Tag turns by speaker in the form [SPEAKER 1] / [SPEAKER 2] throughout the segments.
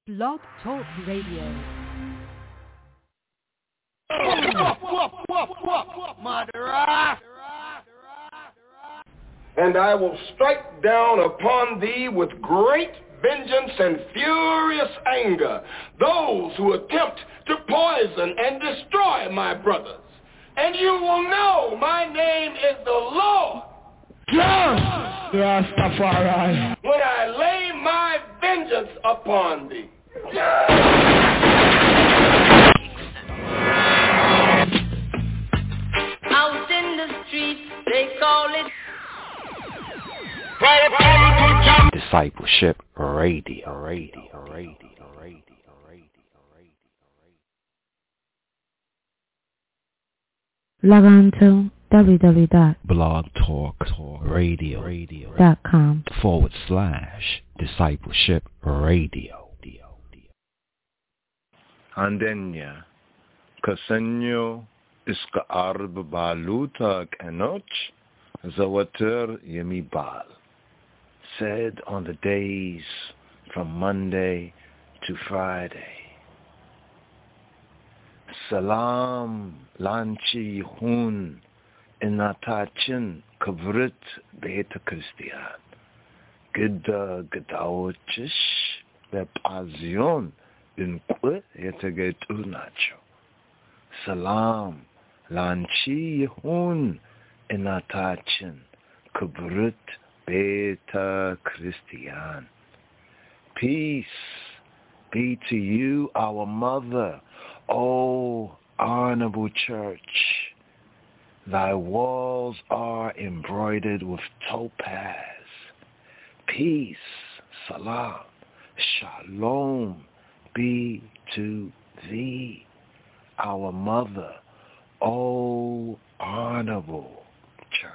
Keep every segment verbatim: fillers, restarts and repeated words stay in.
[SPEAKER 1] Blog Talk Radio.
[SPEAKER 2] And I will strike down upon thee with great vengeance and furious anger those who attempt to poison and destroy my brothers. And you will know my name is the Lord.
[SPEAKER 3] Yes, Rastafari.
[SPEAKER 2] When I lay my vengeance upon thee.
[SPEAKER 4] Out in the streets, they call it
[SPEAKER 5] Discipleship Radio, Radio, Radio, Radio, Radio, Radio.
[SPEAKER 6] Log on to w w w dot
[SPEAKER 5] blog talk radio
[SPEAKER 6] dot com
[SPEAKER 5] forward slash discipleship radio.
[SPEAKER 7] Andenya Kasenyo Iska Arb Baluta Kanoch Zawater Yemibal said on the days from Monday to Friday. Salam Lanchi Hun Inatachin Kavrit Beta Christian Gida Gadawachish Bepazion Inque Yetaget Unacho Salam Lanchi Hun Inatachin Kavrit Beta Christian. Peace be to you, our mother, O honorable church. Thy walls are embroidered with topaz. Peace, salam, shalom be to thee, our mother, O honorable church.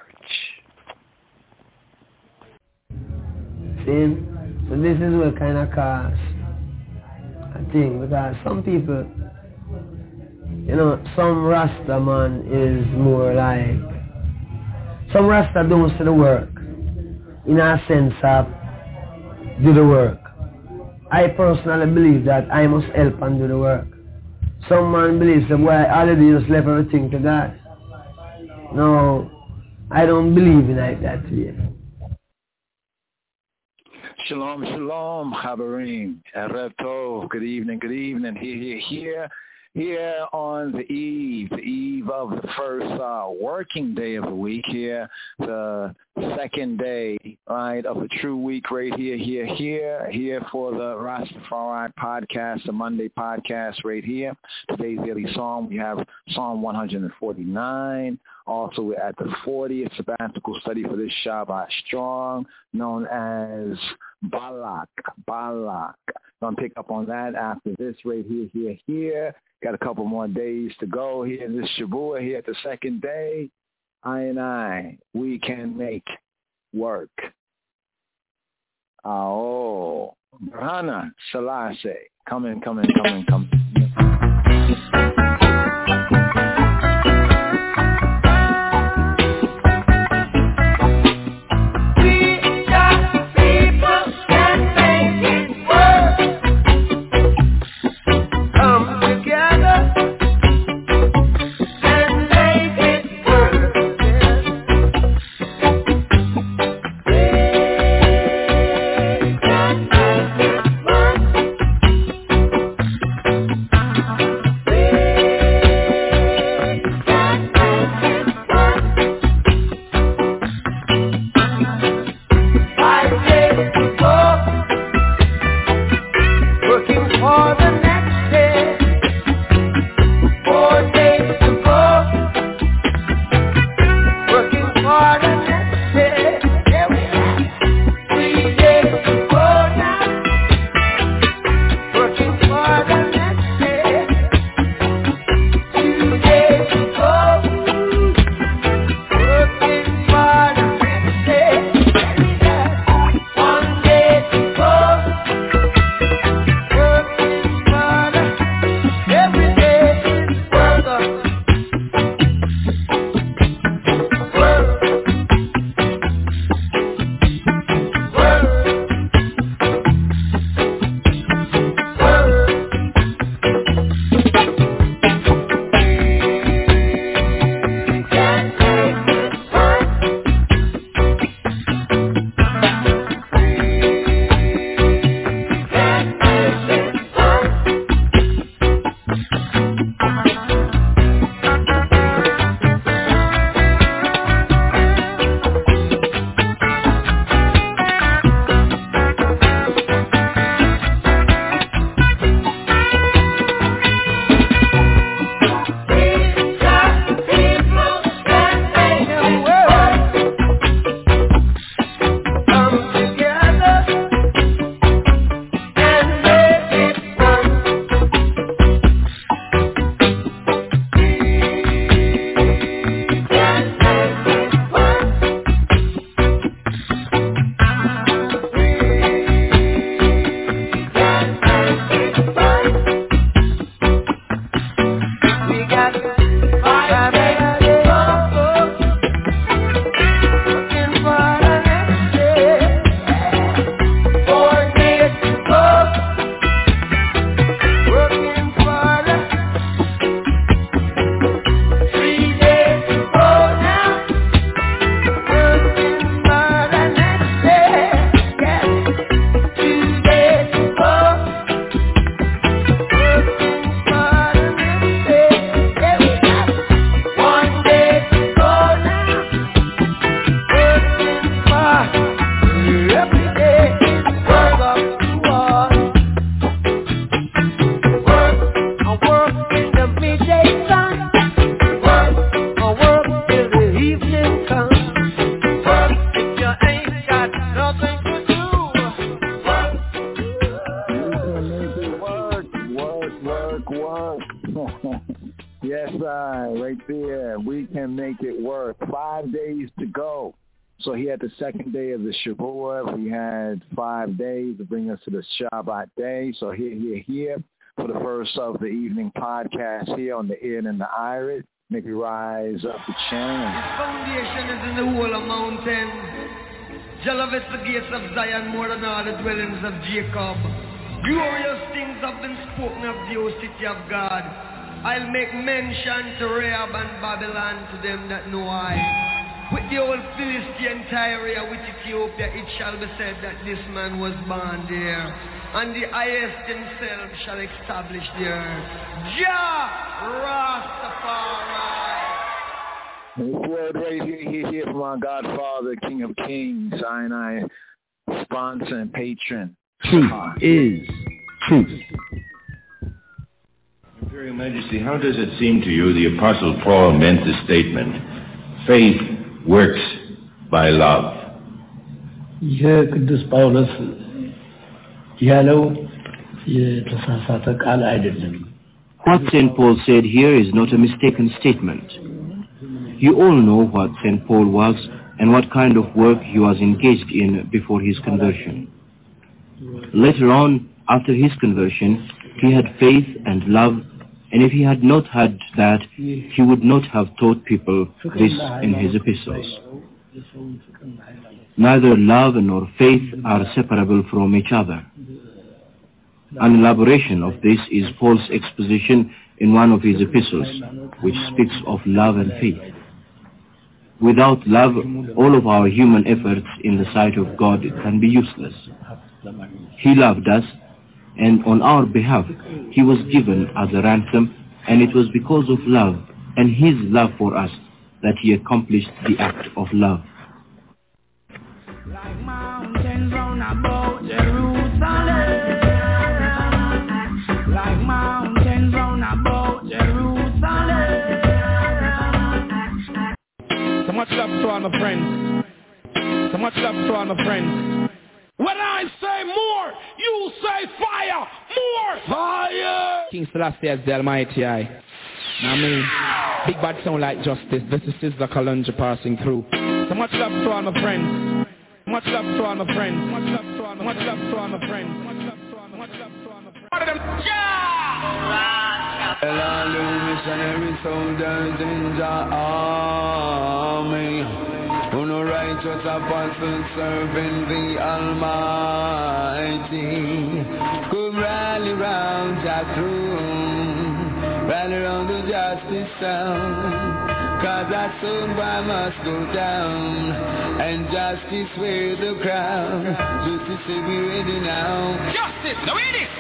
[SPEAKER 3] See? So this is what kind of cause a thing, because some people, you know, some Rasta man is more like, some Rasta don't see the work, in a sense of do the work. I personally believe that I must help and do the work. Some man believes that, well, I already just left everything to God. No, I don't believe in like that way.
[SPEAKER 8] Shalom, shalom, Chaverim, Erev Tov, good evening, good evening, here, here, here, here on the eve, the eve of the first uh, working day of the week here, the second day, right, of a true week right here, here, here, here for the Rastafari podcast, the Monday podcast right here. Today's daily psalm, we have Psalm one forty-nine. Also, we're at the fortieth sabbatical study for this Shabbat Strong, known as Balak, Balak. Going to pick up on that after this right here, here, here. Got a couple more days to go here in this Shabbat here at the second day. I and I, we can make work. Oh, Brahana Selassie. Come in, come in, come in, come in.
[SPEAKER 4] Hey!
[SPEAKER 8] work, work. Yes, I, right there. We can make it work. Five days to go. So he had the second day of the Shavuot. We had five days to bring us to the Shabbat day. So here, here, here for the first of the evening podcast here on the Ear and the Iris. Make you rise up the chain.
[SPEAKER 1] His foundation is in the wall of mountains. Jah loveth the gates of Zion more than all the dwellings of Jacob. Glorious things have been spoken of the O city of God. I'll make mention to Rahab and Babylon to them that know I. With the old Philistine Tyre, with Ethiopia, it shall be said that this man was born there, and the highest himself shall establish the earth. Jah Rastafari.
[SPEAKER 8] This word right here, here, here from our Godfather, King of Kings, Sinai, sponsor and patron.
[SPEAKER 5] Truth is truth.
[SPEAKER 9] Imperial Majesty, how does it seem to you the Apostle Paul meant the statement, faith works by love?
[SPEAKER 10] የቅዱስ ጳውሎስ ያለው የተሳሳተ ቃል አይደለም.
[SPEAKER 11] What Saint Paul said here is not a mistaken statement. You all know what Saint Paul was and what kind of work he was engaged in before his conversion. Later on, after his conversion, he had faith and love, and if he had not had that, he would not have taught people this in his epistles. Neither love nor faith are separable from each other. An elaboration of this is Paul's exposition in one of his epistles, which speaks of love and faith. Without love, all of our human efforts in the sight of God can be useless. He loved us, and on our behalf, he was given as a ransom, and it was because of love and his love for us that he accomplished the act of love.
[SPEAKER 12] Like mountains round about Jerusalem, like mountains round about Jerusalem.
[SPEAKER 13] So much love to all my friends. So much love to all my friends.
[SPEAKER 2] When I say more, you say fire. More fire.
[SPEAKER 13] King Selassie as the Almighty I. Now I mean, big bad sound like justice. This is the Kalunja passing through. So much love to all my friends. Much love to all my friends. Much love to all my Much love to all my friends. Much love to all my Much love to all my friends.
[SPEAKER 12] Tell all you missionary soldiers in the army, who know righteous apostles serving the Almighty, come rally round that room, rally round the justice sound, cause that soon I must go down, and justice wear the crown. Justice say be ready now.
[SPEAKER 2] Justice, now read it.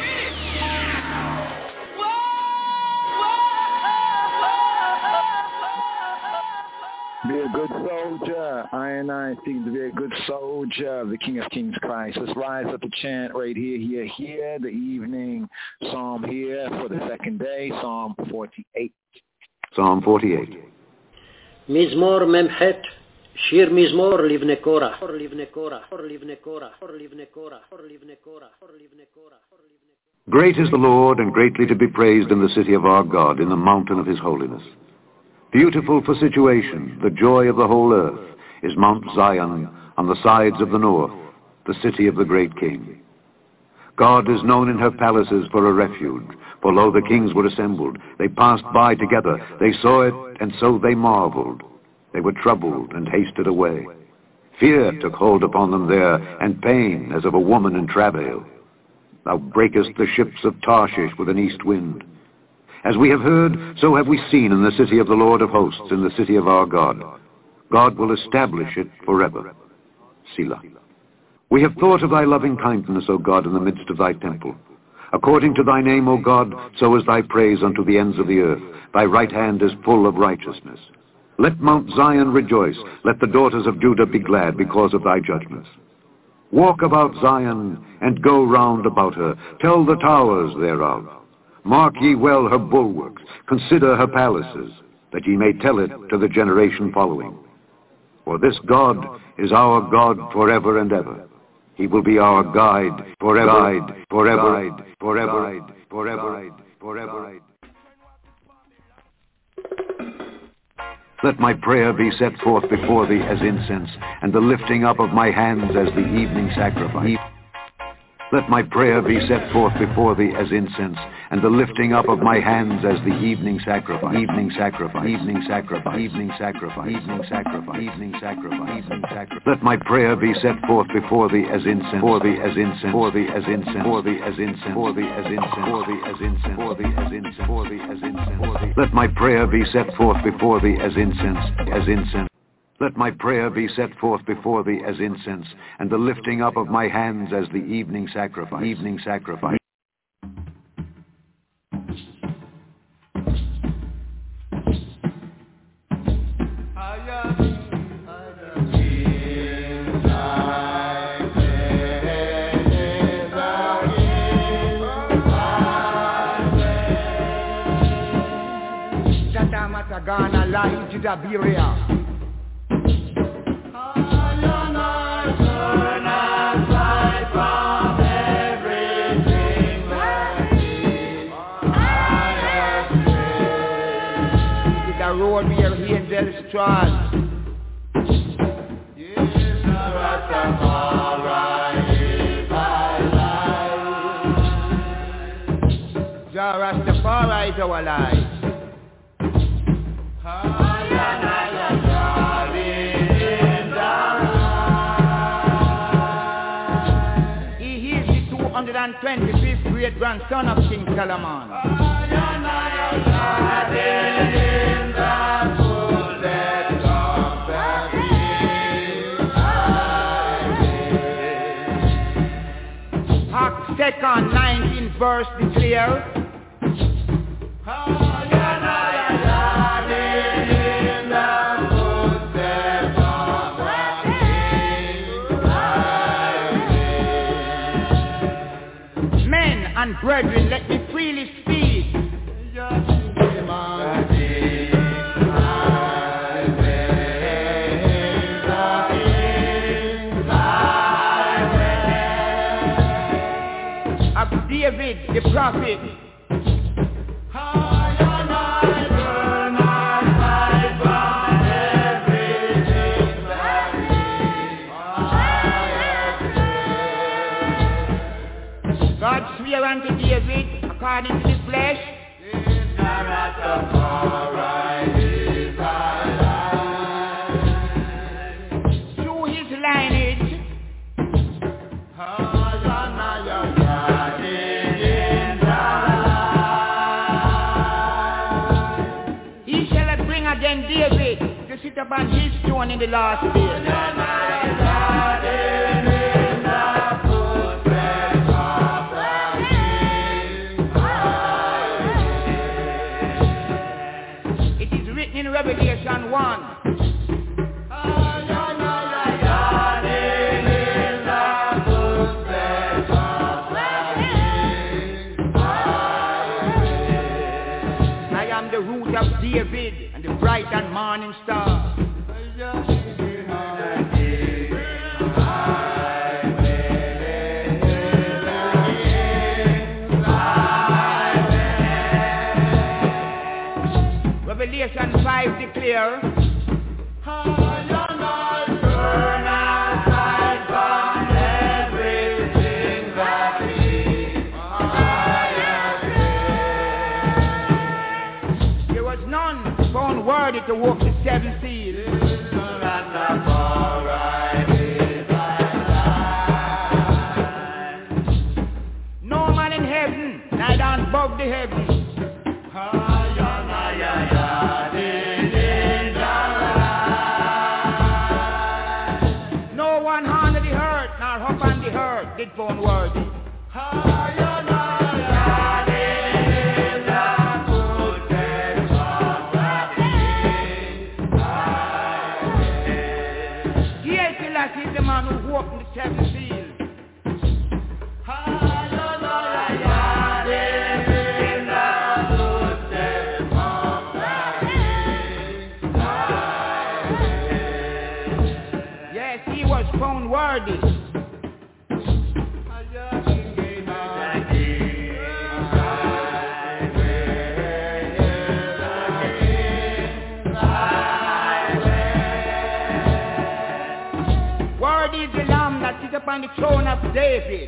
[SPEAKER 8] Be a good soldier. I and I seem to be a good soldier of the King of Kings Christ. Let's rise up the chant right here, here, here. The evening psalm here for the second day, Psalm forty-eight.
[SPEAKER 14] Psalm forty-eight.
[SPEAKER 15] Mizmor Memchet, Shir Mizmor Livne Korah, Livne Korah, Livne Korah, Livne Korah, Livne Korah, Livne Korah.
[SPEAKER 14] Great is the Lord, and greatly to be praised in the city of our God, in the mountain of his holiness. Beautiful for situation, the joy of the whole earth, is Mount Zion on the sides of the north, the city of the great King. God is known in her palaces for a refuge, for lo, the kings were assembled. They passed by together, they saw it, and so they marveled. They were troubled and hasted away. Fear took hold upon them there, and pain as of a woman in travail. Thou breakest the ships of Tarshish with an east wind. As we have heard, so have we seen in the city of the Lord of hosts, in the city of our God. God will establish it forever. Selah. We have thought of thy loving kindness, O God, in the midst of thy temple. According to thy name, O God, so is thy praise unto the ends of the earth. Thy right hand is full of righteousness. Let Mount Zion rejoice. Let the daughters of Judah be glad because of thy judgments. Walk about Zion, and go round about her. Tell the towers thereof. Mark ye well her bulwarks, consider her palaces, that ye may tell it to the generation following. For this God is our God forever and ever. He will be our guide forever, guide, forever, guide, forever, guide, forever, guide, forever. Let my prayer be set forth before thee as incense, and the lifting up of my hands as the evening sacrifice. Let my prayer be set forth before thee as incense, and the lifting up of my hands as the evening sacrifice. Evening sacrifice. Evening sacrifice. Evening sacrifice. Evening sacrifice. Evening sacrifice. Evening sacrifice. Let my prayer be set forth before thee as incense. For thee as incense. For thee as incense. For thee as incense. For thee as incense. For thee as incense. For thee as incense. For thee as incense. Let my prayer be set forth before thee as incense. As incense. Let my prayer be set forth before thee as incense, and the lifting up of my hands as the evening sacrifice. Evening sacrifice.
[SPEAKER 16] Gana la Itidabiria. Road me your angels trust. Yes, Rastafari is my life. Jah Rastafari is our life. He is the two hundred twenty-fifth great grandson of King Solomon. Second nineteen verse declare men and brethren, let me freely speak. David, the prophet. God swear unto David according to the flesh. Through his lineage. David to sit upon his throne in the last day. It is written in Revelation one. I am the root of David, the bright and morning star. Revelation five declare worthy to walk the seven seals. No man in heaven, neither above the heavens. No one under the earth, nor up on the earth, did found worthy. upon the throne of David.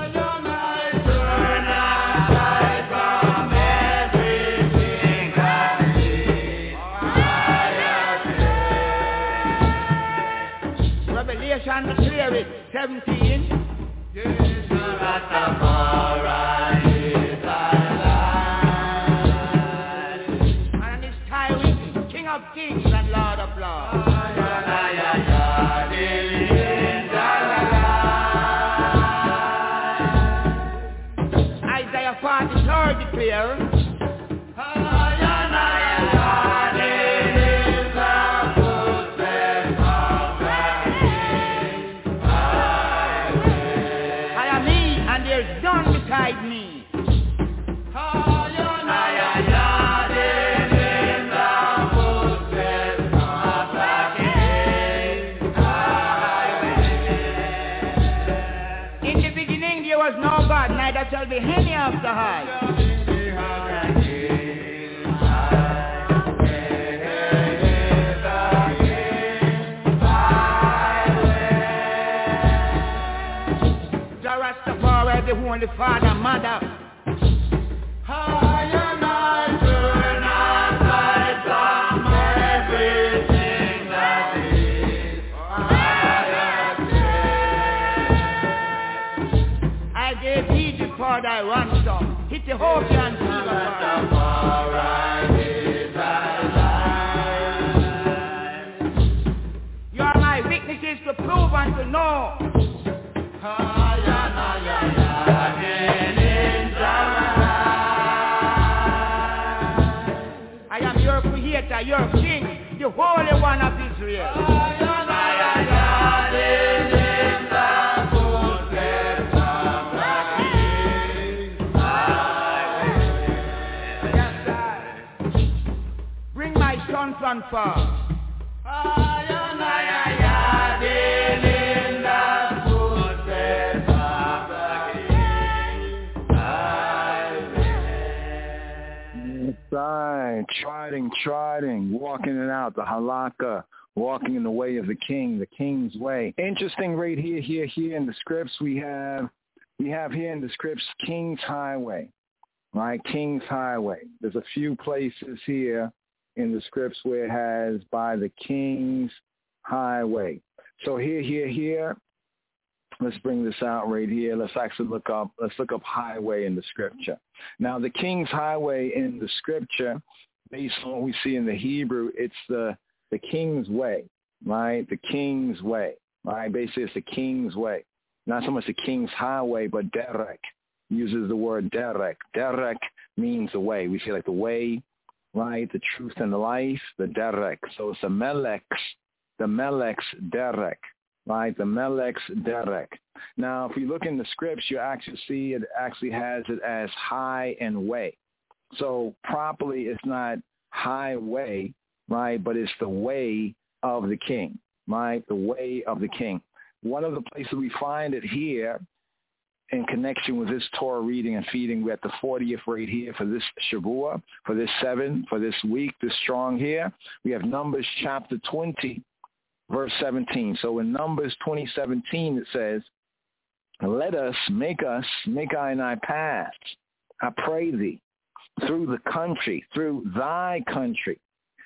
[SPEAKER 16] Revelation clear it, seventeen. And it's Tyree, King of Kings and Lord of Lords. Isaiah forty-three declare, shall be any of the high. Rastafari, the Holy Father, Mother. Thy ransom, hit the whole chance. You are my witnesses to prove and to know. I am your creator, your king, the Holy One of Israel. From far.
[SPEAKER 8] Inside, trotting, trotting, walking it out, the halakha, walking in the way of the king, the king's way. Interesting right here, here, here in the scripts we have, we have here in the scripts King's Highway, right? King's Highway. There's a few places here in the scripts where it has by the King's Highway. So here, here, here, let's bring this out right here. Let's actually look up, let's look up highway in the scripture. Now the King's Highway in the scripture, based on what we see in the Hebrew, it's the, the King's way, right? The King's way, right? Basically it's the King's way. Not so much the King's Highway, but derek uses the word derek. Derek means the way. We see like the way, right, the truth and the life, the derek. So it's the melech's, the melech's derek, right, the melech's derek. Now, if you look in the scripts, you actually see it actually has it as high and way. So properly, it's not highway, right, but it's the way of the king, right, the way of the king. One of the places we find it here in connection with this Torah reading and feeding, we're at the fortieth right here for this Shavua, for this seven, for this week, this strong here. We have Numbers chapter twenty, verse seventeen. So in Numbers twenty seventeen, it says, let us, make us, make I and I pass, I pray thee, through the country, through thy country.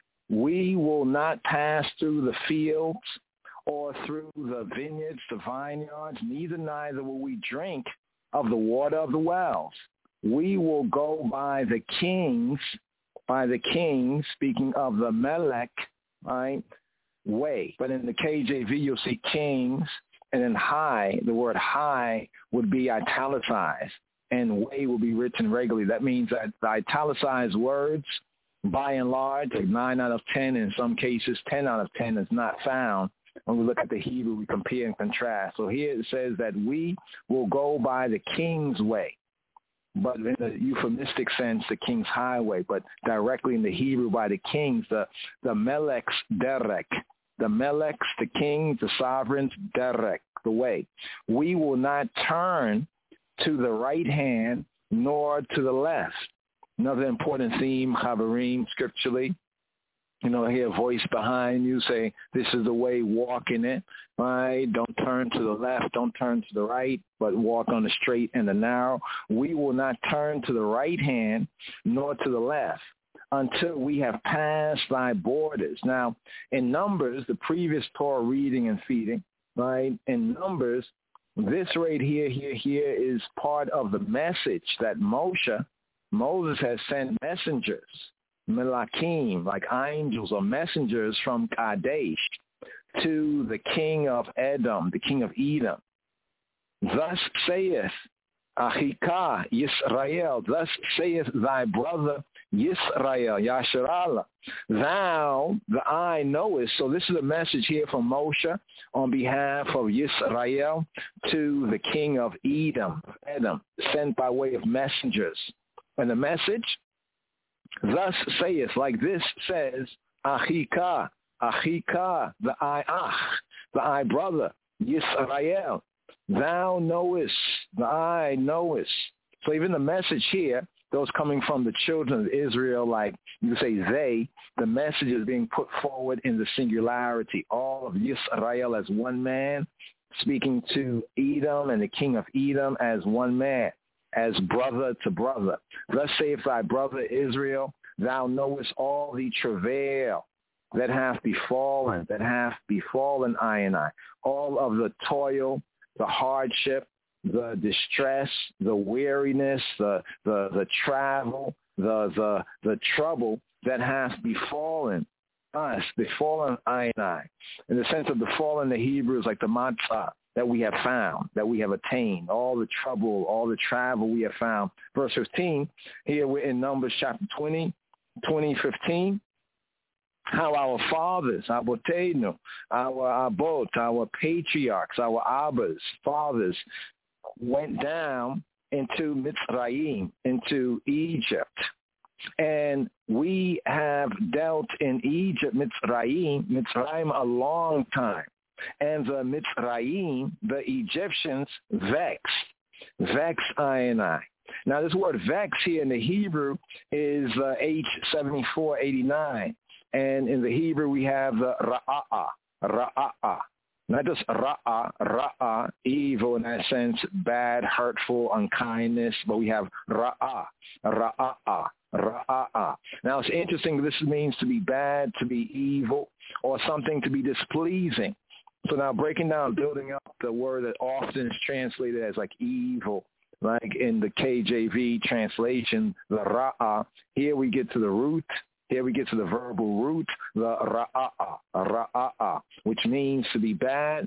[SPEAKER 8] We will not pass through the fields or through the vineyards, the vineyards, neither neither will we drink of the water of the wells. We will go by the kings, by the kings, speaking of the Melech, right, way. But in the K J V, you'll see kings, and then high, the word high would be italicized, and way will be written regularly. That means that the italicized words, by and large, like nine out of ten, in some cases ten out of ten is not found. When we look at the Hebrew, we compare and contrast. So here it says that we will go by the king's way, but in the euphemistic sense, the king's highway, but directly in the Hebrew by the kings, the, the melech's derek, the melech's, the king, the sovereign's derek, the way. We will not turn to the right hand nor to the left. Another important theme, Chaverim, scripturally, You know, hear a voice behind you say, this is the way, walk in it, right? Don't turn to the left, don't turn to the right, but walk on the straight and the narrow. We will not turn to the right hand nor to the left until we have passed thy borders. Now, in Numbers, the previous Torah reading and feeding, right? In Numbers, this right here, here, here is part of the message that Moshe, Moses has sent messengers, Malakim, like angels or messengers from Kadesh to the king of Edom, the king of Edom. Thus saith Achika Yisrael, thus saith thy brother Yisrael, Yasharallah. Thou, the eye knowest. So this is a message here from Moshe on behalf of Yisrael to the king of Edom, Edom, sent by way of messengers. And the message, thus saith, like this says, Achika, Achika, the eye ach, the eye brother, Yisrael. Thou knowest, the eye knowest. So even the message here, those coming from the children of Israel, like you say they, the message is being put forward in the singularity. All of Yisrael as one man, speaking to Edom and the king of Edom as one man, as brother to brother. Thus saith thy brother Israel, thou knowest all the travail that hath befallen, that hath befallen I and I, all of the toil, the hardship, the distress, the weariness, the the, the travel, the, the the trouble that hath befallen us, befallen I and I. In the sense of the fallen, the Hebrew is like the matzah that we have found, that we have attained, all the trouble, all the travel we have found. Verse fifteen, here we're in Numbers chapter twenty, twenty, fifteen. How our fathers, Abotenu, our Abot, our patriarchs, our Abbas, fathers, went down into Mitzrayim, into Egypt. And we have dealt in Egypt, Mitzrayim, Mitzrayim a long time. And the Mitzrayim, the Egyptians, vexed, vexed I and I. Now this word vex here in the Hebrew is uh, H seventy-four eighty-nine. And in the Hebrew, we have the ra'ah, ra'ah. Not just ra'ah, ra'ah, evil in that sense, bad, hurtful, unkindness, but we have ra'ah, ra'ah, ra'ah. Now, it's interesting, this means to be bad, to be evil, or something to be displeasing. So now breaking down, building up the word that often is translated as like evil, like in the K J V translation, the ra'ah, here we get to the root. Here we get to the verbal root, the ra'a'a, ra'a'a, which means to be bad,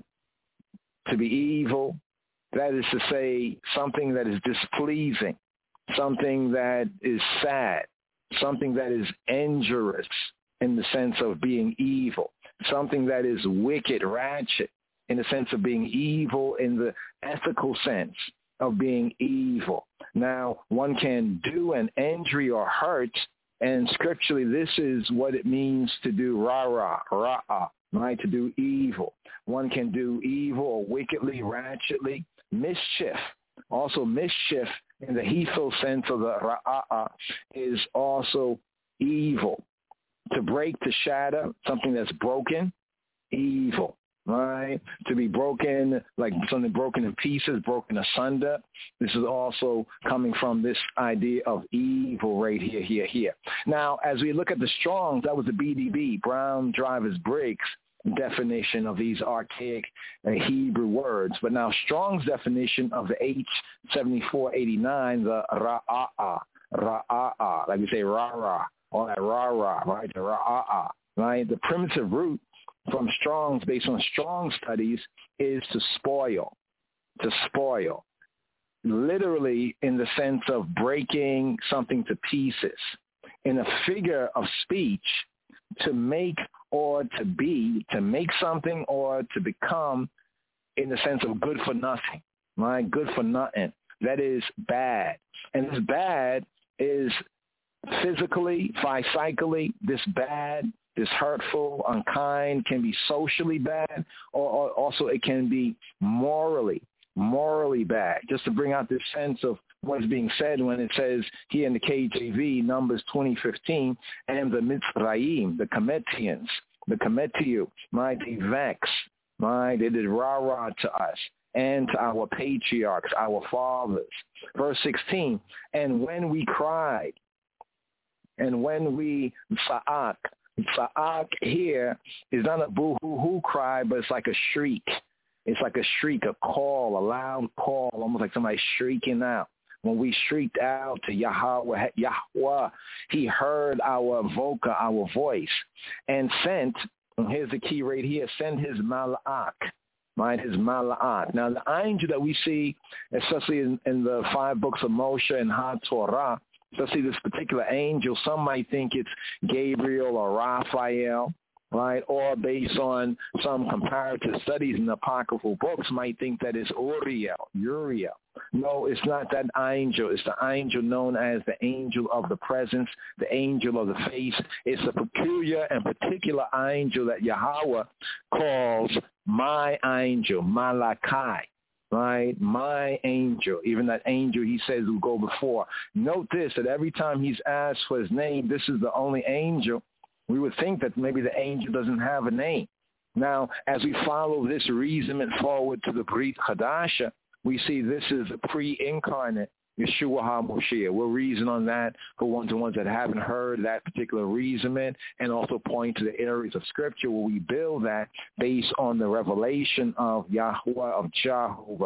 [SPEAKER 8] to be evil. That is to say something that is displeasing, something that is sad, something that is injurious in the sense of being evil, something that is wicked, ratchet, in the sense of being evil in the ethical sense of being evil. Now, one can do an injury or hurt. And scripturally, this is what it means to do rah-rah, ra'ah, right, to do evil. One can do evil or wickedly, ratchetly, mischief. Also, mischief in the Hefil sense of the ra'ah is also evil. To break, to shatter, something that's broken, evil. Right? To be broken, like something broken in pieces, broken asunder. This is also coming from this idea of evil right here, here, here. Now, as we look at the Strong's, that was the B D B, Brown Drivers Briggs definition of these archaic uh, Hebrew words. But now Strong's definition of the H seventy-four eighty-nine, the ra'a'a, ra'a'a, like we say rah-rah, or that rah-rah, right, the ra'a'a, right? The primitive root from Strong's, based on Strong studies, is to spoil, to spoil, literally in the sense of breaking something to pieces. In a figure of speech, to make or to be, to make something or to become in the sense of good for nothing, right? Good for nothing. That is bad. And this bad is physically, physically, this bad, this hurtful, unkind, can be socially bad, or, or also it can be morally, morally bad, just to bring out this sense of what's being said when it says here in the K J V, Numbers twenty fifteen, and the Mitzrayim, the Cometians, the Cometiyu, right, they vex, right, they did rah-rah to us and to our patriarchs, our fathers. Verse sixteen, and when we cried, and when we sa'ak, sa'ak here is not a boo-hoo-hoo cry, but it's like a shriek. It's like a shriek, a call, a loud call, almost like somebody shrieking out. When we shrieked out to Yahweh, Yahweh, he heard our voca, our voice, and sent, and here's the key right here, send his mala'ak, right, his mala'ak. Now, the angel that we see, especially in, in the five books of Moshe and HaTorah, especially this particular angel, some might think it's Gabriel or Raphael, right, or based on some comparative studies in apocryphal books, might think that it's Uriel, Uriel. No, it's not that angel. It's the angel known as the angel of the presence, the angel of the face. It's a peculiar and particular angel that Yahweh calls my angel, Malachi, right? My angel. Even that angel he says will go before. Note this, that every time he's asked for his name, this is the only angel. We would think that maybe the angel doesn't have a name. Now, as we follow this reasoning forward to the Brit Hadasha, we see this is a pre-incarnate Yeshua HaMoshiach. We'll reason on that for ones and ones that haven't heard that particular reasoning, and also point to the areas of Scripture where we build that based on the revelation of Yahweh, of Jehovah.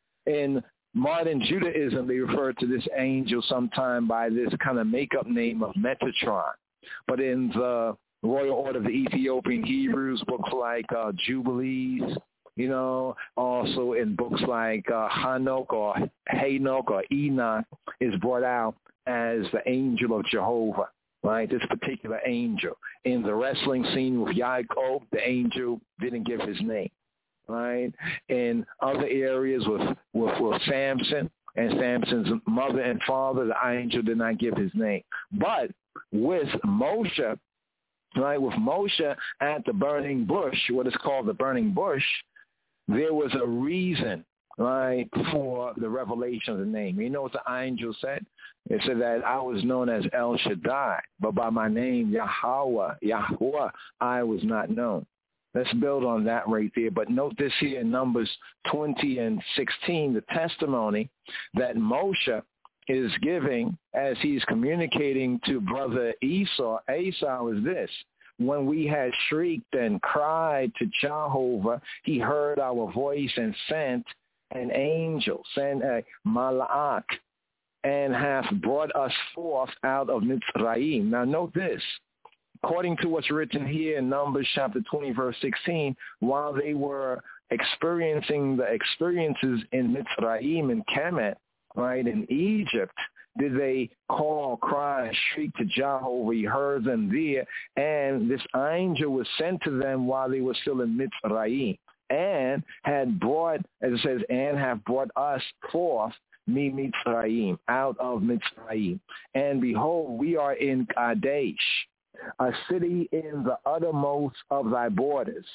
[SPEAKER 8] In modern Judaism, they refer to this angel sometime by this kind of make-up name of Metatron. But in the Royal Order of the Ethiopian Hebrews, books like uh, Jubilees, you know, also in books like uh, Hanok or Hanok or Enoch is brought out as the angel of Jehovah, right? This particular angel. In the wrestling scene with Yaakov, the angel didn't give his name, right? In other areas with, with, with Samson and Samson's mother and father, the angel did not give his name. But with Moshe, right, with Moshe at the burning bush, what is called the burning bush, there was a reason, right, for the revelation of the name. You know what the angel said? It said that I was known as El Shaddai, but by my name, Yahweh, Yahweh, I was not known. Let's build on that right there. But note this here in Numbers twenty and sixteen, the testimony that Moshe is giving as he's communicating to brother Esau. Esau is this. When we had shrieked and cried to Jehovah, he heard our voice and sent an angel, sent a mala'ak, and hath brought us forth out of Mitzrayim. Now note this. According to what's written here in Numbers chapter twenty, verse sixteen, while they were experiencing the experiences in Mitzrayim and Kemet, right, in Egypt, did they call, cry, shriek to Jehovah? He heard them there, and this angel was sent to them while they were still in Mitzrayim, and had brought, as it says, and have brought us forth, mi Mitzrayim, out of Mitzrayim. And behold, we are in Kadesh, a city in the uttermost of thy borders.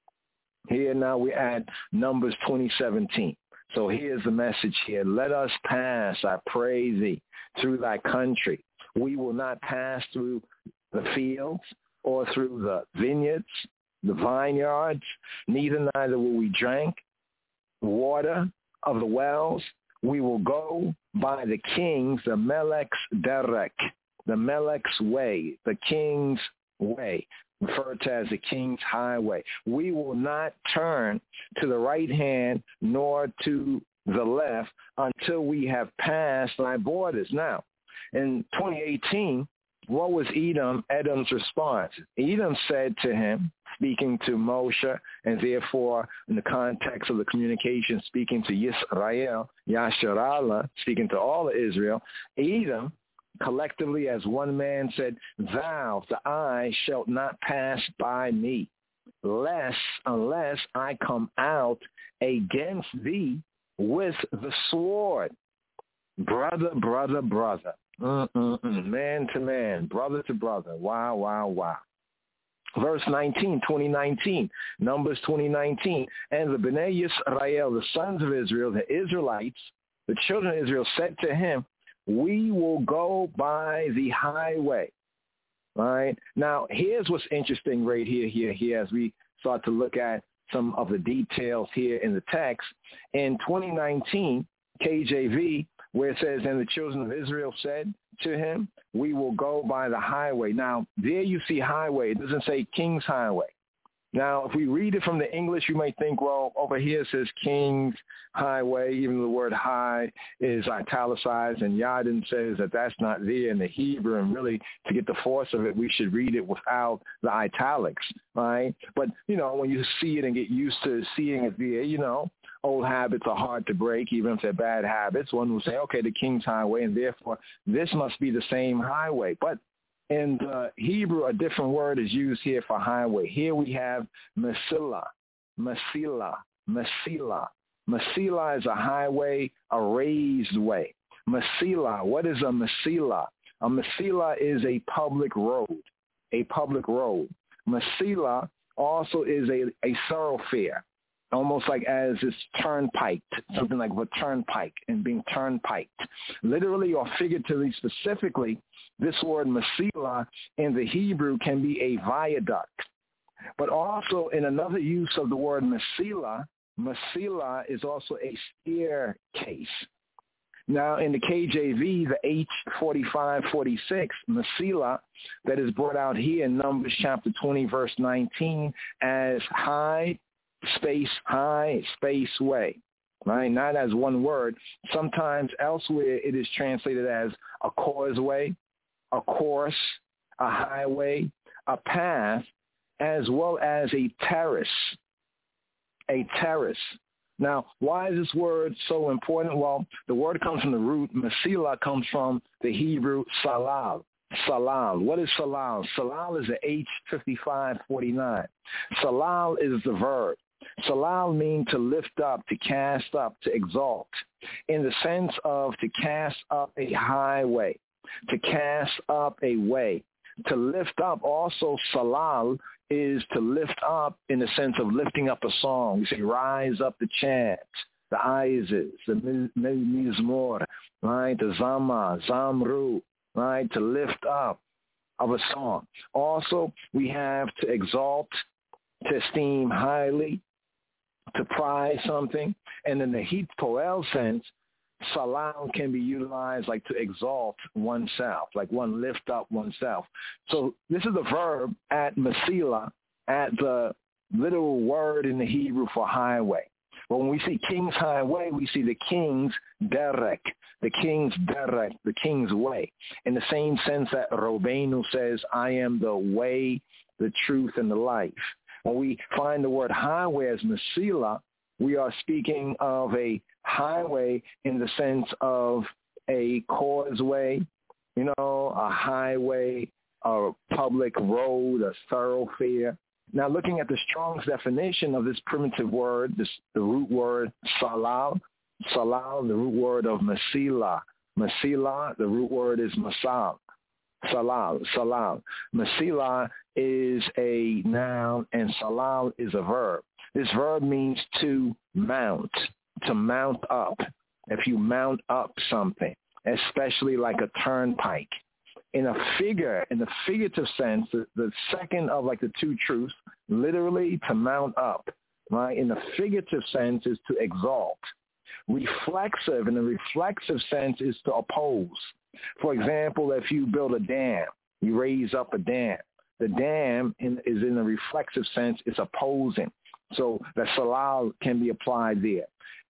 [SPEAKER 8] Here now we're at Numbers twenty seventeen. So here's the message here. Let us pass, I pray thee, through thy country. We will not pass through the fields or through the vineyards, the vineyards, neither neither will we drink water of the wells. We will go by the king's, the Melech's derek, the Melech's way, the king's way, referred to as the king's highway. We will not turn to the right hand nor to the left until we have passed thy borders. Now, in twenty eighteen, what was Edom, Edom's response? Edom said to him, speaking to Moshe, and therefore in the context of the communication, speaking to Yisrael, Yasharallah, speaking to all of Israel, Edom collectively as one man said, thou, the eye, shalt not pass by me, lest, unless I come out against thee with the sword. Brother, brother, brother. Mm-mm-mm. Man to man, brother to brother. Wow, wow, wow. Verse nineteen, twenty nineteen, Numbers twenty nineteen. And the Bnei Yisrael, the sons of Israel, the Israelites, the children of Israel said to him, we will go by the highway. All right. Now, here's what's interesting right here, here, here, as we start to look at some of the details here in the text. In twenty nineteen, K J V, where it says, and the children of Israel said to him, we will go by the highway. Now, there you see highway. It doesn't say King's Highway. Now, if we read it from the English, you may think, well, over here it says King's Highway. Even the word high is italicized, and Yadin says that that's not there in the Hebrew. And really, to get the force of it, we should read it without the italics, right? But, you know, when you see it and get used to seeing it there, you know, old habits are hard to break, even if they're bad habits. One will say, okay, the King's Highway, and therefore this must be the same highway. But in the Hebrew, a different word is used here for highway. Here we have Mesilah, Mesilah, Mesilah. Mesilah is a highway, a raised way. Mesilah, what is a Mesilah? A Mesilah is a public road, a public road. Mesilah also is a, a thoroughfare, almost like as it's turnpiked, something like a turnpike and being turnpiked. Literally or figuratively, specifically, this word Mesilah in the Hebrew can be a viaduct. But also in another use of the word Mesilah, Mesilah is also a staircase. Now in the K J V, the H forty-five forty-six, Mesilah, that is brought out here in Numbers chapter twenty, verse nineteen, as high, space, high, space, way. Right? Not as one word. Sometimes elsewhere it is translated as a causeway, a course, a highway, a path, as well as a terrace. A terrace. Now, why is this word so important? Well, the word comes from the root. Mesilah comes from the Hebrew salal. Salal. What is salal? Salal is the H fifty-five forty-nine. Salal is the verb. Salal means to lift up, to cast up, to exalt, in the sense of to cast up a highway, to cast up a way. To lift up also, salal, is to lift up in the sense of lifting up a song. We say, rise up the chant, the Isis, the Mizmor, right, the Zama, Zamru, right, to lift up of a song. Also, we have to exalt, to esteem highly, to prize something. And in the Heat Poel sense, salal can be utilized like to exalt oneself, like one lift up oneself. So this is the verb at Mesilah, at the literal word in the Hebrew for highway. But when we see King's Highway, we see the King's derek, the King's derek, the King's way. In the same sense that Robenu says, I am the way, the truth, and the life. When we find the word highway as Mesilah, we are speaking of a highway in the sense of a causeway, you know, a highway, a public road, a thoroughfare. Now, looking at the Strong's definition of this primitive word, this, the root word salal, salal, the root word of Mesilah. Mesilah, the root word is masal. Salal, salal. Mesilah is a noun and salal is a verb. This verb means to mount, to mount up. If you mount up something, especially like a turnpike. In a figure, in the figurative sense, the, the second of like the two truths, literally to mount up, right? In the figurative sense is to exalt. Reflexive, in the reflexive sense is to oppose. For example, if you build a dam, you raise up a dam. The dam in, is in the reflexive sense, it's opposing. So that salal can be applied there.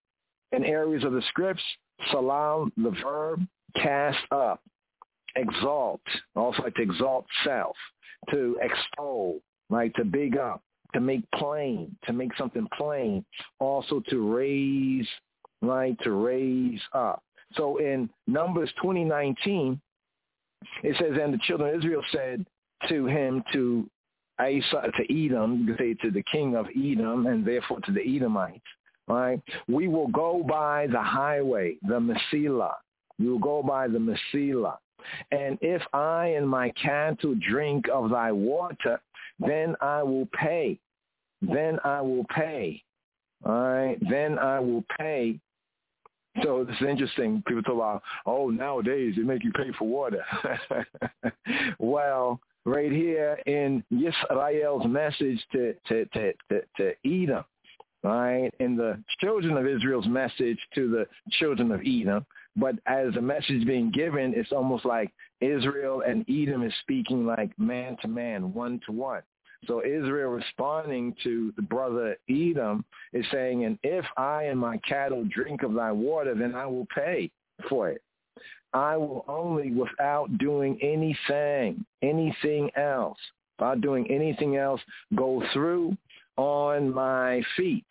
[SPEAKER 8] In areas of the scripts, salal, the verb, cast up, exalt, also like to exalt self, to extol, right, to big up, to make plain, to make something plain, also to raise, right, to raise up. So in Numbers twenty nineteen, it says, and the children of Israel said to him, to Asa, to Edom, you could say to the king of Edom, and therefore to the Edomites, right? We will go by the highway, the Mesilah. We will go by the Mesilah. And if I and my cattle drink of thy water, then I will pay. Then I will pay. All right? Then I will pay So it's interesting. People talk about, oh, nowadays they make you pay for water. Well, right here in Yisrael's message to, to, to, to, to Edom, right, in the children of Israel's message to the children of Edom, but as the message being given, it's almost like Israel and Edom is speaking like man to man, one to one. So Israel responding to the brother Edom is saying, and if I and my cattle drink of thy water, then I will pay for it. I will only, without doing anything, anything else, without doing anything else, go through on my feet.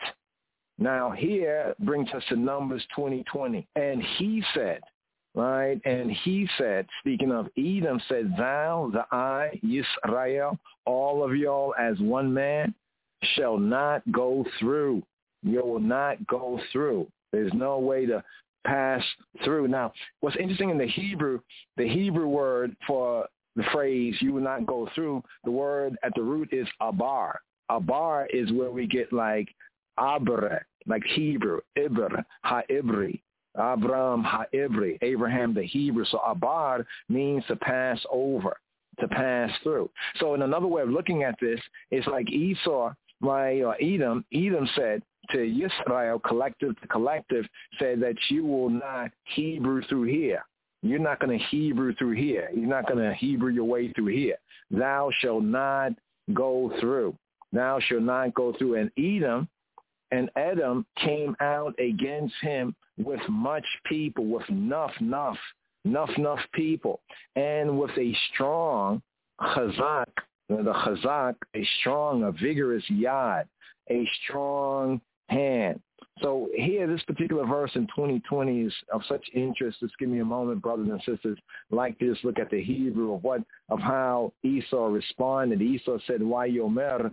[SPEAKER 8] Now here brings us to Numbers twenty twenty. And he said, right, and he said, speaking of Edom, said, thou, the I, Yisrael, all of y'all as one man, shall not go through. You will not go through. There's no way to pass through. Now, what's interesting in the Hebrew, the Hebrew word for the phrase, you will not go through, the word at the root is abar. Abar is where we get like abre, like Hebrew, ibr, ha-ibri. Abram ha-ibri, Abraham the Hebrew. So abar means to pass over, to pass through. So in another way of looking at this, it's like Esau, right, or Edom, Edom said to Yisrael, collective to collective, said that you will not Hebrew through here. You're not going to Hebrew through here. You're not going to Hebrew your way through here. Thou shalt not go through. Thou shalt not go through. And Edom and Edom came out against him with much people, with enough, enough, enough, enough people, and with a strong chazak, the chazak, a strong, a vigorous yad, a strong hand. So here, this particular verse in twenty twenty is of such interest. Just give me a moment, brothers and sisters. I'd like to just look at the Hebrew of what, of how Esau responded. Esau said, "Vayomer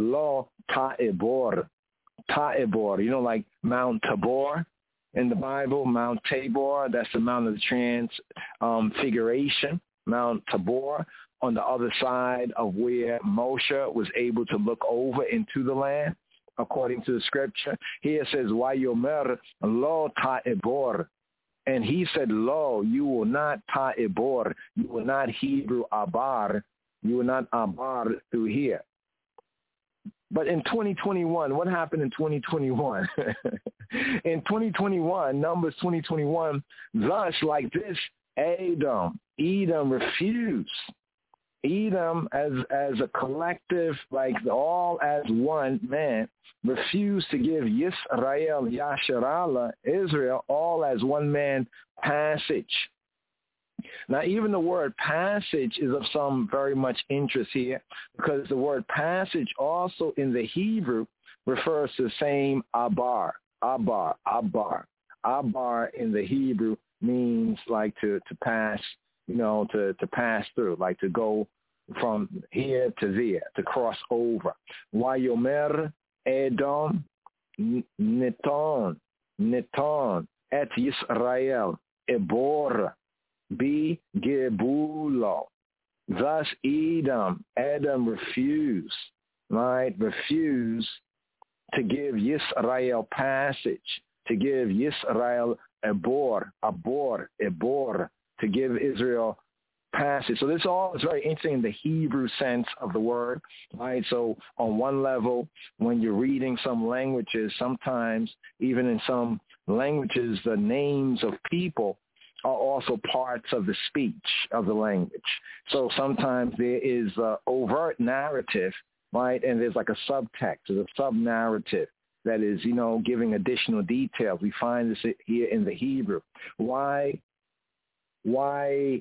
[SPEAKER 8] lo ta'ebor." Ta'ebor, you know, like Mount Tabor in the Bible, Mount Tabor, that's the Mount of the Transfiguration, um, Mount Tabor, on the other side of where Moshe was able to look over into the land, according to the scripture. Here it says, Vayomer lo ta'ebor. And he said, lo, you will not ta'ebor, you will not Hebrew abar, you will not abar through here. But in twenty twenty-one, what happened in twenty twenty-one? In twenty twenty-one, Numbers twenty twenty-one, thus like this, Edom, Edom refused. Edom as as a collective, like all as one man, refused to give Yisrael, Yasharallah, Israel, all as one man passage. Now, even the word passage is of some very much interest here, because the word passage also in the Hebrew refers to the same abar, abar, abar. Abar in the Hebrew means like to, to pass, you know, to, to pass through, like to go from here to there, to cross over. Vayomer Edom Neton, Neton, et Yisrael, Ebor, Be Gebulo. Thus Edom, Edom refused, right, refused to give Yisrael passage, to give Yisrael Ebor, Abor, Ebor, to give Israel passage. So this all is very interesting in the Hebrew sense of the word, right? So on one level, when you're reading some languages, sometimes even in some languages, the names of people are also parts of the speech of the language. So sometimes there is an overt narrative, right? And there's like a subtext, there's a sub-narrative that is, you know, giving additional details. We find this here in the Hebrew. Why, why,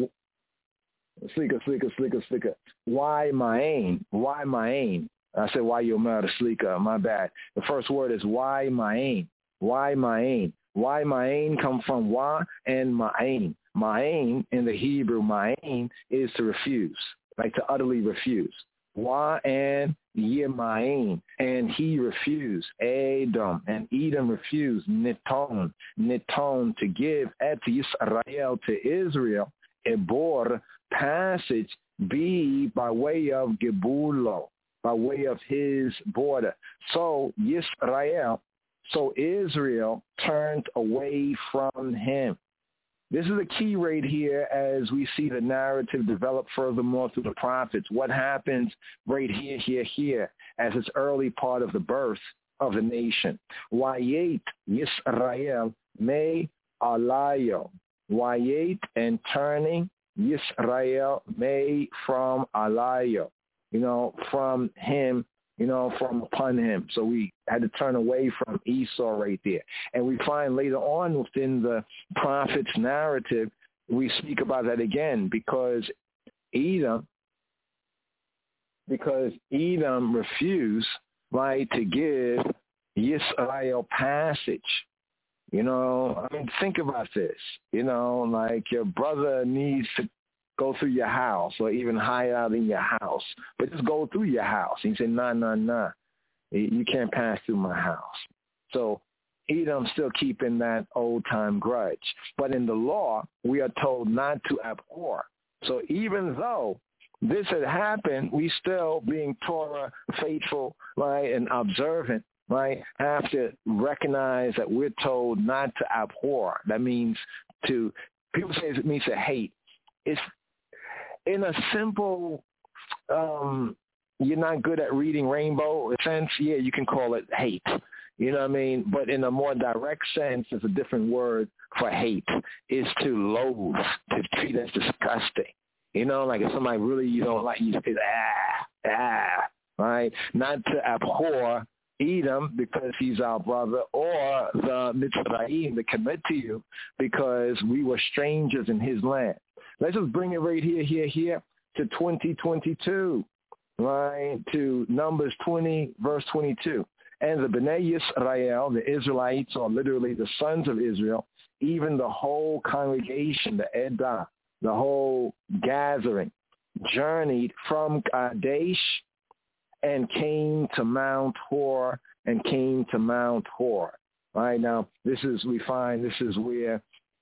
[SPEAKER 8] slika, slika, slika, slika. Why ma'ain? Why ma'ain? I said, why yomer slika, my bad. The first word is why ma'ain. Why ma'ain? Why ma'ain come from wa and ma'ain. Ma'ain in the Hebrew, ma'ain is to refuse, like to utterly refuse. Wa and yema'ain, and he refused. Edom, and Edom refused. Neton, neton, to give et Yisrael, to Israel, ebor, passage, be by way of Gebulo, by way of his border. So Yisrael So Israel turned away from him. This is a key right here as we see the narrative develop furthermore through the prophets. What happens right here, here, here, as it's early part of the birth of the nation. Wayet Yisrael me alayo. Wayet, and turning Yisrael me from alayo. You know, from him, you know, from upon him. So we had to turn away from Esau right there. And we find later on within the prophet's narrative, we speak about that again because Edom, because Edom refused, right, to give Yisrael passage. You know, I mean, think about this. You know, like your brother needs to go through your house or even hide out in your house, but just go through your house. He said, nah, nah, nah. You can't pass through my house. So Edom's still keeping that old-time grudge. But in the law, we are told not to abhor. So even though this had happened, we still, being Torah faithful, right, and observant, right, have to recognize that we're told not to abhor. That means to, people say it means to hate. It's in a simple, um, you're not good at reading rainbow sense, yeah, you can call it hate. You know what I mean? But in a more direct sense, it's a different word for hate. Is to loathe, to treat as disgusting. You know, like if somebody really you don't like, you say, ah, ah, right? Not to abhor Edom because he's our brother, or the Mitzrayim, to commit to you because we were strangers in his land. Let's just bring it right here, here, here to twenty twenty-two, right, to Numbers twenty, verse twenty-two. And the Bnei Yisrael, the Israelites, are literally the sons of Israel, even the whole congregation, the Edah, the whole gathering, journeyed from Kadesh and came to Mount Hor, and came to Mount Hor. All right, now, this is, we find this is where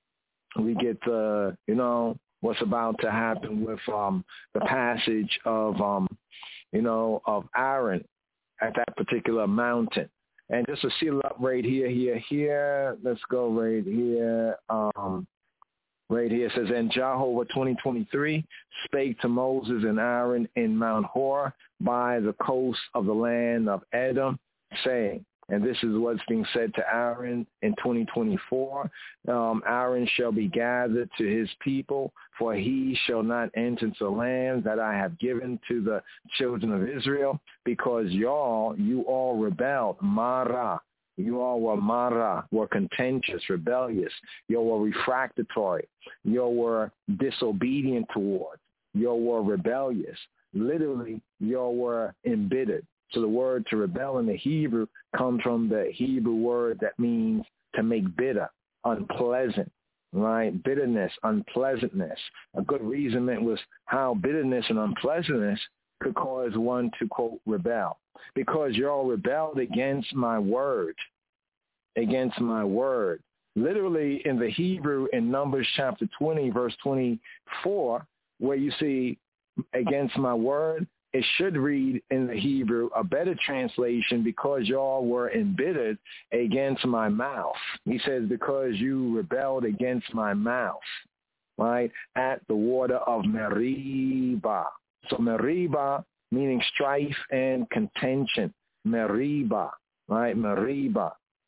[SPEAKER 8] we get the, you know, what's about to happen with um, the passage of, um, you know, of Aaron at that particular mountain. And just to seal up right here, here, here, let's go right here. Um, right here it says, and Jehovah twenty twenty-three spake to Moses and Aaron in Mount Hor by the coast of the land of Edom, saying, and this is what's being said to Aaron in twenty twenty-four. Um, Aaron shall be gathered to his people, for he shall not enter into the land that I have given to the children of Israel, because y'all, you all rebelled. Mara. You all were Mara, were contentious, rebellious. You all were refractory. You all were disobedient toward. You all were rebellious. Literally, you all were embittered. So the word to rebel in the Hebrew comes from the Hebrew word that means to make bitter, unpleasant, right? Bitterness, unpleasantness. A good reasonment was how bitterness and unpleasantness could cause one to, quote, rebel. Because y'all rebelled against my word, against my word. Literally in the Hebrew in Numbers chapter twenty, verse twenty-four, where you see against my word, it should read in the Hebrew a better translation, because y'all were embittered against my mouth. He says, because you rebelled against my mouth, right, at the water of Meribah. So Meribah meaning strife and contention. Meribah, right, Meribah.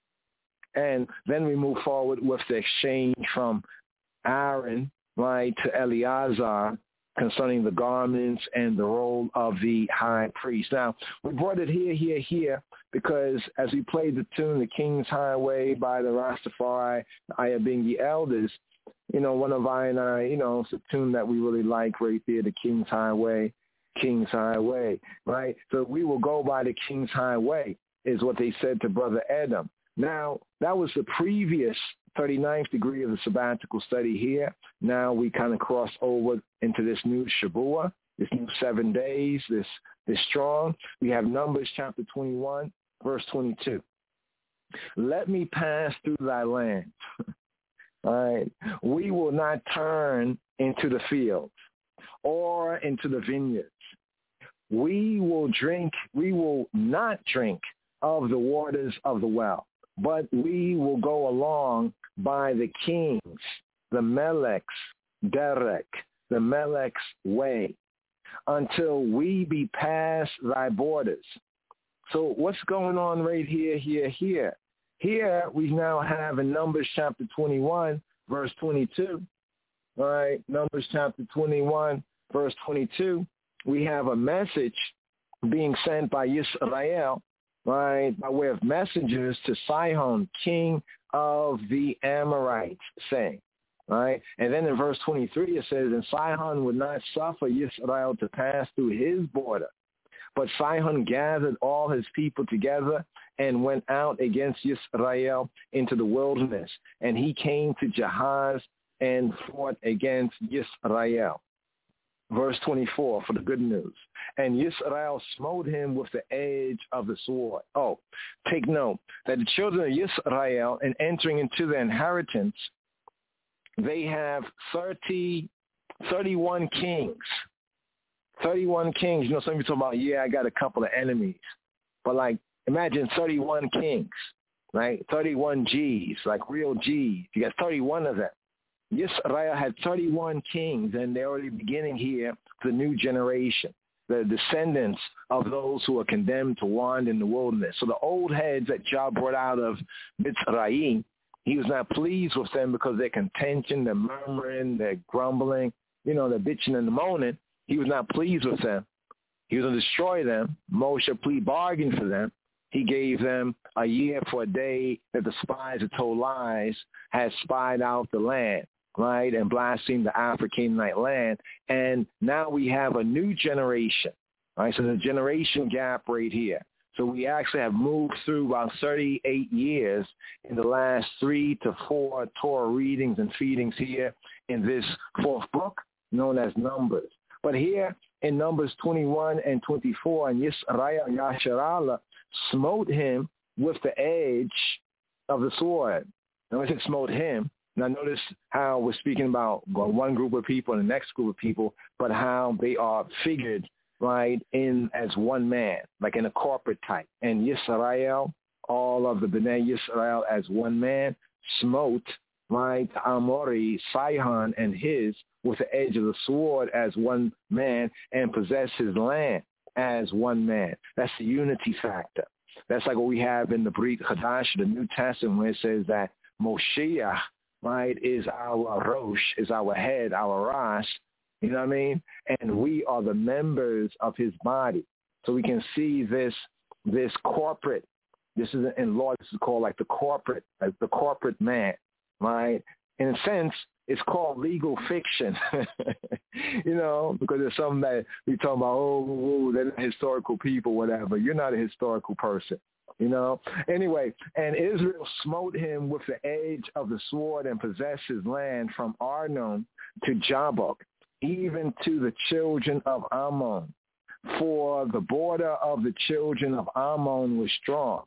[SPEAKER 8] And then we move forward with the exchange from Aaron, right, to Eleazar, concerning the garments and the role of the high priest. Now, we brought it here, here, here, because as we played the tune, The King's Highway by the Rastafari, I being the elders, you know, one of I and I, you know, it's a tune that we really like right there, The King's Highway, King's Highway, right? So we will go by the King's Highway, is what they said to Brother Edom. Now, that was the previous thirty-ninth degree of the sabbatical study here. Now we kind of cross over into this new Shavua, this new seven days, this this strong. We have Numbers chapter twenty-one, verse twenty-two. Let me pass through thy land. All right. We will not turn into the fields or into the vineyards. We will drink, we will not drink of the waters of the well. but we will go along by the kings, the Melech's derek, the Melech's way, until we be past thy borders. So what's going on right here, here, here? Here we now have in Numbers chapter twenty-one, verse twenty-two. All right, Numbers chapter twenty-one, verse twenty-two. We have a message being sent by Yisrael, right, by way of messengers to Sihon, king of the Amorites, saying, right? And then in verse twenty-three it says, and Sihon would not suffer Yisrael to pass through his border. But Sihon gathered all his people together and went out against Yisrael into the wilderness. And he came to Jahaz and fought against Yisrael. Verse twenty-four for the good news. And Yisrael smote him with the edge of the sword. Oh, take note that the children of Yisrael, in entering into their inheritance, they have thirty, thirty-one kings. thirty-one kings. You know, some people talk about, yeah, I got a couple of enemies. But, like, imagine thirty-one kings, right? thirty-one G's, like real G's. You got thirty-one of them. Yisrael had thirty-one kings, and they're already beginning here the new generation, the descendants of those who are condemned to wander in the wilderness. So the old heads that Jah brought out of Mitzrayim, he was not pleased with them because they're contention, they're murmuring, they're grumbling, you know, they're bitching and moaning. He was not pleased with them. He was going to destroy them. Moshe plea bargained for them. He gave them a year for a day that the spies that told lies had spied out the land, right, and blasphemed the African-Canaanite land. And now we have a new generation, right? So the generation gap right here. So we actually have moved through about thirty-eight years in the last three to four Torah readings and feedings here in this fourth book known as Numbers. But here in Numbers twenty-one and twenty-four, and Yisrael Yasharallah smote him with the edge of the sword. Now I said smote him. Now notice how we're speaking about one group of people and the next group of people, but how they are figured, right, in as one man, like in a corporate type. And Yisrael, all of the Bnei Yisrael as one man, smote, right, Amori, Sihon, and his with the edge of the sword as one man and possess his land as one man. That's the unity factor. That's like what we have in the Brit Chadash, the New Testament, where it says that Moshiach, right, is our Rosh, is our head, our Ras, you know what I mean? And we are the members of his body. So we can see this this corporate, this is in law, this is called like the corporate, like the corporate man, right? In a sense, it's called legal fiction, you know, because there's something that we talk about, oh, oh, they're not historical people, whatever. You're not a historical person, you know. Anyway, and Israel smote him with the edge of the sword and possessed his land from Arnon to Jabbok, even to the children of Ammon. For the border of the children of Ammon was strong.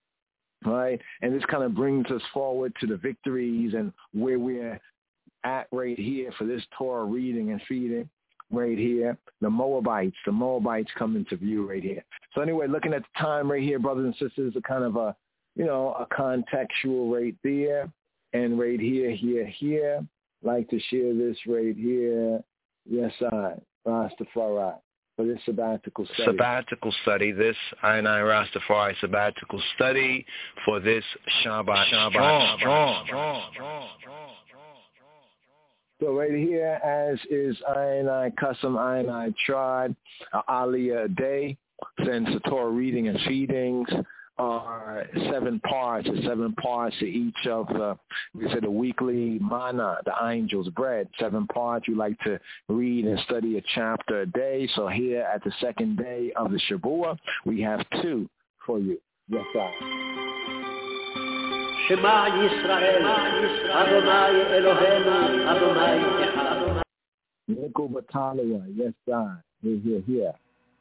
[SPEAKER 8] Right? And this kind of brings us forward to the victories and where we're at right here for this Torah reading and feeding right here. The Moabites, the Moabites come into view right here. So anyway, looking at the time right here, brothers and sisters, a kind of a, you know, a contextual right there. And right here, here, here. Like to share this right here. Yes, I, Rastafari. For this sabbatical study.
[SPEAKER 7] Sabbatical study, this I and I Rastafari sabbatical study for this Shabbat. Shabbat. Strong. Strong.
[SPEAKER 8] So right here, as is I and I custom, I and I tried, uh, Aliyah day, since the Torah reading and feedings are seven parts, or seven parts to each of the, we said the weekly manna, the angel's bread, seven parts. You like to read and study a chapter a day. So here at the second day of the Shabbat, we have two for you. Yes, sir.
[SPEAKER 15] Shema Yisrael, Adonai Eloheinu, Adonai Echad.
[SPEAKER 8] Nico Bataliya, yes, sir. Here, here, here.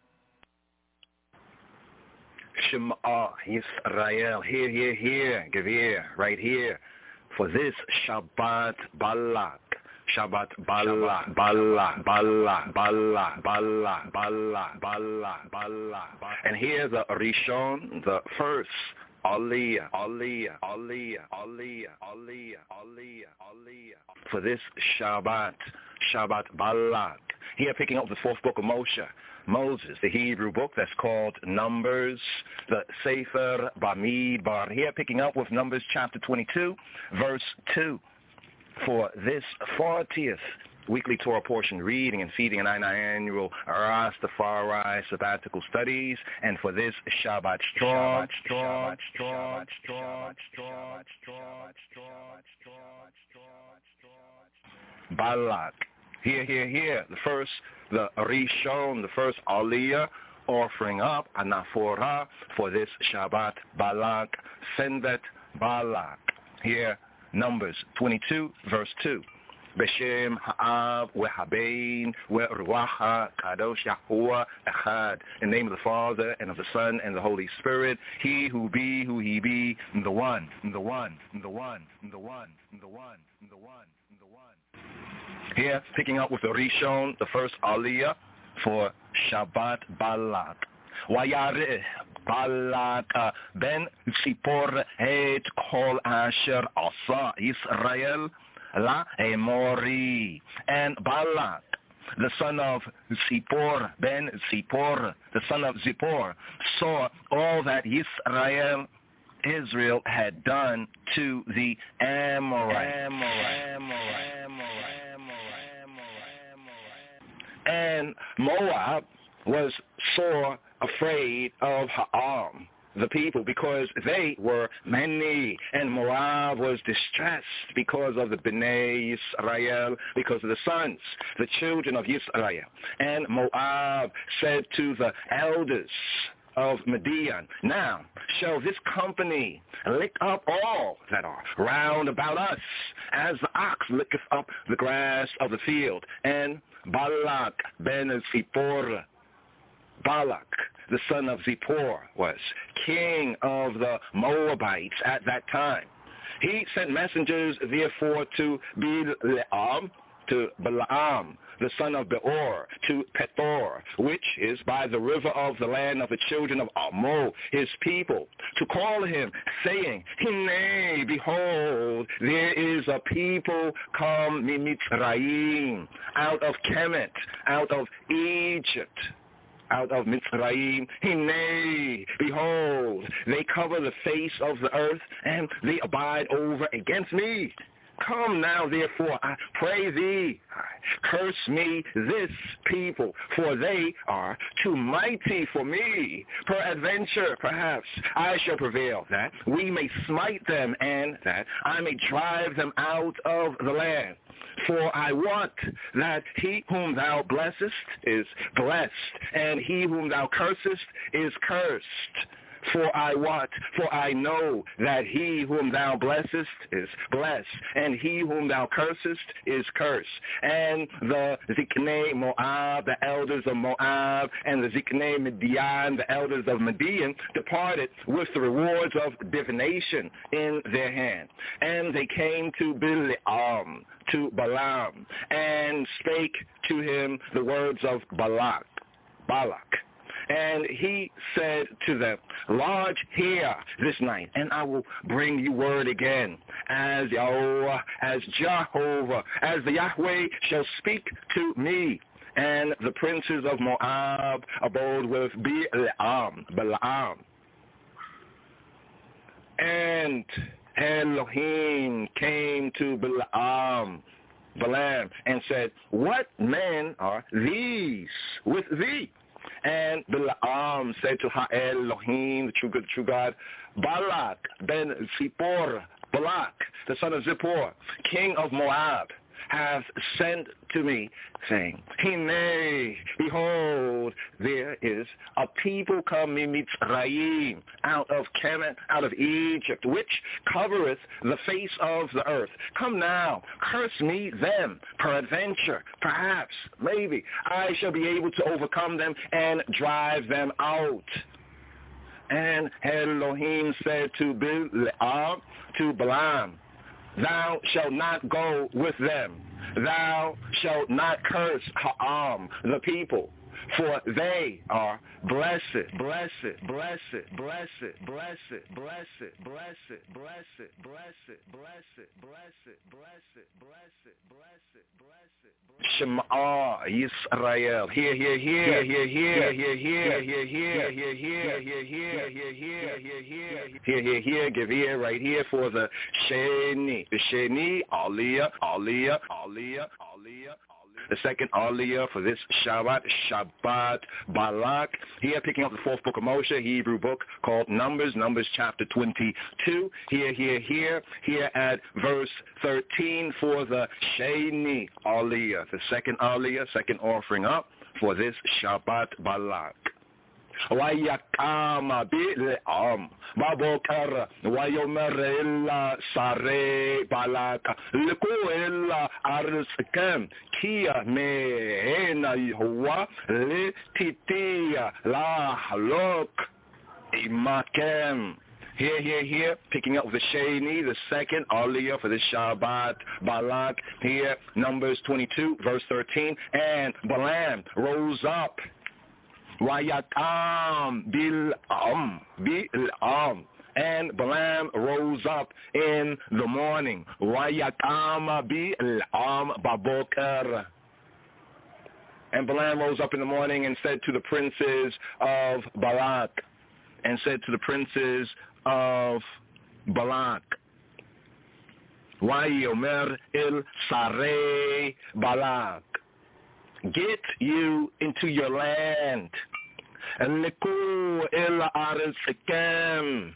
[SPEAKER 7] Shema Yisrael, here, here, here, Gevir, right here, for this Shabbat Balak, Shabbat Balak, Balak, Balak, Balak, Balak, Balak, Balak, Balak, and here the Rishon, the first Aliyah, Aliyah, Aliyah, Aliyah, Aliyah, Aliyah, Aliyah. For this Shabbat, Shabbat Balak. Here picking up the fourth book of Moshe, Moses, the Hebrew book that's called Numbers, the Sefer Bamidbar. Here picking up with Numbers chapter twenty-two, verse two. For this fortieth weekly Torah portion reading and feeding an annual Rastafari sabbatical studies, and for this Shabbat strong, strong, strong, strong, strong, strong, strong, strong, strong, Balak. Here, here, here. The first, the Rishon, the first Aliyah, offering up anaphora for this Shabbat Balak, Sendet Balak. Here, Numbers twenty-two, verse two. Beshem ha'av we'habein we'ruach kadosh Yahuwah echad. In the name of the Father and of the Son and the Holy Spirit, He who be, who He be, the one, the one, the one, the one, the one, the one, the one. Here, picking up with the Rishon, the first Aliyah for Shabbat Balak. Wayareh Balak ben Sipor et kol asher asa Yisrael la emori. And Balak, the son of Zippor ben Zippor, the son of Zippor, saw all that Yisrael, Israel, had done to the Amorites. And Moab was sore afraid of Ha'am, the people, because they were many, and Moab was distressed because of the Bnei Yisrael, because of the sons, the children of Yisrael. And Moab said to the elders of Midian, now shall this company lick up all that are round about us, as the ox licketh up the grass of the field. And Balak ben Zippor, Balak, the son of Zippor, was king of the Moabites at that time. He sent messengers, therefore, to Bileam, to Balaam, the son of Beor, to Pethor, which is by the river of the land of the children of Ammon, his people, to call him, saying, Hine, behold, there is a people come Mitzrayim, out of Kemet, out of Egypt, out of Mitzrayim. Hine, behold, they cover the face of the earth, and they abide over against me. Come now, therefore, I pray thee, curse me this people, for they are too mighty for me. Peradventure, perhaps, I shall prevail, that we may smite them, and that I may drive them out of the land. For I want that he whom thou blessest is blessed, and he whom thou cursest is cursed. For I want, for I know that he whom thou blessest is blessed, and he whom thou cursest is cursed. And the Ziknei Moab, the elders of Moab, and the Ziknei Midian, the elders of Midian, departed with the rewards of divination in their hand. And they came to Bileam, to Balaam, and spake to him the words of Balak, Balak. And he said to them, lodge here this night, and I will bring you word again, as Yahweh, as Jehovah, as the Yahweh shall speak to me. And the princes of Moab abode with Bileam, Balaam. And Elohim came to Balaam, Balaam, and said, what men are these with thee? And Balaam said to Ha-Elohim, the true good, the true God, Balak ben Zippor, Balak, the son of Zippor, king of Moab, hath sent to me, saying, Hine, behold, there is a people come Mitzrayim, out of Kemet, out of Egypt, which covereth the face of the earth. Come now, curse me them, peradventure, perhaps, maybe, I shall be able to overcome them and drive them out. And Elohim said to Bileam, to Balaam, thou shalt not go with them. Thou shalt not curse Ha'am, the people. for they are blessed, blessed, blessed, blessed, blessed, blessed, blessed, blessed, blessed, blessed, blessed, blessed, blessed, blessed. Shema Yisrael. Here, here, here, here, here, here, here, here, here, here, here, here, here, here, here, here, here, here, here, give ear right here for the Sheni, the Sheni, Aliyah, Aliyah, Aliyah, Aliyah. The second Aliyah for this Shabbat, Shabbat Balak. Here, picking up the fourth book of Moshe, Hebrew book called Numbers, Numbers chapter twenty-two. Here, here, here, here at verse thirteen for the Sheni Aliyah, the second Aliyah, second offering up for this Shabbat Balak. ويقام بالأم بابوكر ويومر إلا ساري بالاك لكو إلا أرسكم كيا مهنا يهوى لتتيا لا حلوك إماكم. Here, here, here, picking up the Sheni, the second Aliyah for the Shabbat Balak. Here, Numbers twenty-two, verse thirteen. And Balaam rose up. Wayatam bil-am, bil-am. And Balaam rose up in the morning. Wayatam bil-am baboker. And Balaam rose up in the morning and said to the princes of Balak, and said to the princes of Balak, Wayomer il Sarei Balak, get you into your land, and Liku il Aretz,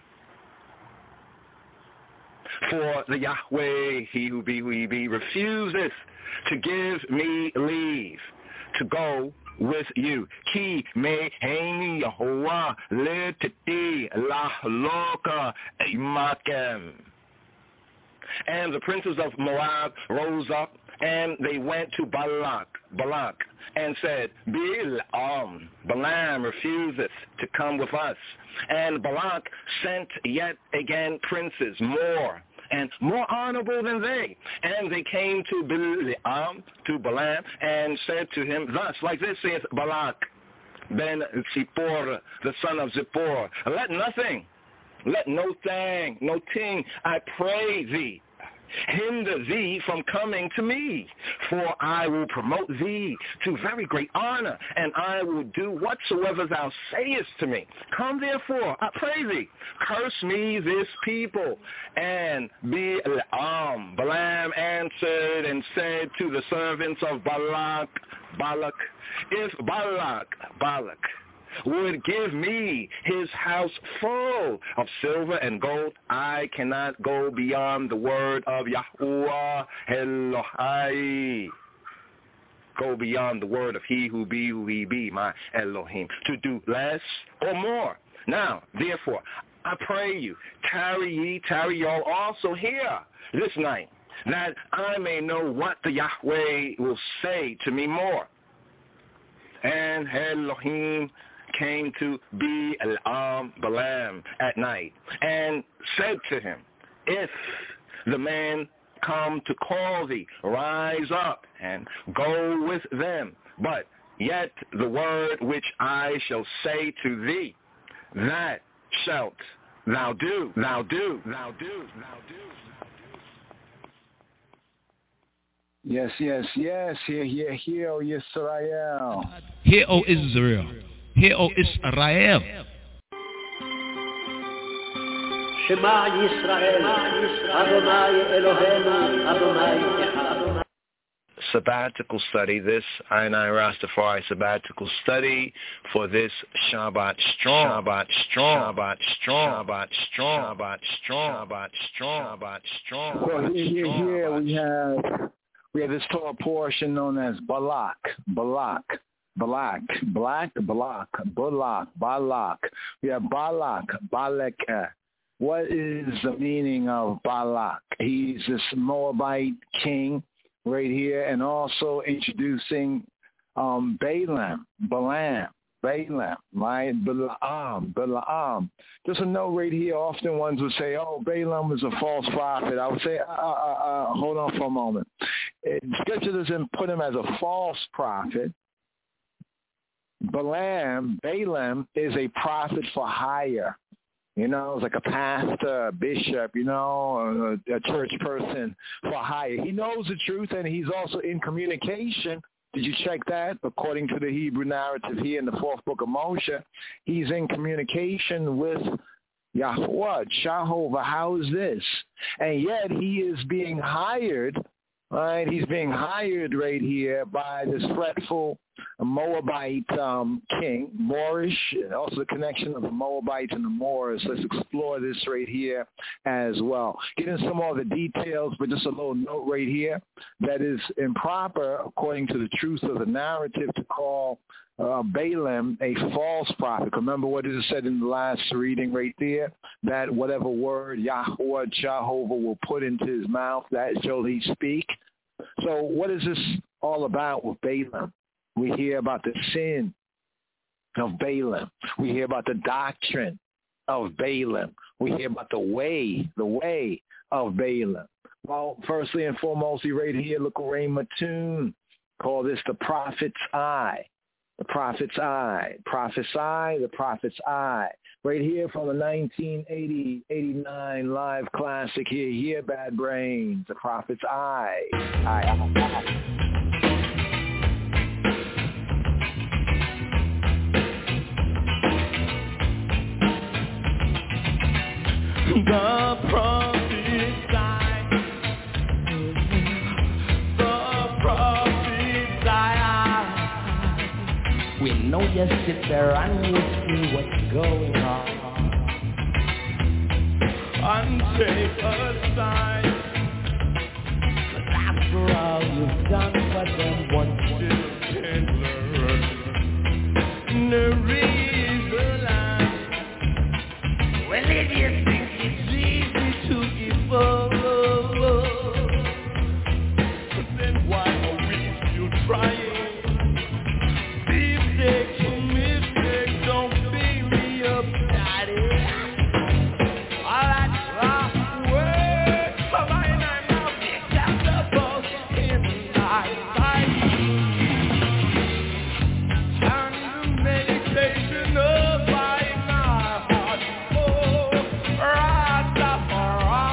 [SPEAKER 7] for the Yahweh, he who be, who he be, refuseth to give me leave to go with you. Ki meheini Yahuwah letiti lahloka imakem. And the princes of Moab rose up, and they went to Balak, Balak, and said, Balaam, Balaam refuseth to come with us. And Balak sent yet again princes, more and more honorable than they. And they came to Balaam, to Balaam, and said to him, thus, like this saith Balak, ben Zippor, the son of Zippor, let nothing, let no thing, no thing, I pray thee, hinder thee from coming to me, for I will promote thee to very great honor, and I will do whatsoever thou sayest to me. Come therefore, I pray thee, curse me this people. And Balaam, Balaam answered and said to the servants of Balak, Balak, if Balak, Balak, would give me his house full of silver and gold, I cannot go beyond the word of Yahuwah Elohai. Go beyond the word of he who be, who he be, my Elohim, to do less or more. Now, therefore, I pray you, tarry ye, tarry y'all also here this night, that I may know what the Yahweh will say to me more. And Elohim came to Balaam, Balaam at night, and said to him, if the man come to call thee, rise up and go with them. But yet the word which I shall say to thee, that shalt thou do, thou do, thou do, thou do.
[SPEAKER 8] Yes, yes, yes. Hear, hear, hear, O Yisrael.
[SPEAKER 17] Hear, O Israel. Hear, O Israel.
[SPEAKER 15] Shema Yisrael, Adonai Eloheinu, Adonai Echad.
[SPEAKER 7] Sabbatical study, this I N I Rastafari sabbatical study for this Shabbat strong, Shabbat strong, Shabbat strong, Shabbat strong, Shabbat strong, Shabbat strong, Shabbat strong.
[SPEAKER 8] So here, here we have we have this Torah portion known as Balak, Balak. Balak, Black, Balak, Balak, Balak. We have Balak, Balak. What is the meaning of Balak? He's this Moabite king right here, and also introducing um, Balaam, Balaam, Balaam, right? Balaam, Balaam. Just a note right here, often ones would say, oh, Balaam was a false prophet. I would say, uh, uh, uh, hold on for a moment. It, Scripture doesn't put him as a false prophet. Balaam, Balaam is a prophet for hire. You know, it's like a pastor, a bishop, you know, a, a church person for hire. He knows the truth, and he's also in communication. Did you check that? According to the Hebrew narrative here in the fourth book of Moshe, he's in communication with Yahweh, Jehovah. How is this? And yet he is being hired, right? He's being hired right here by this fretful Moabite um, king, Moorish, and also the connection of the Moabites and the Moors. Let's explore this right here as well. Get into some more of the details, but just a little note right here that is improper, according to the truth of the narrative, to call uh, Balaam a false prophet. Remember what it said in the last reading right there, that whatever word Yahweh, Jehovah will put into his mouth, that shall he speak. So what is this all about with Balaam? We hear about the sin of Balaam. We hear about the doctrine of Balaam. We hear about the way, the way of Balaam. Well, firstly and foremost, right here, look at Ray Mattoon. Call this the prophet's eye. The prophet's eye. Prophet's eye, the prophet's eye. Right here from the nineteen eighty eighty-nine live classic here, here, Bad Brains, the prophet's eye. Eye, eye, eye.
[SPEAKER 12] The prophet's eye, the prophet's eye. We know you sit there and you see what's going on, and take a side. But after all you've done for them, one still can learn. There is a line. Well, it is. Oh, oh, oh. But then why are we still trying? Mistakes for mistakes, don't beat me up, daddy. Alright, last word, come on, I'm out, pick up the boss in my life. And the meditation of my heart, oh, Rastafari.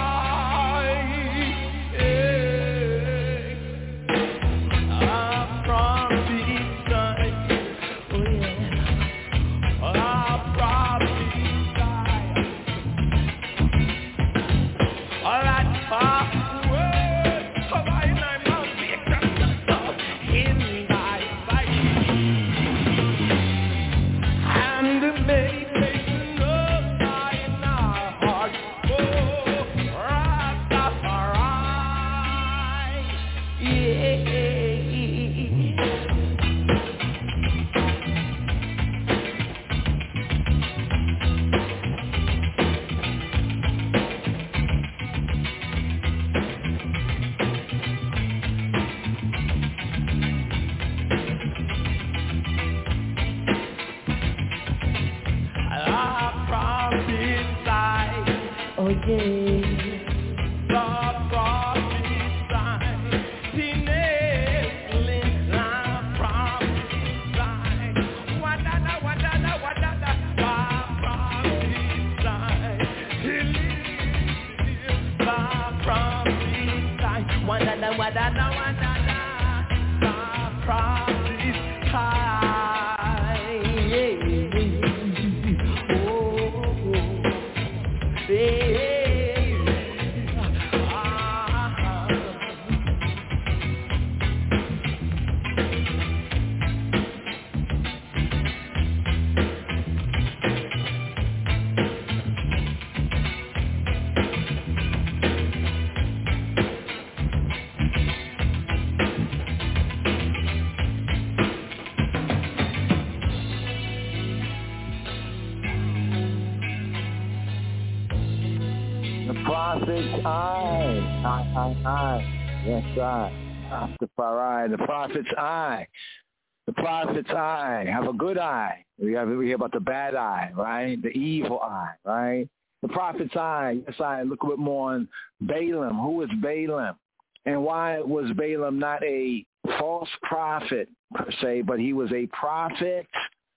[SPEAKER 8] Prophet's eye, eye, eye, eye. Yes, I. Rastafari, the prophet's eye. The prophet's eye. Have a good eye. We have we hear about the bad eye, right? The evil eye, right? The prophet's eye. Yes, I. Look a bit more on Balaam. Who is Balaam? And why was Balaam not a false prophet per se, but he was a prophet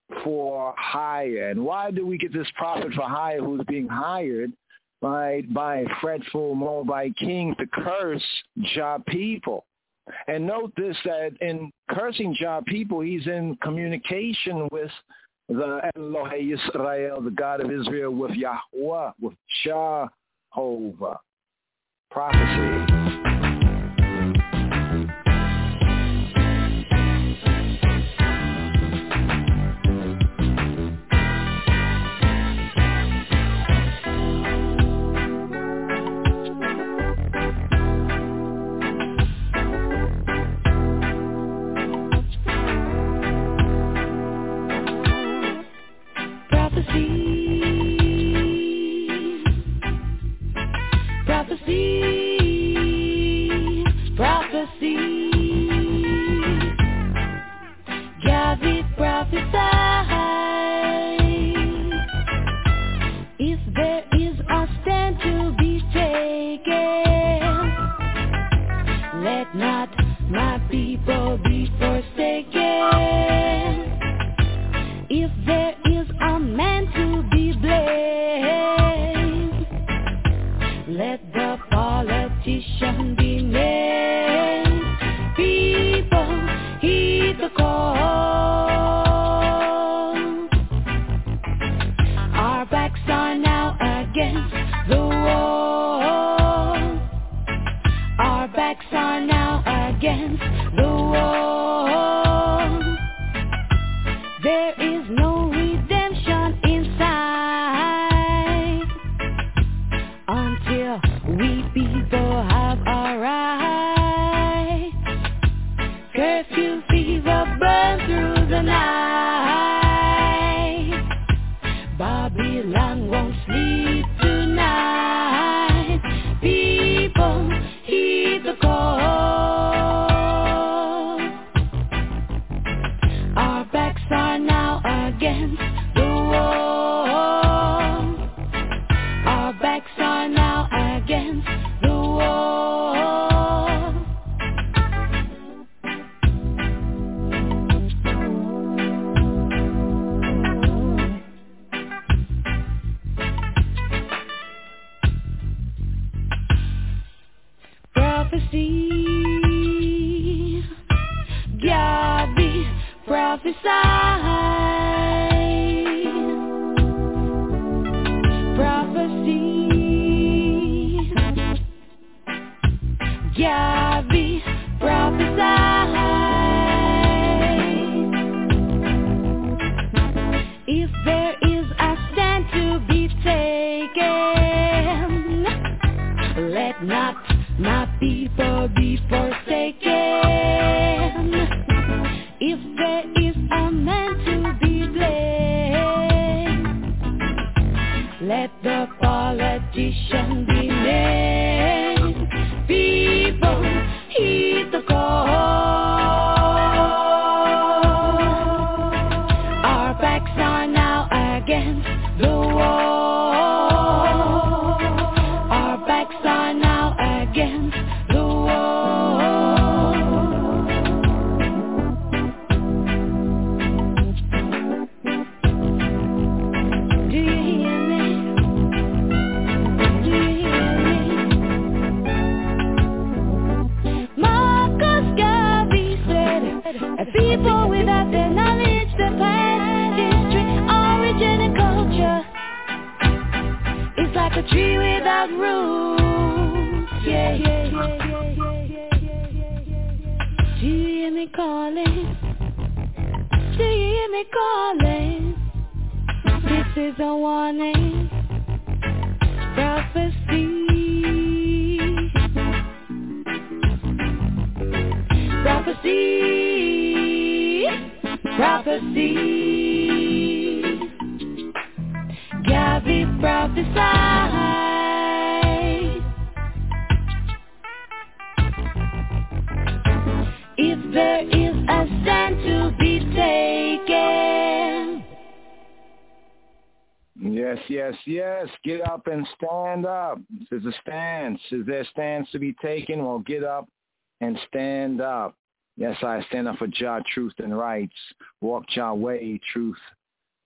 [SPEAKER 8] for hire. And why do we get this prophet for hire who's being hired by, by fretful Moabite kings to curse Jah people? And note this, that in cursing Jah people, he's in communication with the Elohei Yisrael, the God of Israel, with Yahweh, with Jehovah. Prophecy. Stand up. There's a stance. Is there a stance to be taken? Well, get up and stand up. Yes, I stand up for Jah, truth, and rights. Walk Jah way, truth,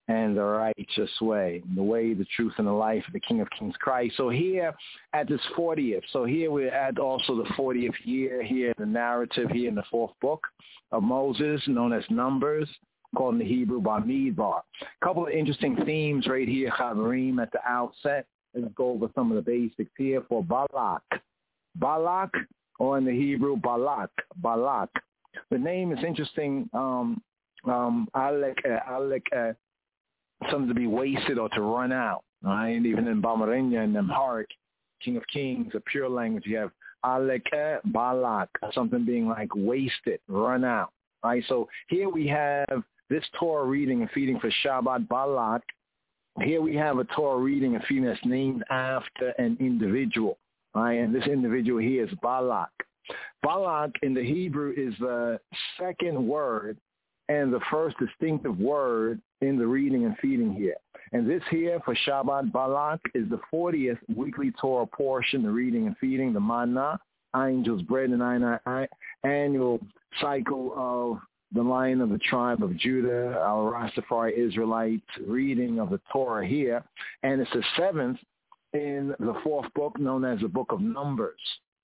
[SPEAKER 8] and the righteous way, the way, the truth, and the life of the King of Kings Christ. So here at this fortieth, so here we're at also the fortieth year here, the narrative here in the fourth book of Moses, known as Numbers, called in the Hebrew Bamidbar. A couple of interesting themes right here, Chavarim, at the outset. Let's go over some of the basics here for Balak. Balak, or in the Hebrew, Balak. Balak. The name is interesting. Um, um, Alek, uh, Alek, uh, something to be wasted or to run out. Right? Even in Bamarenya and Amharic, King of Kings, a pure language, you have Alek, uh, Balak, something being like wasted, run out. Right? So here we have this Torah reading and feeding for Shabbat Balak. Here we have a Torah reading and feeding that's named after an individual. Right? And this individual here is Balak. Balak in the Hebrew is the second word and the first distinctive word in the reading and feeding here. And this here for Shabbat Balak is the fortieth weekly Torah portion, the reading and feeding, the manna, angels, bread, and an annual cycle of the Lion of the tribe of Judah, our Rastafari Israelite reading of the Torah here. And it's the seventh in the fourth book known as the Book of Numbers.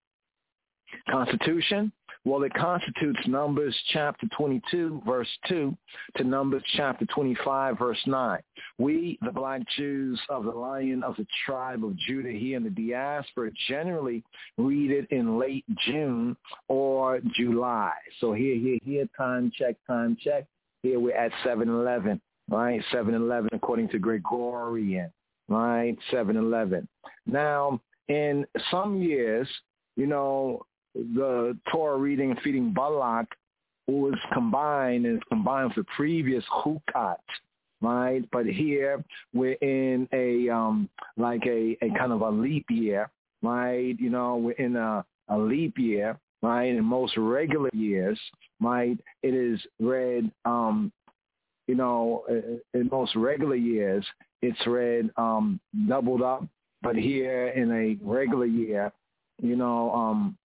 [SPEAKER 8] Constitution? Well, it constitutes Numbers chapter twenty-two, verse two, to Numbers chapter twenty-five, verse nine. We, the black Jews of the Lion of the tribe of Judah here in the diaspora, generally read it in late June or July. So here, here, here, time check, time check. Here we're at seven eleven, right? seven eleven according to Gregorian, right? seven eleven. Now, in some years, you know, the Torah reading and feeding Balak was combined and combined with the previous Chukat, right? But here we're in a um, like a, a kind of a leap year, right? You know, we're in a, a leap year, right? In most regular years, right? It is read, um, you know, in most regular years, it's read um, doubled up. But here in a regular year, you know, um,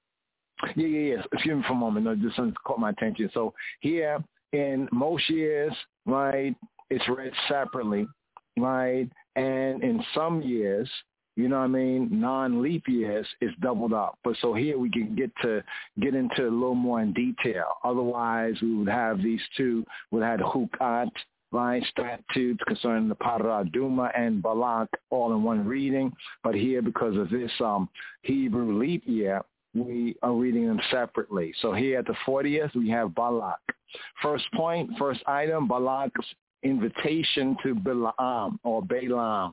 [SPEAKER 8] Yeah, yeah, yeah. Excuse me for a moment. No, this one caught my attention. So here, in most years, right, it's read separately, right? And in some years, you know what I mean, non-leap years, it's doubled up. But so here we can get to get into a little more in detail. Otherwise, we would have these two, would have Chukat, right, statutes concerning the Paraduma and Balak all in one reading. But here, because of this um, Hebrew leap year, we are reading them separately. So here at the fortieth, we have Balak. First point, first item, Balak's invitation to Balaam or Balaam.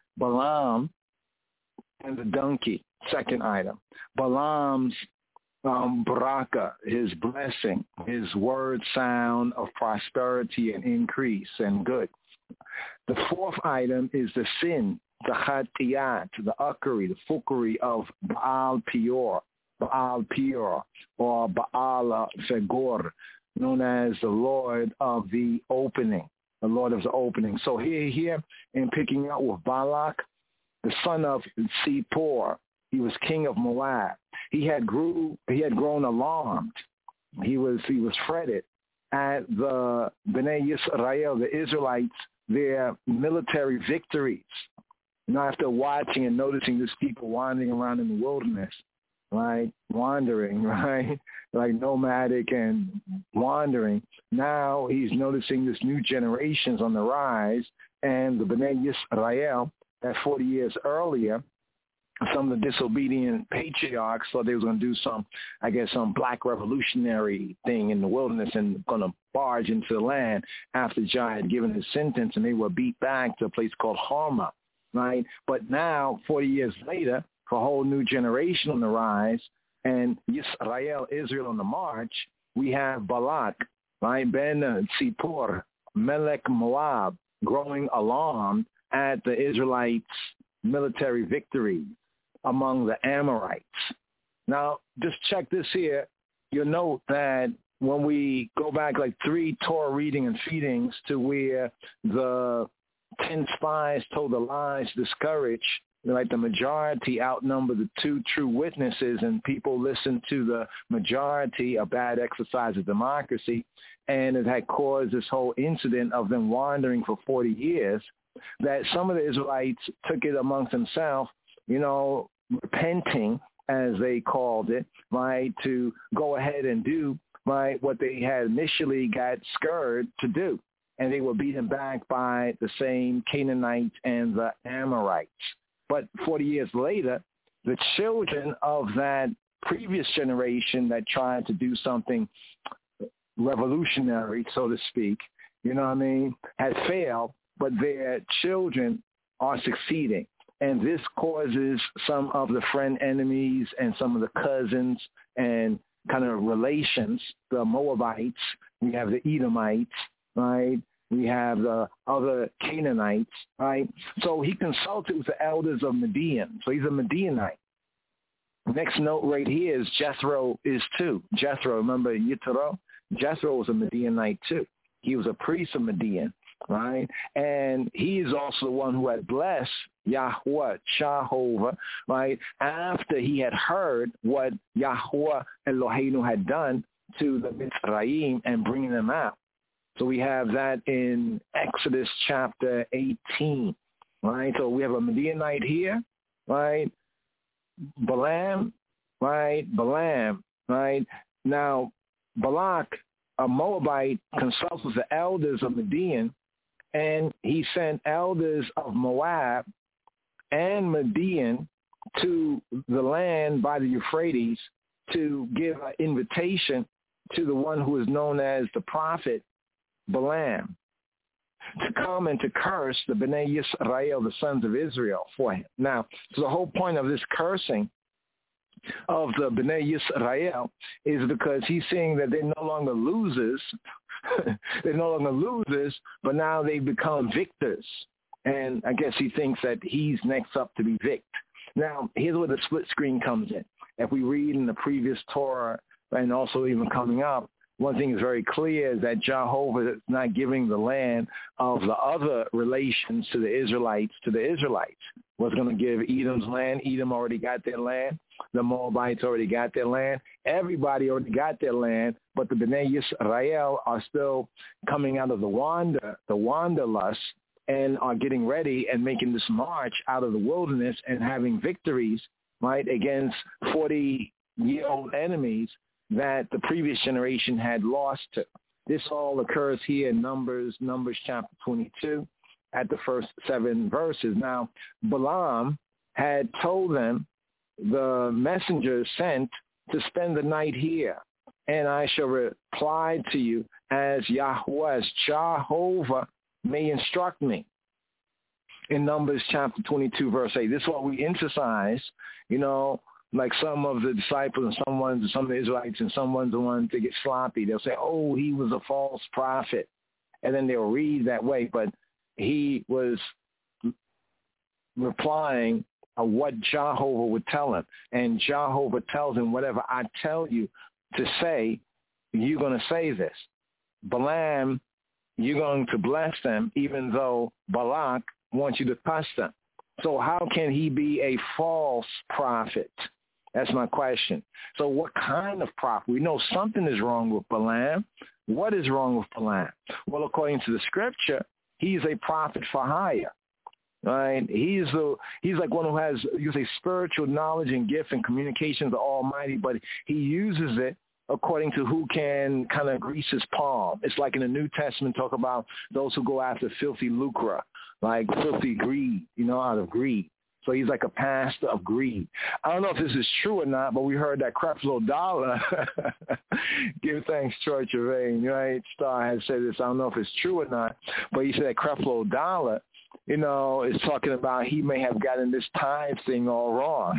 [SPEAKER 8] Balaam and the donkey, second item. Balaam's um, baraka, his blessing, his word sound of prosperity and increase and good. The fourth item is the sin, the chatiyat, the uckery, the fuckery of Baal Peor. Baal Peor, or Baal Fegor, known as the Lord of the opening, the Lord of the opening. So here, here, in picking up with Balak, the son of Zippor, he was king of Moab. He had grew, he had grown alarmed. He was, he was fretted at the Bnei Yisrael, the Israelites, their military victories. You know, after watching and noticing these people wandering around in the wilderness, right, wandering, right, like nomadic and wandering. Now he's noticing this new generations on the rise, and the Bnei Yisrael, that forty years earlier, some of the disobedient patriarchs thought they was going to do some, I guess, some black revolutionary thing in the wilderness and going to barge into the land after Jah had given his sentence, and they were beat back to a place called Hormah, right? But now, forty years later, for a whole new generation on the rise, and Yisrael, Israel on the march, we have Balak, right, Ben Zippor, Melech Moab, growing alarmed at the Israelites' military victory among the Amorites. Now, just check this here. You'll note that when we go back like three Torah reading and feedings to where the ten spies told the lies to discourage like the majority outnumber the two true witnesses, and people listen to the majority, a bad exercise of democracy, and it had caused this whole incident of them wandering for forty years, that some of the Israelites took it amongst themselves, you know, repenting, as they called it, right, to go ahead and do, right, what they had initially got scared to do. And they were beaten back by the same Canaanites and the Amorites. But forty years later, the children of that previous generation that tried to do something revolutionary, so to speak, you know what I mean, had failed, but their children are succeeding. And this causes some of the friend enemies and some of the cousins and kind of relations, the Moabites, we have the Edomites, right? We have the other Canaanites, right? So he consulted with the elders of Midian. So he's a Midianite. Next note right here is Jethro is too. Jethro, remember Yitro? Jethro was a Midianite too. He was a priest of Midian, right? And he is also the one who had blessed Yahweh, Jehovah, right, after he had heard what Yahweh Eloheinu had done to the Mitzrayim and bringing them out. So we have that in Exodus chapter eighteen, right? So we have a Midianite here, right? Balaam, right? Balaam, right? Now, Balak, a Moabite, consults with the elders of Midian, and he sent elders of Moab and Midian to the land by the Euphrates to give an invitation to the one who is known as the prophet Balaam, to come and to curse the Bnei Yisrael, the sons of Israel, for him. Now, so the whole point of this cursing of the Bnei Yisrael is because he's seeing that they're no longer losers. They're no longer losers, but now they become victors. And I guess he thinks that he's next up to be victor. Now, here's where the split screen comes in. If we read in the previous Torah and also even coming up, one thing is very clear is that Jehovah is not giving the land of the other relations to the Israelites to the Israelites. Was going to give Edom's land. Edom already got their land. The Moabites already got their land. Everybody already got their land, but the Bnei Yisrael are still coming out of the wander, the wanderlust, and are getting ready and making this march out of the wilderness and having victories, right, against forty-year-old enemies that the previous generation had lost to. This all occurs here in Numbers, Numbers chapter twenty-two, at the first seven verses. Now, Balaam had told them, the messenger sent to spend the night here, and I shall reply to you as Yahweh, as Jehovah may instruct me. In Numbers chapter twenty-two, verse eight. This is what we emphasize, you know, like some of the disciples and some ones, some of the Israelites and some ones the ones that get sloppy. They'll say, oh, he was a false prophet. And then they'll read that way. But he was replying of what Jehovah would tell him. And Jehovah tells him, whatever I tell you to say, you're going to say this. Balaam, you're going to bless them, even though Balak wants you to curse them. So how can he be a false prophet? That's my question. So what kind of prophet? We know something is wrong with Balaam. What is wrong with Balaam? Well, according to the scripture, he's a prophet for hire. Right? He's the he's like one who has, you say, spiritual knowledge and gift and communications of the Almighty, but he uses it according to who can kind of grease his palm. It's like in the New Testament, talk about those who go after filthy lucre, like filthy greed, you know, out of greed. So he's like a pastor of greed. I don't know if this is true or not, but we heard that Creflo Dollar, give thanks, Church of Vain, right? Star has said this. I don't know if it's true or not, but he said that Creflo Dollar, you know, is talking about he may have gotten this tithe thing all wrong.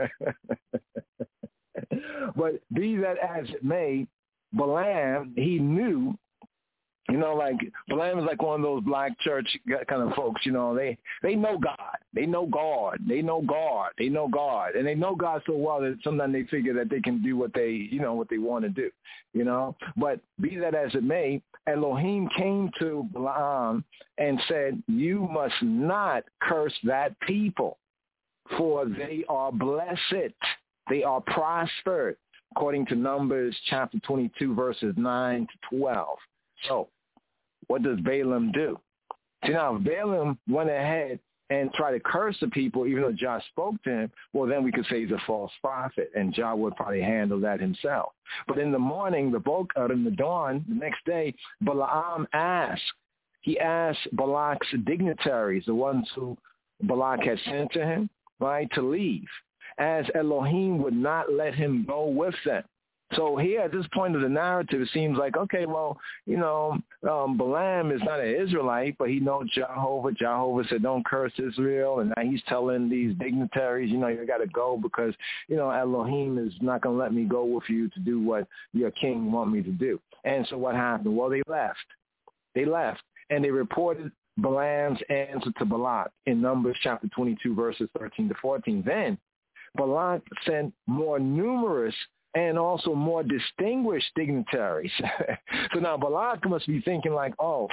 [SPEAKER 8] But be that as it may, Balaam, he knew, you know, like Balaam is like one of those black church kind of folks, you know, they, they know God. They know God. They know God. They know God. And they know God so well that sometimes they figure that they can do what they, you know, what they want to do, you know. But be that as it may, Elohim came to Balaam and said, you must not curse that people. for they are blessed. They are prospered, according to Numbers chapter twenty-two, verses nine to twelve. So what does Balaam do? See, now, if Balaam went ahead and tried to curse the people, even though Jah spoke to him, well, then we could say he's a false prophet, and Jah would probably handle that himself. But in the morning, the Bokar, in the dawn, the next day, Balaam asked. He asked Balak's dignitaries, the ones who Balak had sent to him, right, to leave, as Elohim would not let him go with them. So here at this point of the narrative, it seems like, okay, well, you know, um, Balaam is not an Israelite, but he knows Jehovah. Jehovah said, don't curse Israel. And now he's telling these dignitaries, you know, you got to go because, you know, Elohim is not going to let me go with you to do what your king want me to do. And so what happened? Well, they left. They left. And they reported Balaam's answer to Balak in Numbers chapter twenty-two, verses thirteen to fourteen. Then Balak sent more numerous and also more distinguished dignitaries. So now Balak must be thinking like, oh,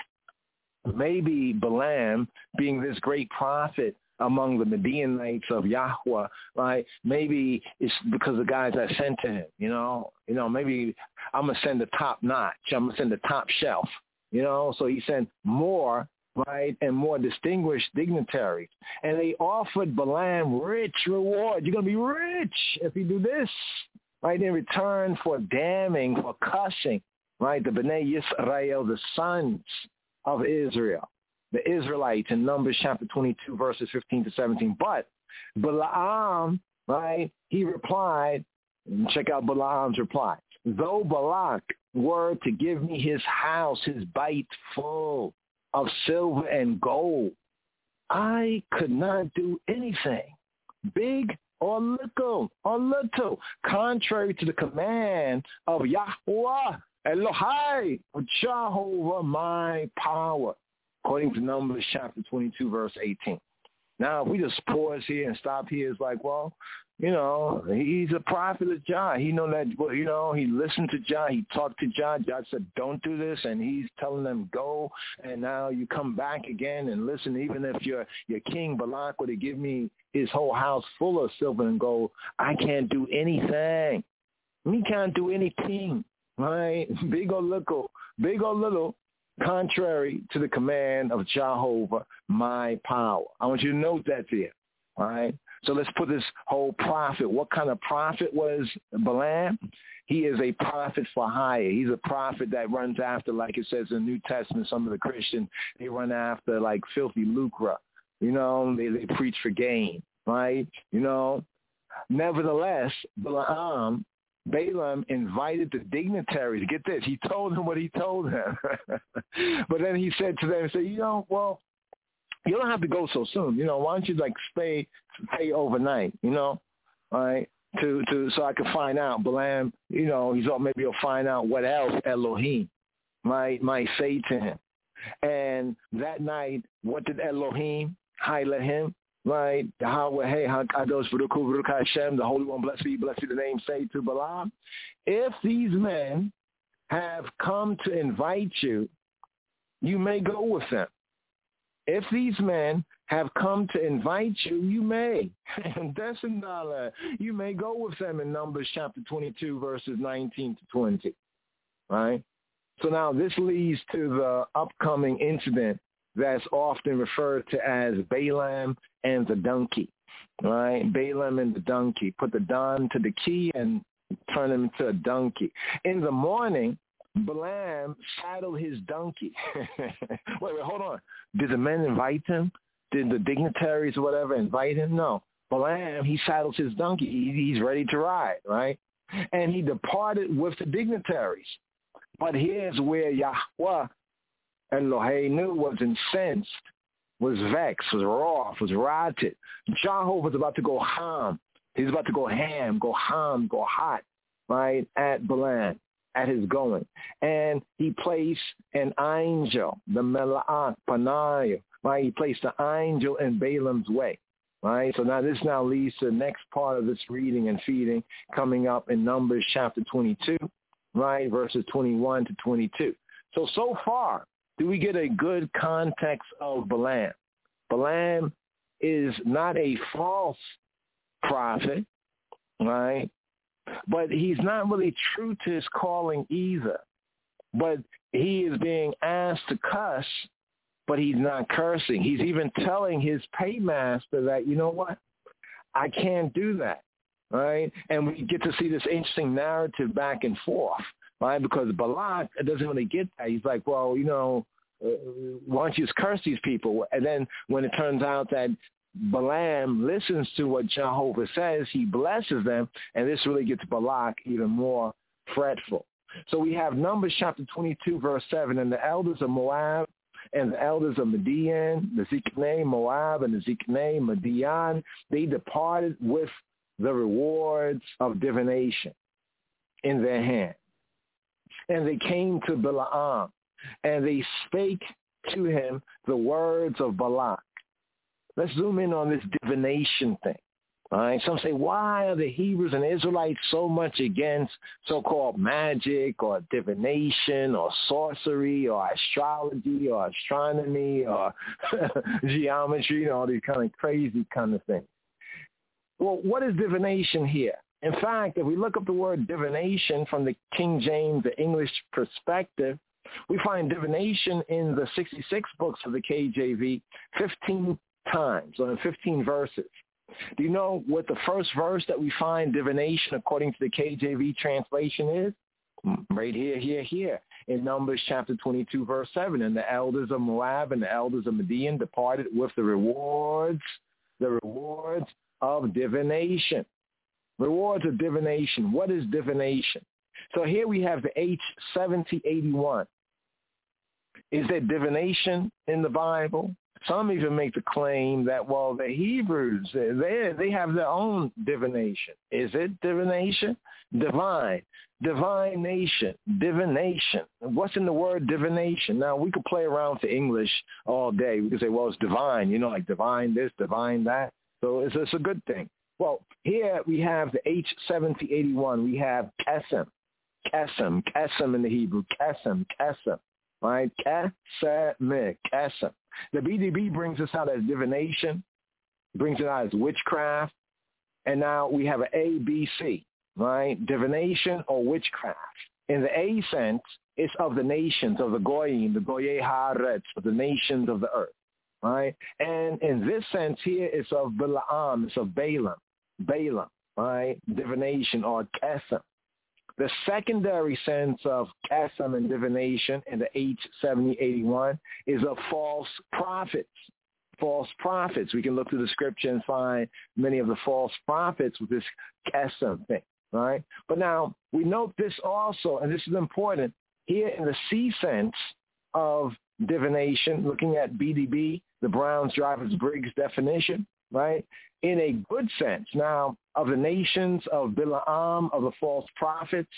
[SPEAKER 8] maybe Balaam, being this great prophet among the Midianites of Yahweh, right, maybe it's because the guys I sent to him, you know, you know, maybe I'm going to send the top notch, I'm going to send the top shelf, you know, so he sent more, right, and more distinguished dignitaries. And they offered Balaam rich reward. You're going to be rich if you do this. Right, in return for damning, for cussing, right, the Bnei Yisrael, the sons of Israel, the Israelites in Numbers chapter twenty-two, verses fifteen to seventeen. But Balaam, right, he replied, and check out Balaam's reply, though Balak were to give me his house, his bite full of silver and gold, I could not do anything, big or little, or little, contrary to the command of Yahweh, Elohai, Jehovah, my power, according to Numbers chapter twenty-two, verse eighteen. Now, if we just pause here and stop here, it's like, well, you know, he's a prophet of Jah. He know that, well, you know, he listened to Jah. He talked to Jah. Jah said, don't do this, and he's telling them go. And now you come back again and listen. Even if your your king Balak were to give me his whole house full of silver and gold, I can't do anything. We can't do anything, right? Big or little, big or little, contrary to the command of Jehovah, my power. I want you to note that there, all right? So let's put this whole prophet. What kind of prophet was Balaam? He is a prophet for hire. He's a prophet that runs after, like it says in the New Testament, some of the Christians, they run after like filthy lucre. You know, they, they preach for gain, right? You know, nevertheless, Balaam, Balaam invited the dignitaries. Get this, he told them what he told them. But then he said to them, say, you know, well, you don't have to go so soon. You know, why don't you like stay stay overnight, you know, all right, to, to so I can find out. Balaam, you know, he's all, maybe he'll find out what else Elohim might, might say to him. And that night, what did Elohim highlight him? Right? Yahweh, hey, Hakadosh Baruch Hu, Baruch Hashem, the Holy One, blessed be, blessed be the name, say to Balaam, if these men have come to invite you, you may go with them. If these men have come to invite you, you may. And that's in dollar. You may go with them in Numbers chapter twenty-two, verses nineteen to twenty. Right? So now this leads to the upcoming incident that's often referred to as Balaam and the donkey. Right? Balaam and the donkey. Put the don to the key and turn him into a donkey. In the morning, Balaam saddled his donkey. wait, wait, hold on. Did the men invite him? Did the dignitaries or whatever invite him? No. Balaam, he saddles his donkey. He, he's ready to ride, right? And he departed with the dignitaries. But here's where Yahweh Eloheinu was incensed, was vexed, was wroth, was rotted. Jehovah was about to go ham. He's about to go ham, go ham, go hot, right, at Balaam, at his going. And he placed an angel, the Mela'ach Panayah, right? He placed the angel in Balaam's way, right? So now this now leads to the next part of this reading and feeding coming up in Numbers chapter twenty-two, right, verses twenty-one to twenty-two. So, so far, do we get a good context of Balaam? Balaam is not a false prophet, right? But he's not really true to his calling either. But he is being asked to cuss, but he's not cursing. He's even telling his paymaster that, you know what, I can't do that, right? And we get to see this interesting narrative back and forth, right? Because Balak doesn't really get that. He's like, well, you know, uh, why don't you just curse these people? And then when it turns out that Balaam listens to what Jehovah says, he blesses them, and this really gets Balak even more fretful. So we have Numbers chapter twenty-two, verse seven, and the elders of Moab and the elders of Midian, the Ziknei Moab and the Ziknei Midian, they departed with the rewards of divination in their hand. And they came to Balaam, and they spake to him the words of Balak. Let's zoom in on this divination thing. All right. Some say, why are the Hebrews and Israelites so much against so-called magic or divination or sorcery or astrology or astronomy or geometry and all these kind of crazy kind of things? Well, what is divination here? In fact, if we look up the word divination from the King James, the English perspective, we find divination in the sixty-six books of the K J V fifteen times, or in fifteen verses. Do you know what the first verse that we find divination according to the K J V translation is? Right here, here, here. In Numbers chapter twenty-two, verse seven. And the elders of Moab and the elders of Midian departed with the rewards, the rewards of divination. Rewards of divination. What is divination? So here we have the H seventy eighty-one. Is there divination in the Bible? Some even make the claim that, well, the Hebrews, they they have their own divination. Is it divination? Divine. Divine nation. Divination. What's in the word divination? Now, we could play around with the English all day. We could say, well, it's divine, you know, like divine this, divine that. So it's, it's a good thing. Well, here we have the H seventy eighty-one. We have kesem. Kesem. Kesem in the Hebrew. Kesem. Kesem. Right? Kesem. Kesem. The B D B brings us out as divination, brings it out as witchcraft, and now we have an A, B, C, right? Divination or witchcraft. In the A sense, it's of the nations, of the Goyim, the Goyei Haaretz, of the nations of the earth, right? And in this sense here, it's of Balaam, it's of Balaam, Balaam, right? Divination or kesem. The secondary sense of kesem and divination in the H seventy eighty-one is of false prophets. False prophets. We can look through the scripture and find many of the false prophets with this kesem thing, right? But now we note this also, and this is important, here in the C sense of divination, looking at B D B, the Browns Drivers Briggs definition, right? In a good sense. Now, of the nations of Balaam, of the false prophets,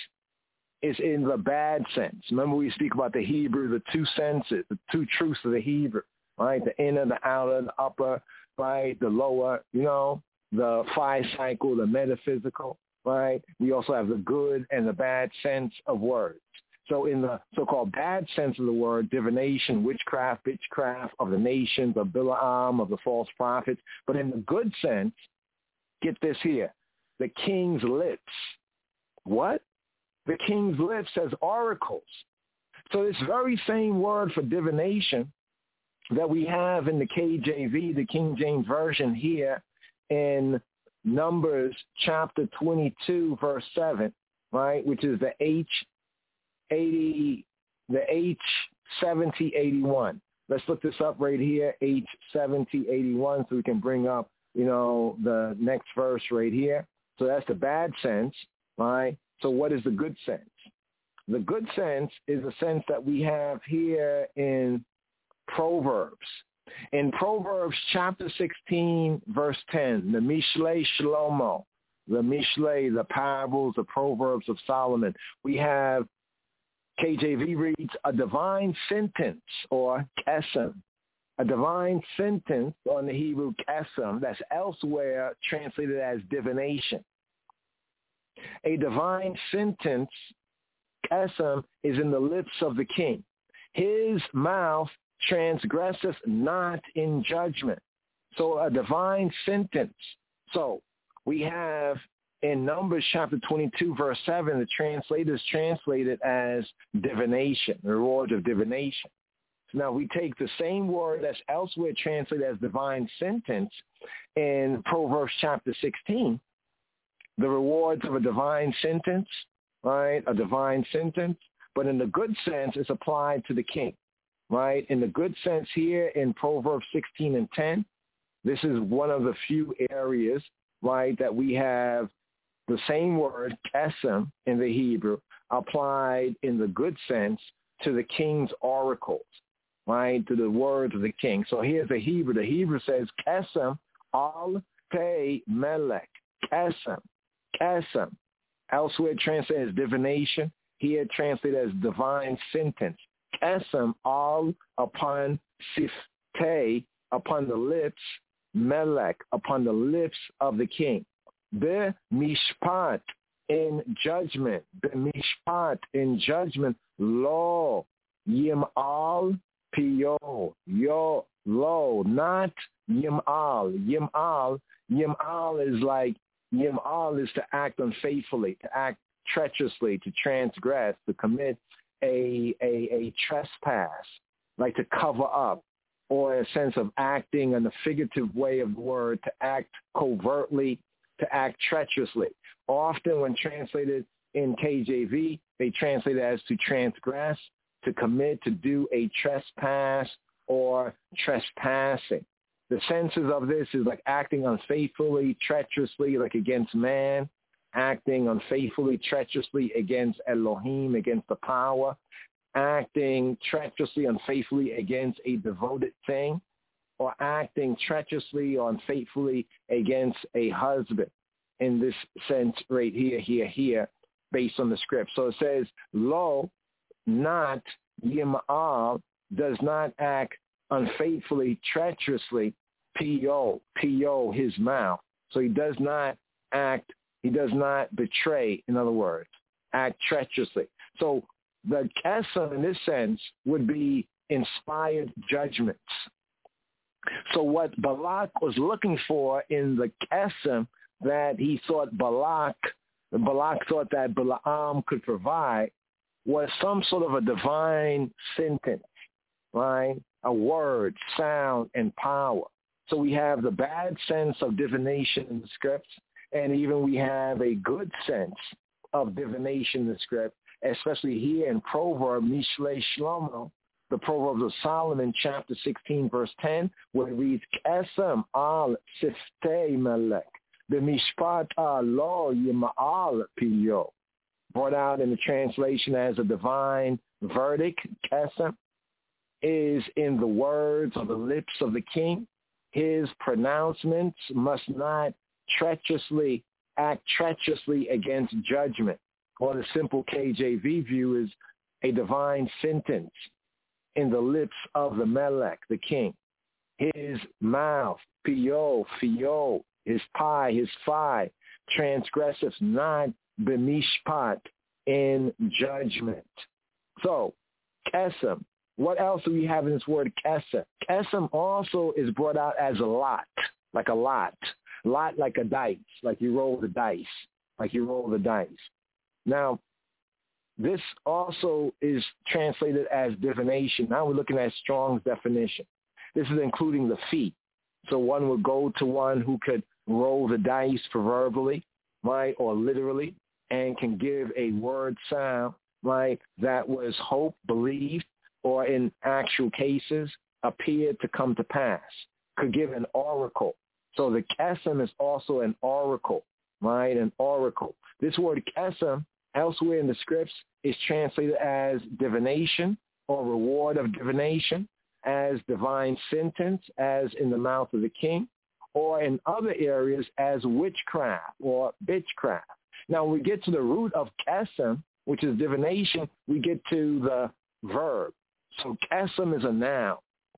[SPEAKER 8] is in the bad sense. Remember we speak about the Hebrew, the two senses, the two truths of the Hebrew, right? The inner, the outer, the upper, right? The lower, you know, the five cycle, the metaphysical, right? We also have the good and the bad sense of words. So in the so-called bad sense of the word, divination, witchcraft, witchcraft of the nations, of Balaam, of the false prophets. But in the good sense, get this here, the king's lips. What? The king's lips as oracles. So this very same word for divination that we have in the K J V, the King James Version here in Numbers chapter twenty-two, verse seven, right, which is the H eighty, the H seventy eighty-one. Let's look this up right here, H seventy eighty-one, so we can bring up, you know, the next verse right here. So that's the bad sense, right? So what is the good sense? The good sense is the sense that we have here in Proverbs. In Proverbs chapter sixteen, verse ten, the Mishlei Shlomo, the Mishlei, the parables, the Proverbs of Solomon, we have K J V reads, a divine sentence, or kesem, a divine sentence on the Hebrew kesem, that's elsewhere translated as divination. A divine sentence, kesem, is in the lips of the king. His mouth transgresseth not in judgment. So a divine sentence. So we have in Numbers chapter twenty-two, verse seven, the translators translate it as divination, the reward of divination. So now we take the same word that's elsewhere translated as divine sentence in Proverbs chapter sixteen, the rewards of a divine sentence, right, a divine sentence, but in the good sense, it's applied to the king, right? In the good sense here in Proverbs sixteen and ten, this is one of the few areas, right, that we have the same word, kesem, in the Hebrew, applied in the good sense to the king's oracles, right, to the words of the king. So here's the Hebrew. The Hebrew says, kesem al pei melech, kesem, kesem. Elsewhere translated as divination. Here translated as divine sentence. Kesem al upon siftei, upon the lips, melech, upon the lips of the king. Be mishpat, in judgment. Be mishpat, in judgment. Lo, yimal, pio, yo, lo, not yimal. Yimal, yimal is like, yimal is to act unfaithfully, to act treacherously, to transgress, to commit a, a, a trespass, like to cover up, or a sense of acting in the figurative way of the word, to act covertly, to act treacherously. Often when translated in K J V, they translate it as to transgress, to commit, to do a trespass or trespassing. The senses of this is like acting unfaithfully, treacherously, like against man, acting unfaithfully, treacherously against Elohim, against the power, acting treacherously, unfaithfully against a devoted thing, or acting treacherously or unfaithfully against a husband, in this sense right here, here, here, based on the script. So it says, lo, not yimal, does not act unfaithfully, treacherously, P-O, P-O, his mouth. So he does not act, he does not betray, in other words, act treacherously. So the kesem in this sense would be inspired judgments. So what Balak was looking for in the kesem that he thought Balak, Balak thought that Balaam could provide was some sort of a divine sentence, right? A word, sound, and power. So we have the bad sense of divination in the script, and even we have a good sense of divination in the script, especially here in Proverbs, Mishle Shlomo, the Proverbs of Solomon, chapter sixteen, verse ten, where it reads, Kesem al siftei melech, b'mishpat lo yima'al piyo, brought out in the translation as a divine verdict. Kesem is in the words of the lips of the king. His pronouncements must not treacherously act treacherously against judgment. Or the simple K J V view is a divine sentence in the lips of the Melech, the king. His mouth, pio, fio, his pie, his phi, transgresseth not b'mishpat, in judgment. So, kesem. What else do we have in this word kesem? Kesem also is brought out as a lot, like a lot. Lot like a dice, like you roll the dice, like you roll the dice. Now, this also is translated as divination. Now we're looking at Strong's definition. This is including the feet. So one would go to one who could roll the dice proverbially, right, or literally, and can give a word sound, right, that was hoped, believed, or in actual cases appeared to come to pass. Could give an oracle. So the kesem is also an oracle, right, an oracle. This word kesem, elsewhere in the scripts, is translated as divination or reward of divination, as divine sentence, as in the mouth of the king, or in other areas as witchcraft or bitchcraft. Now, when we get to the root of kesem, which is divination, we get to the verb. So kesem is a noun,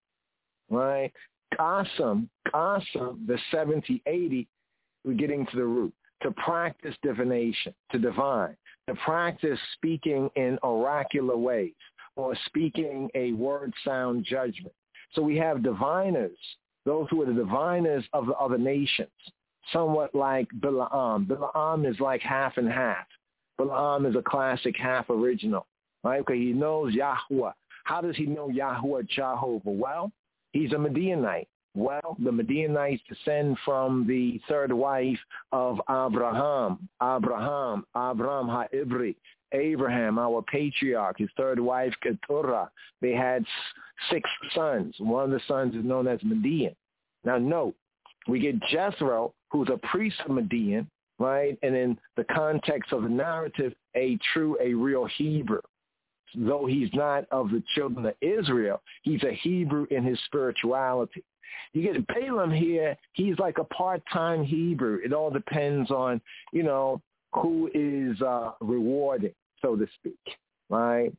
[SPEAKER 8] right? Kasem, kasem, the seventy, eighty, we're getting to the root. To practice divination, to divine, to practice speaking in oracular ways, or speaking a word sound judgment. So we have diviners, those who are the diviners of the other nations, somewhat like Bilaam. Bilaam is like half and half. Bilaam is a classic half original, right? Okay, he knows Yahweh. How does he know Yahweh Jehovah? Well, he's a Midianite. Well, the Midianites descend from the third wife of Abraham, Abraham, Abraham HaIbri, Abraham, our patriarch, his third wife, Keturah. They had six sons. One of the sons is known as Midian. Now, note, we get Jethro, who's a priest of Midian, right? And in the context of the narrative, a true, a real Hebrew. Though he's not of the children of Israel, he's a Hebrew in his spirituality. You get Balaam here, he's like a part-time Hebrew. It all depends on, you know, who is uh, rewarding, so to speak, right?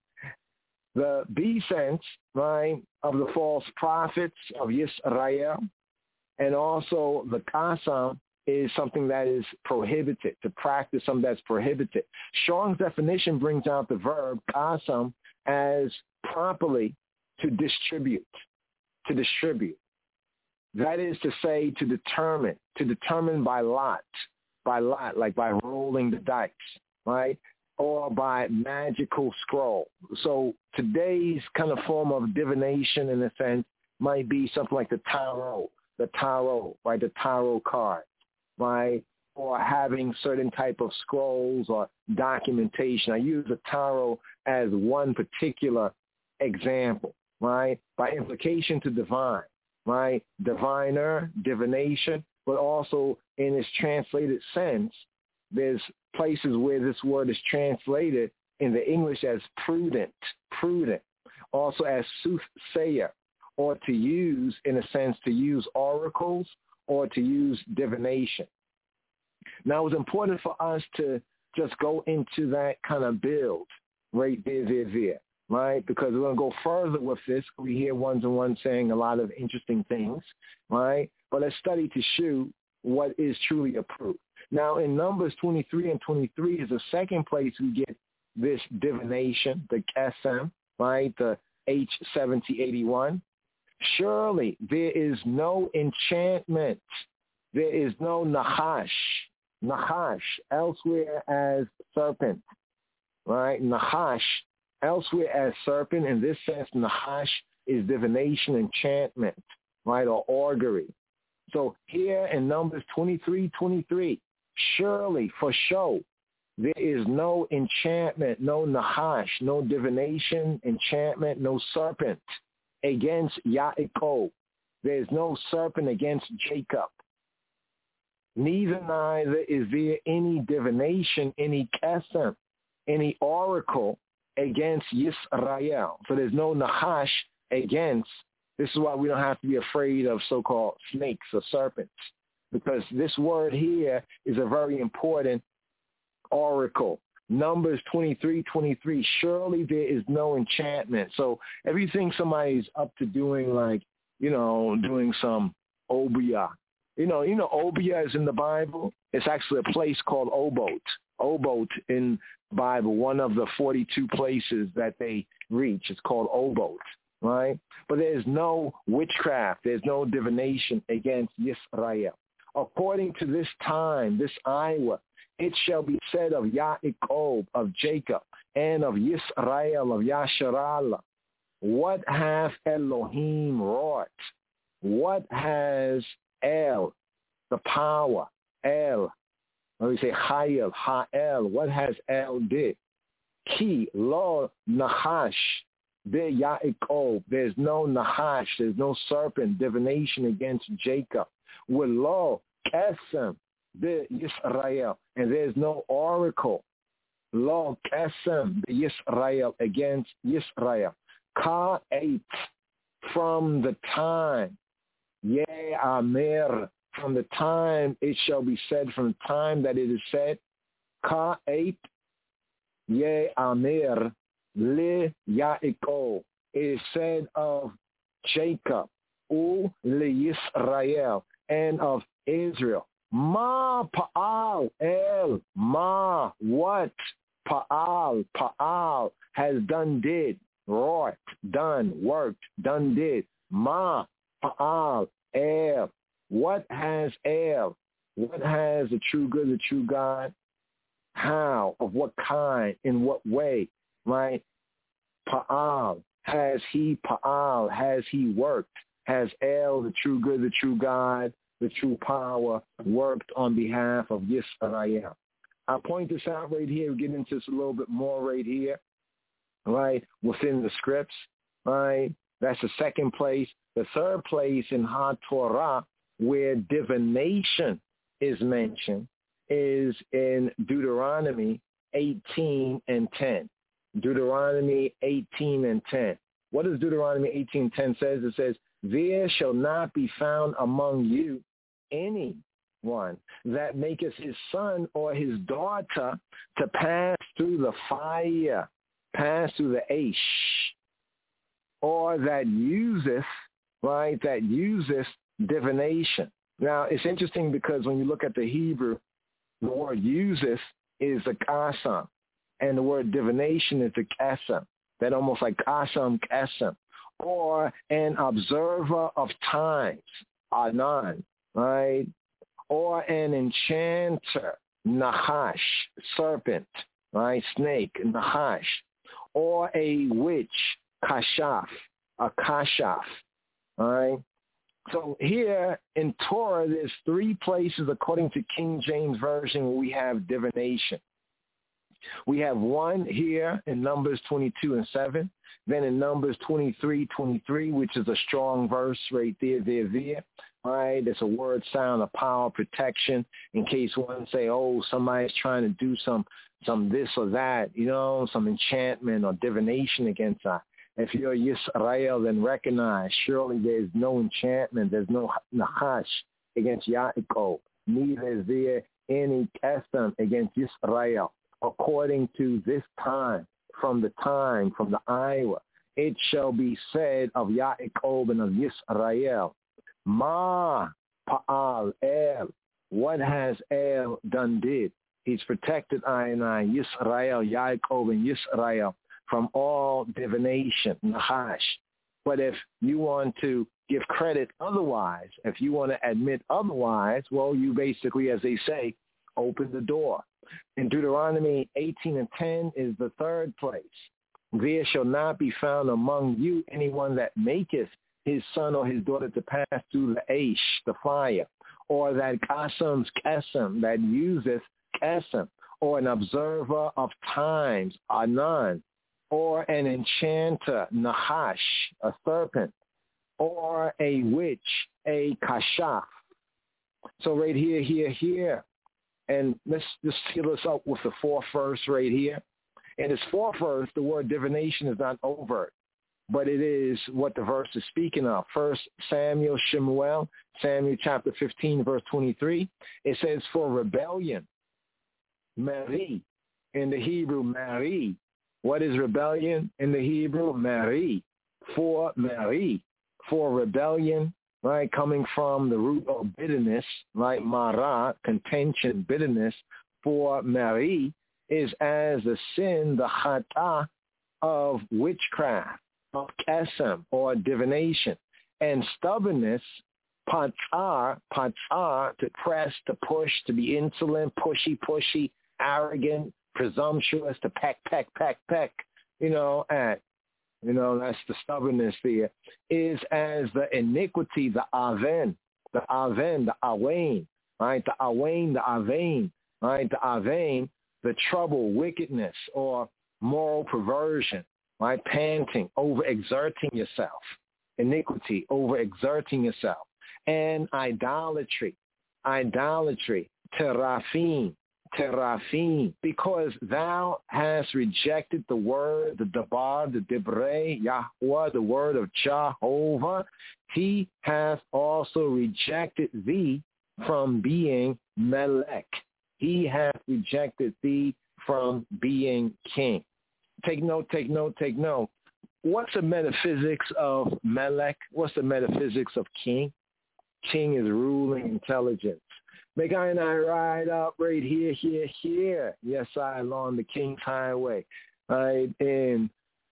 [SPEAKER 8] The B sense, right, of the false prophets of Yisrael, and also the Qasam is something that is prohibited, to practice something that's prohibited. Strong's definition brings out the verb Qasam as properly to distribute, to distribute. That is to say, to determine, to determine by lot, by lot, like by rolling the dice, right? Or by magical scroll. So today's kind of form of divination, in a sense, might be something like the tarot, the tarot, right? The tarot card, right? Or having certain type of scrolls or documentation. I use the tarot as one particular example, right? By implication to divine, right? Diviner, divination, but also in its translated sense, there's places where this word is translated in the English as prudent, prudent, also as soothsayer, or to use, in a sense, to use oracles or to use divination. Now, it's important for us to just go into that kind of build right there, there, there, right? Because we're going to go further with this. We hear ones and ones saying a lot of interesting things, right? But let's study to show what is truly approved. Now, in Numbers twenty-three and twenty-three is the second place we get this divination, the Qasam, right, the H seventy eighty-one. Surely there is no enchantment. There is no Nahash. Nahash, elsewhere as serpent, right? Nahash, elsewhere as serpent. In this sense, Nahash is divination, enchantment, right, or augury. So here in Numbers twenty-three twenty-three, surely, for show, there is no enchantment, no Nahash, no divination, enchantment, no serpent against Yaakov. There is no serpent against Jacob. Neither neither is there any divination, any Qasam, any oracle against Yisrael. So there's no Nahash against. This is why we don't have to be afraid of so-called snakes or serpents, because this word here is a very important oracle. Numbers twenty-three twenty-three, surely there is no enchantment. So if you think somebody's up to doing like, you know, doing some Obia, you know, you know, Obia is in the Bible. It's actually a place called Obot. Obot in the Bible, one of the forty-two places that they reach. It's called Obot, right? But there's no witchcraft. There's no divination against Yisrael. According to this time, this Iowa, it shall be said of Yaakov, of Jacob, and of Yisrael, of Yasharallah, what hath Elohim wrought? What has El, the power, El, let me say Hayel, Ha'el, what has El did? Ki, lo, Nahash, be Yaakov, there's no Nahash, there's no serpent, divination against Jacob. With lo, Qasam, be Yisrael, and there's no oracle. Lo, Qasam, be Yisrael against Yisrael. Ka eight, from the time, Ye Amer, from the time it shall be said, from the time that it is said, Ka eight, Ye Amer, Le Yaakov, it is said of Jacob, U Le Yisrael, and of Israel. Ma Pa'al El, Ma, what? Pa'al, Pa'al, has done, did, wrought, done, worked, done, did. Ma Pa'al El, what has El What has the true good, the true God? How? Of what kind? In what way? Right? Pa'al. Has he pa'al? Has he worked? Has El, the true good, the true God, the true power, worked on behalf of Yisrael? I'll point this out right here. We'll get into this a little bit more right here, right, within the scripts, right? That's the second place. The third place in HaTorah where divination is mentioned is in Deuteronomy eighteen and ten. Deuteronomy eighteen and ten. What does Deuteronomy eighteen and ten says? It says, there shall not be found among you any one that maketh his son or his daughter to pass through the fire, pass through the Aish, or that useth, right, that useth divination. Now, it's interesting because when you look at the Hebrew, the word useth is a kasam, and the word divination is a kasam. That almost like kasam, kasam, or an observer of times, anan, right? Or an enchanter, nahash, serpent, right? Snake, nahash. Or a witch, kashaf, a kashaf, all right? So here in Torah, there's three places, according to King James Version, where we have divination. We have one here in Numbers twenty-two and seven. Then in Numbers twenty-three, twenty-three, which is a strong verse right there, there, there. All right, it's a word sound of power, protection, in case one say, oh, somebody's trying to do some some this or that, you know, some enchantment or divination against us. If you're Yisrael, then recognize, surely there's no enchantment, there's no nahash against Yaakov. Neither is there any custom against Yisrael. According to this time, from the time, from the Iowa, it shall be said of Yaakov and of Yisrael, Ma Pa'al El, what has El done did? He's protected I and I, Yisrael, Yaakov and Yisrael, from all divination, nahash. But if you want to give credit otherwise, if you want to admit otherwise, well, you basically, as they say, open the door. In Deuteronomy eighteen and ten is the third place. There shall not be found among you anyone that maketh his son or his daughter to pass through the Aish, the fire, or that kasam's kasam, that useth kasam, or an observer of times, anan, or an enchanter, nahash, a serpent, or a witch, a kashaf. So right here, here, here. And let's just fill this up with the fourth verse right here. In this fourth verse, the word divination is not overt, but it is what the verse is speaking of. First Samuel, Shemuel, Samuel chapter fifteen, verse twenty-three. It says, for rebellion, Mari, in the Hebrew, Mari. What is rebellion in the Hebrew? Mari. For Mari. For rebellion, right, coming from the root of bitterness, right, mara, contention, bitterness, for Mari is as the sin, the chata of witchcraft, of kesem, or divination. And stubbornness, patzar, patzar, to press, to push, to be insolent, pushy, pushy, arrogant, presumptuous, to peck, peck, peck, peck, you know, at. You know, that's the stubbornness there, is as the iniquity, the aven, the aven, the awain, right? The awain, the avain, right? The avain, the trouble, wickedness, or moral perversion, right? Panting, overexerting yourself. Iniquity, overexerting yourself. And idolatry, idolatry, terafim, terafim, because thou hast rejected the word, the dabar, the dibrei, Yahweh, the word of Jehovah. He hath also rejected thee from being Melech. He hath rejected thee from being king. Take note, take note, take note. What's the metaphysics of Melech? What's the metaphysics of king? King is ruling intelligence. May I and I ride up right here, here, here. Yes, I along the King's Highway, right in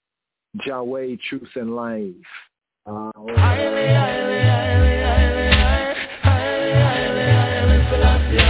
[SPEAKER 8] Yahweh, Truth and Life. Uh, highly, highly, highly, highly, highly, highly, highly, highly,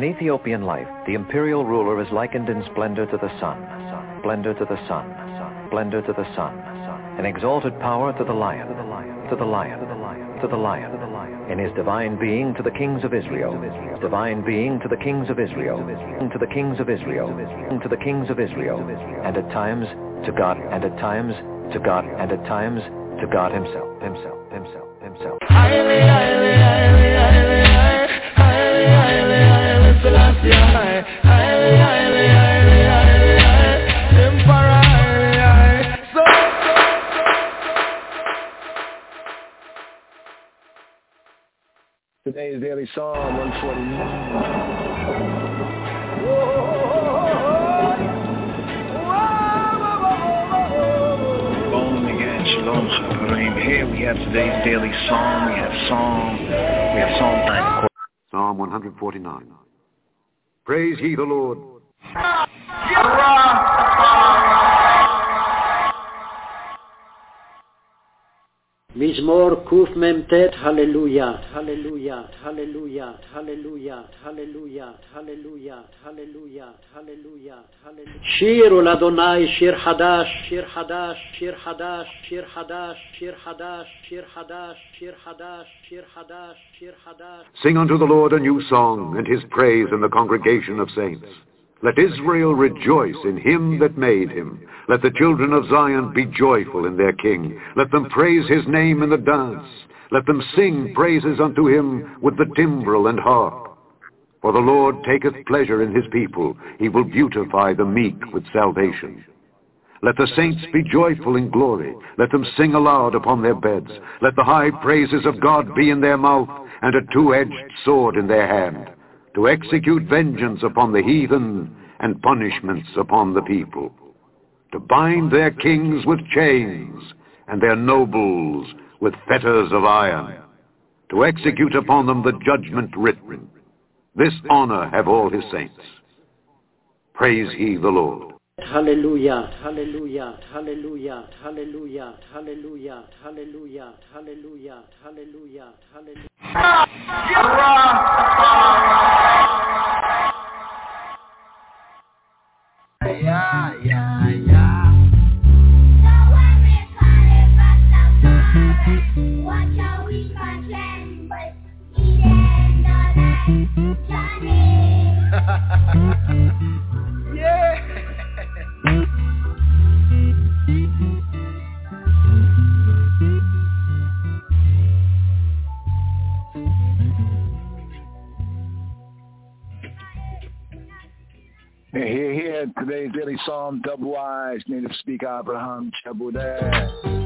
[SPEAKER 18] In Ethiopian life, the imperial ruler is likened in splendor to the sun, splendor to the sun, splendor to the sun, in exalted power to the lion, to the lion, to the lion, to the lion, in his divine being to the kings of Israel, divine being to the kings of Israel, to the kings of Israel, to the kings of Israel, and at times to God, and at times to God, and at times to God himself, himself, himself, himself.
[SPEAKER 12] Highly, highly, highly, highly, highly, highly, highly, Selassie, high, highly, highly, highly, highly, high, Emperor, highly, high, so,
[SPEAKER 8] Today's Daily Psalm one forty-nine.
[SPEAKER 7] Shalom, Chaverim. Here we have today's daily psalm. We have psalm. We have Psalm nine.
[SPEAKER 14] Psalm one forty-nine. Praise ye the Lord.
[SPEAKER 15] Mizmor Kuf Memtet, Hallelujah, Hallelujah, Hallelujah, Hallelujah, Hallelujah, Hallelujah, Hallelujah, Hallelujah, Hallelujah. Shir ul Adonai, Shir Hadash, Shir Hadash, Shir Hadash, Shir Hadash, Shir Hadash, Shir Hadash, Shir Hadash, Shir Hadash, Shir Hadash.
[SPEAKER 14] Sing unto the Lord a new song, and his praise in the congregation of saints. Let Israel rejoice in him that made him. Let the children of Zion be joyful in their king. Let them praise his name in the dance. Let them sing praises unto him with the timbrel and harp. For the Lord taketh pleasure in his people. He will beautify the meek with salvation. Let the saints be joyful in glory. Let them sing aloud upon their beds. Let the high praises of God be in their mouth, and a two-edged sword in their hand, to execute vengeance upon the heathen and punishments upon the people, to bind their kings with chains and their nobles with fetters of iron, to execute upon them the judgment written. This honor have all his saints. Praise ye the Lord.
[SPEAKER 15] Hallelujah, hallelujah, hallelujah, hallelujah, hallelujah, hallelujah, hallelujah, hallelujah, hallelujah.
[SPEAKER 12] Yeah, yeah, yeah. Watch how we can but he ain't done Johnny. Yeah.
[SPEAKER 8] Here, here, today's Daily Psalm, Double Eyes, Native Speaker Abraham Chabudeh.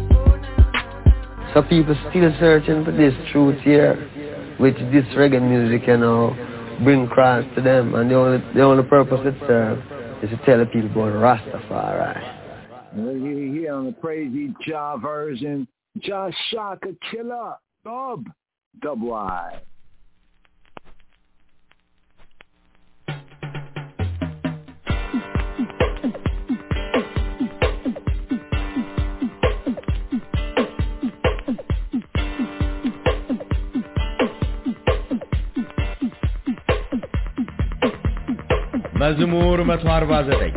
[SPEAKER 3] So people still searching for this truth here, which this reggae music, you know, bring across to them, and the only the only purpose it serves is to tell the people about Rastafari.
[SPEAKER 8] Here, here on the Praise Ye Jah version, Jah Shaka Killer, Dub, Double Eye.
[SPEAKER 19] መዝሙር መቶ አርባ ዘጠኝ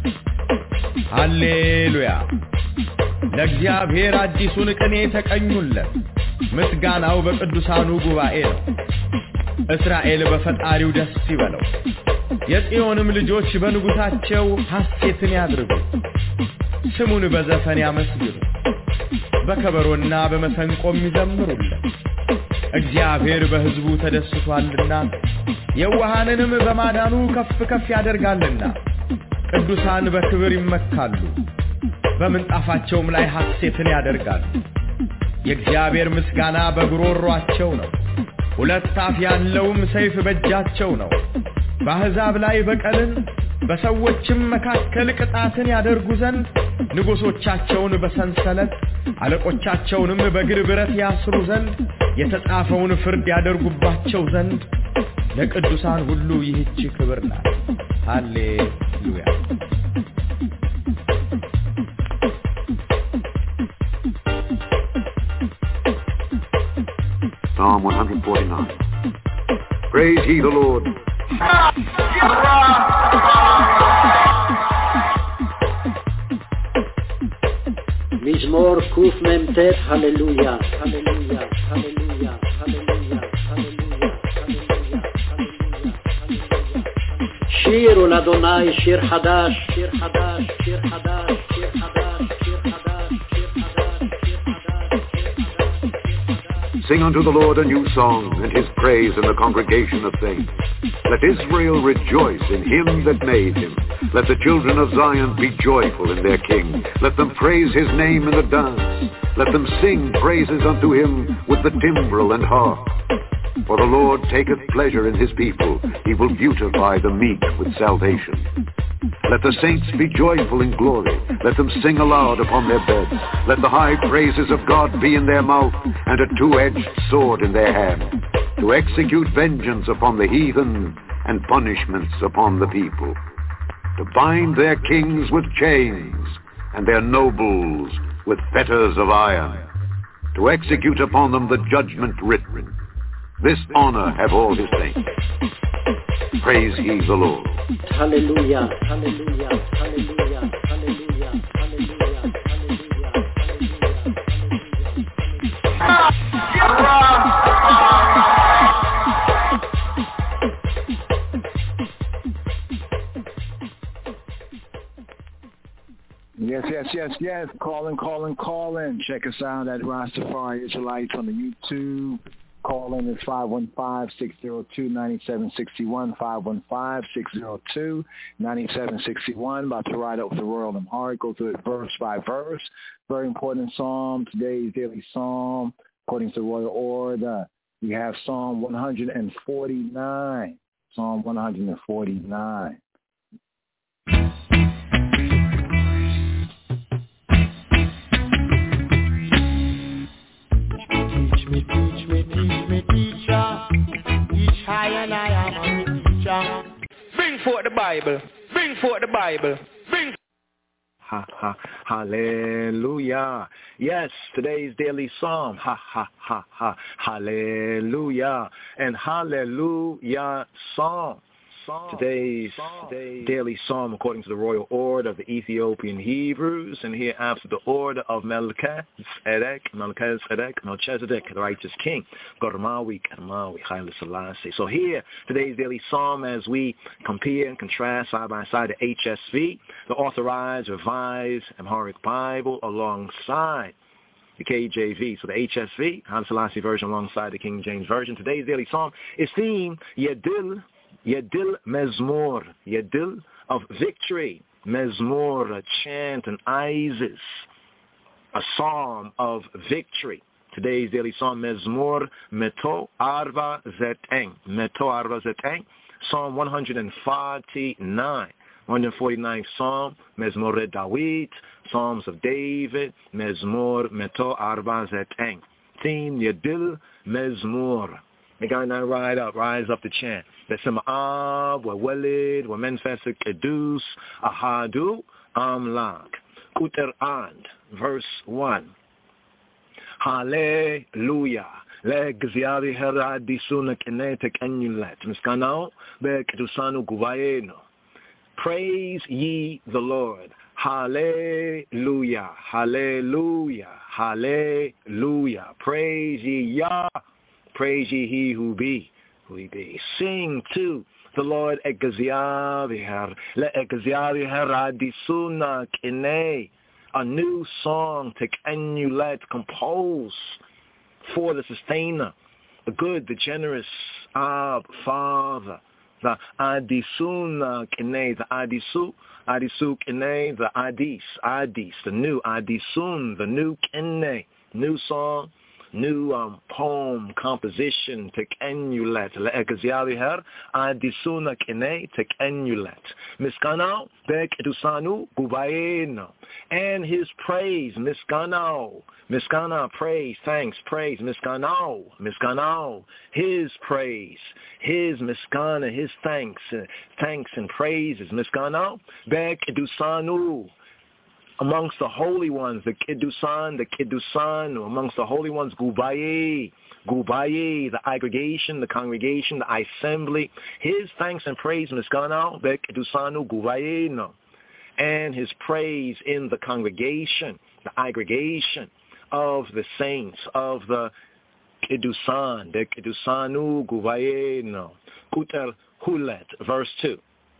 [SPEAKER 19] ሃሌሉያ ለእግዚአብሔር አዲሱን ቅኔ ተቀኙለት ምስጋናው በቅዱሳኑ ጉባኤ ነው እስራኤል በፈጣሪው ደስ ይበለው የጽዮንም ልጆች በንጉሳቸው ሐሴትን ያድርጉ ስሙን በዘፈን ያመስግኑ በከበሮና በመሰንቆም ይዘምሩለት እግዚአብሔር በሕዝቡ ተደስቷልና የዋሃንንም በማዳኑ ከፍ ከፍ ያደርጋልና ቅዱሳን በክብር ይመካሉ በመንጣፋቸውም ላይ ሐሴትን ያደርጋሉ የእግዚአብሔር ምስጋና በጉሮሮአቸው ነው ሁለት አፍ ያለውም ሰይፍ በእጃቸው ነው በአሕዛብ ላይ በቀልን በሰዎችም መካከል ቅጣትን ያደርጉ ዘንድ ንጉሶቻቸውን በሰንሰለት አለቆቻቸውንም በእግር ብረት ያስሩ ዘንድ የተጻፈውን ፍርድ ያደርጉባቸው ዘንድ ለቅዱሳን ሁሉ ይህች ክብር ናት ሃሌሉያ
[SPEAKER 14] Psalm one forty-nine. Praise ye the Lord.
[SPEAKER 15] מזמור קמ"ט, הללויה, הללויה, הללויה, הללויה, הללויה, הללויה, שירו לאדוני שיר חדש, שיר חדש, שיר חדש, שיר חדש, שיר חדש, שיר חדש, שיר חדש.
[SPEAKER 14] Sing unto the Lord a new song, and his praise in the congregation of saints. Let Israel rejoice in him that made him. Let the children of Zion be joyful in their king. Let them praise his name in the dance. Let them sing praises unto him with the timbrel and harp. For the Lord taketh pleasure in his people. He will beautify the meek with salvation. Let the saints be joyful in glory. Let them sing aloud upon their beds. Let the high praises of God be in their mouth, and a two-edged sword in their hand, to execute vengeance upon the heathen and punishments upon the people, to bind their kings with chains and their nobles with fetters of iron, to execute upon them the judgment written. This honor have all his saints. Praise ye the Lord.
[SPEAKER 15] Hallelujah, hallelujah, hallelujah, hallelujah, hallelujah,
[SPEAKER 8] Yes, yes, yes, yes. Calling, calling, calling. Check us out at Rastafari Israelites on the YouTube. Call in is five one five, six zero two, nine seven six one, five one five, six zero two, nine seven six one. About to ride up the Royal Amharic, go through it verse by verse. Very important psalm, today's daily psalm, according to the Royal Order. We have Psalm one forty-nine. Psalm one forty-nine.
[SPEAKER 16] Teach me, teach me, teach me, teacher. Teach high and I am a teacher. Bring forth the Bible. Bring forth the Bible. Bring.
[SPEAKER 8] Ha, ha, hallelujah. Yes, today's daily psalm. Ha, ha, ha, ha, hallelujah. And hallelujah psalm. Today's daily psalm according to the royal order of the Ethiopian Hebrews, and here after the order of Melchizedek, Melchizedek, Melchizedek, the righteous king, Gormawi, Karmawi, Haile Selassie. So here, today's daily psalm, as we compare and contrast side by side the H S V, the Authorized, Revised, Amharic Bible, alongside the K J V. So the H S V, Haile Selassie version, alongside the King James version. Today's daily psalm is themed Yedil, Yedil Mezmor, Yedil of victory, Mezmor, a chant, an Isis, a psalm of victory. Today's daily psalm, Mezmor Meto Arva Zeteng, Meto Arva Zeteng, Psalm one forty-nine, one forty-ninth Psalm, Mezmor David, Psalms of David, Mezmor Meto Arva Zeteng. Theme, Yedil Mezmor. The guy now ride up, rise up to chant. Besima'ab, wa walid, wa menfesik edus, ahadu, amlak. Uter and, verse one. Hallelujah. Legziari heradisuna kinetic enulet. Miskanao, bekedusanu guvaeno. Praise ye the Lord. Hallelujah. Hallelujah. Hallelujah. Praise ye Yah. Praise ye he who be, who he be. Sing to the Lord Egaziavihar, le Egaziavihar adisuna kine, a new song to enulet, compose for the sustainer, the good, the generous Ab, Father, the adisuna kine, the adisu, adisu kine, the adis, adis, the new adisun, the new kine, new song, new um, poem, composition, tekenulet, le'ekaziavihar, adisuna kine, tekenulet. Miskanao, bek edusanu, guvaeno. And his praise, miskanao, miskana, praise, thanks, praise, miskanao, miskanao, his praise, his miskana, his thanks, uh, thanks and praises, miskanao, bek edusanu,
[SPEAKER 11] amongst the holy ones, the Kiddusan, the Kiddusan, amongst the holy ones, Gubaye, Gubaye, the aggregation, the congregation, the assembly, his thanks and praise, Miskana, the Kiddusanu, Gubaye, no. And his praise in the congregation, the aggregation of the saints, of the Kiddusan, the Kiddusanu, Gubaye, no. Kuter Hulet, verse two.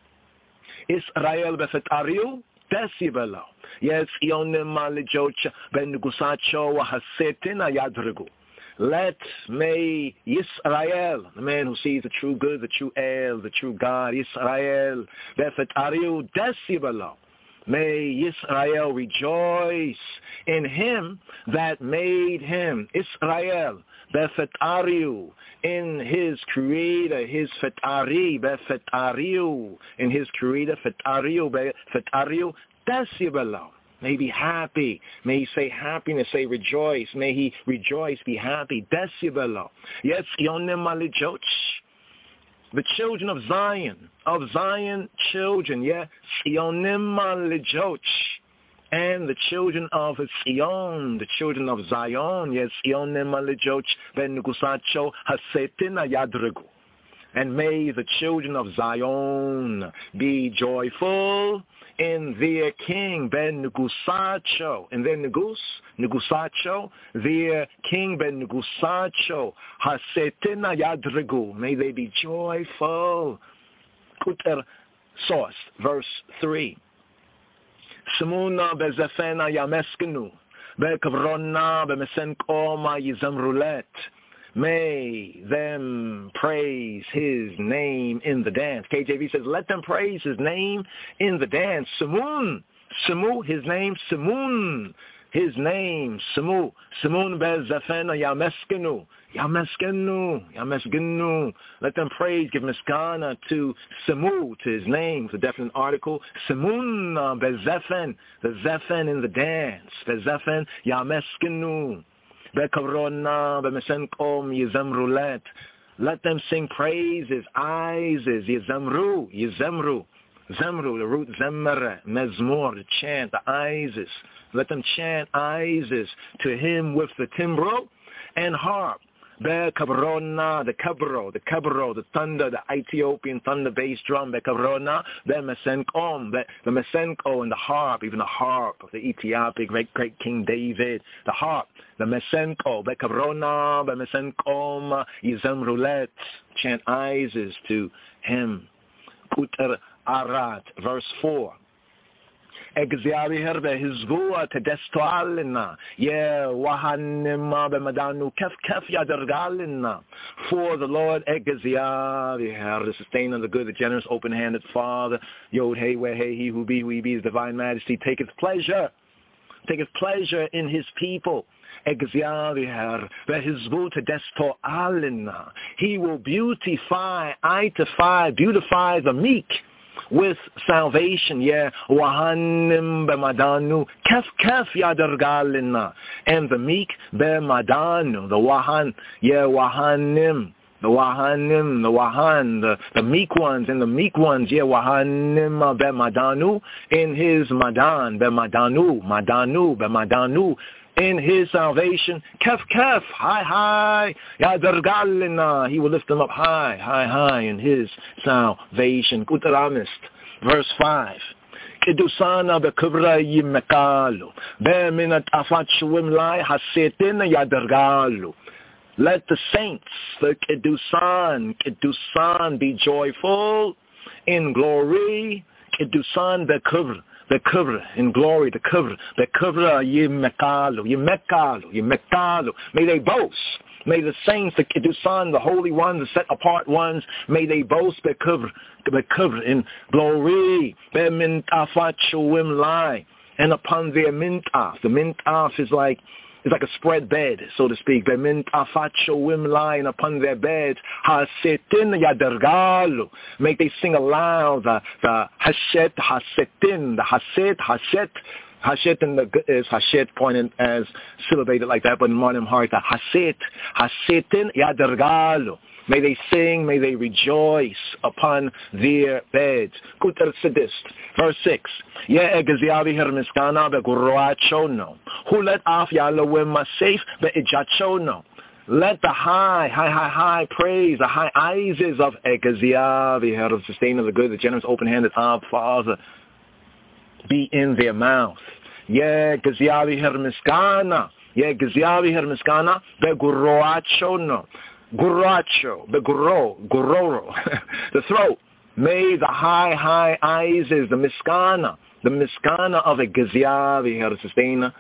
[SPEAKER 11] Israel befetariu, desibelo. Yes, ionim malijocha, ben gusacho, hasetin ayadrigu. Let may Yisrael, the man who sees the true good, the true El, the true God, Yisrael, befet ariu desibelo. May Yisrael rejoice in him that made him, Israel, befet ariu, in his creator, his fetari, befet ariu, in his creator, fetariu, fetariu, desibelo. May he be happy. May he say happiness, say rejoice. May he rejoice, be happy. Desibelo. Yes, yonim malijoch. The children of Zion, of Zion children, yeah. Yonim malijoch. And the children of Zion, the children of Zion, yes. Yonim malijoch ben gusacho hasetina yadregu. And may the children of Zion be joyful in their king, Ben Negusacho, in their Negus, Negusacho, their king Ben Negusacho, Hasetina Yadregu, may they be joyful. Kuter source, verse three. Simuna bezefena yameskenu, bekavrona bemesenkoma yizamrulet. May them praise his name in the dance. K J V says, let them praise his name in the dance. Simun, Simu, his name, Simun, his name, Simu, Simun bezafena yameskenu, yameskenu, yameskenu. Let them praise, give miskana to Simu, to his name, it's a definite article. Simun bezefen, the zefen in the dance, bezefen yameskenu. Let them sing praises, eyes, yizamru, yizamru, zamru, the root zemere, mezmor, the chant, the eyes. Let them chant eyes to him with the timbro and harp. Be kabrona, the kabro, the kabro, the thunder, the Ethiopian thunder bass drum, be kabrona, be mesenkom, the mesenko and the harp, even the harp of the Ethiopic great great King David, the harp, the mesenko, be kabrona, be mesenkom, yizem roulette, chant Isis to him. Kuter Arat, verse four. እግዚአብሔር በሕዝቡ ተደስቶአልና የዋሃንማ በመዳኑ ከፍ ከፍ ያደርጋልና. For the Lord እግዚአብሔር, the sustainer, the good, the generous, open-handed Father, Yod Hey Weh Hey, he who be, who he be, his divine majesty, taketh pleasure, taketh pleasure in his people. እግዚአብሔር በሕዝቡ ተደስቶአልና. He will beautify, itify, beautify the meek with salvation, yeah, wahanim b'madanu, kef kef yadargalina, and the meek b'madanu, the wahan, yeah, wahanim, the wahanim, the wahan, the, the meek ones, and the meek ones, yeah, wahanim b'madanu, in his madan, b'madanu, madanu, b'madanu, in his salvation, kef kef, high high, yadargalina, he will lift them up high, high high in his salvation. Kutaramist, verse five. Kidusana bekubra yimekalu, be minat afat shuim lai hasetin yadargalu. Let the saints, the Kidusan, Kidusan be joyful in glory, Kidusan bekubra. The kivra in glory, the kivra, the kivra yimekalu, yimekalu, yimekalu. May they boast. May the saints, the Kidusan, the holy ones, the set apart ones, may they boast the kivra, the kivra in glory. Be mintafat shuim lai, and upon their mintaf. The mintaf is like It's like a spread bed, so to speak. May upon their beds. Make they sing aloud the, the hashet, hasetin, the haset, haset,
[SPEAKER 7] Hashet in the is Hashet pointed as syllabated like that, but in modern heart, Haset, Hasetin Yadargalo. May they sing, may they rejoice upon their beds. Kutar Sadist. Verse six. Ye egaziavi hermiskana be gurroachono. Who let off Yalawim masaf be ijachono. Let the high, high, high, high praise, the high eyes of egaziavi her of sustainer the good, the generous, open-handed Ab Father be in their mouth. Ye gaziavi hermiskana. Ye gaziavi hermiskana be gurroachono. Guracho, the guro, guroro, the throat. May the high, high eyes is the miskana, the miskana of a gaziavi, her sustainer.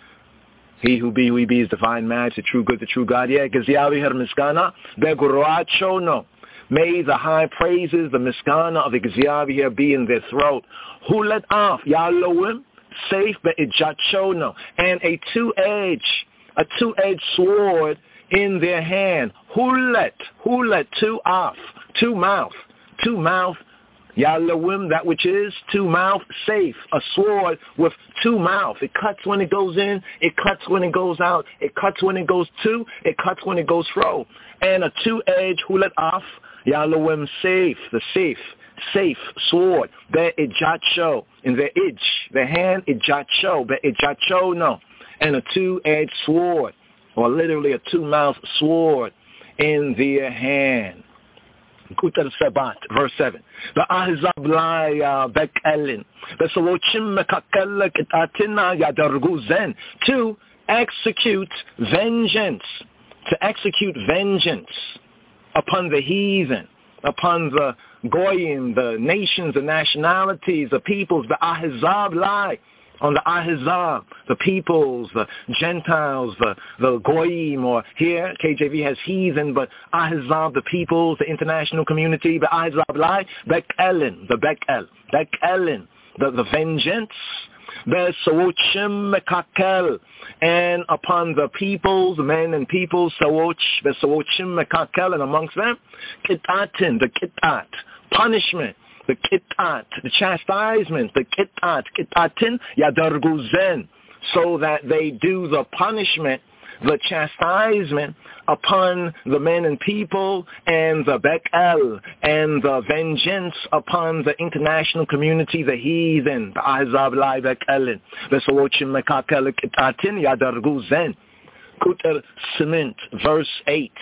[SPEAKER 7] He who be, who he be is divine match, the true good, the true God. Yeah, gaziavi, her miskana, the guracho, no. May the high praises, the miskana of the gaziavi here be in their throat. Who let off, Yalowim, safe, but ijacho, no. And a two-edged, a two-edged sword in their hand. Hulet, hulet, two off, two mouth, two mouth, Yalawim, that which is, two mouth, safe, a sword with two mouth. It cuts when it goes in, it cuts when it goes out, it cuts when it goes to, it cuts when it goes fro. And a two-edged, hulet off, Yalawim, safe, the safe, safe sword, their ijacho, in their ij, their hand, ijacho, their ijacho, no, and a two-edged sword, or literally a two-mouthed sword in their hand. Kutar Sabat, verse seven. The Ahzab Laya Bekelin. The Salochim Mekakela Kitatina Yadarguzen. To execute vengeance. To execute vengeance upon the heathen, upon the Goyim, the nations, the nationalities, the peoples, the Ahzab Laya. On the Ahzab, the peoples, the Gentiles, the, the Goyim, or here, K J V has heathen, but Ahzab, the peoples, the international community, the Ahzab lie, Bekelin, the Bekel, Bekelin, the, the vengeance, the Sawochim Mekakel, and upon the peoples, men and peoples, Sawoch, the Sawochim Mekakel, and amongst them, Kitatin, the Kitat, punishment. The kitat, the chastisement, the kitat, kitatin, yadarguzen, so that they do the punishment, the chastisement upon the men and people, and the bekel, and the vengeance upon the international community, the heathen, the ahzab lai bekelin, the sawochim mekakel kitatin, yadarguzen. Kuter Cement, verse eight.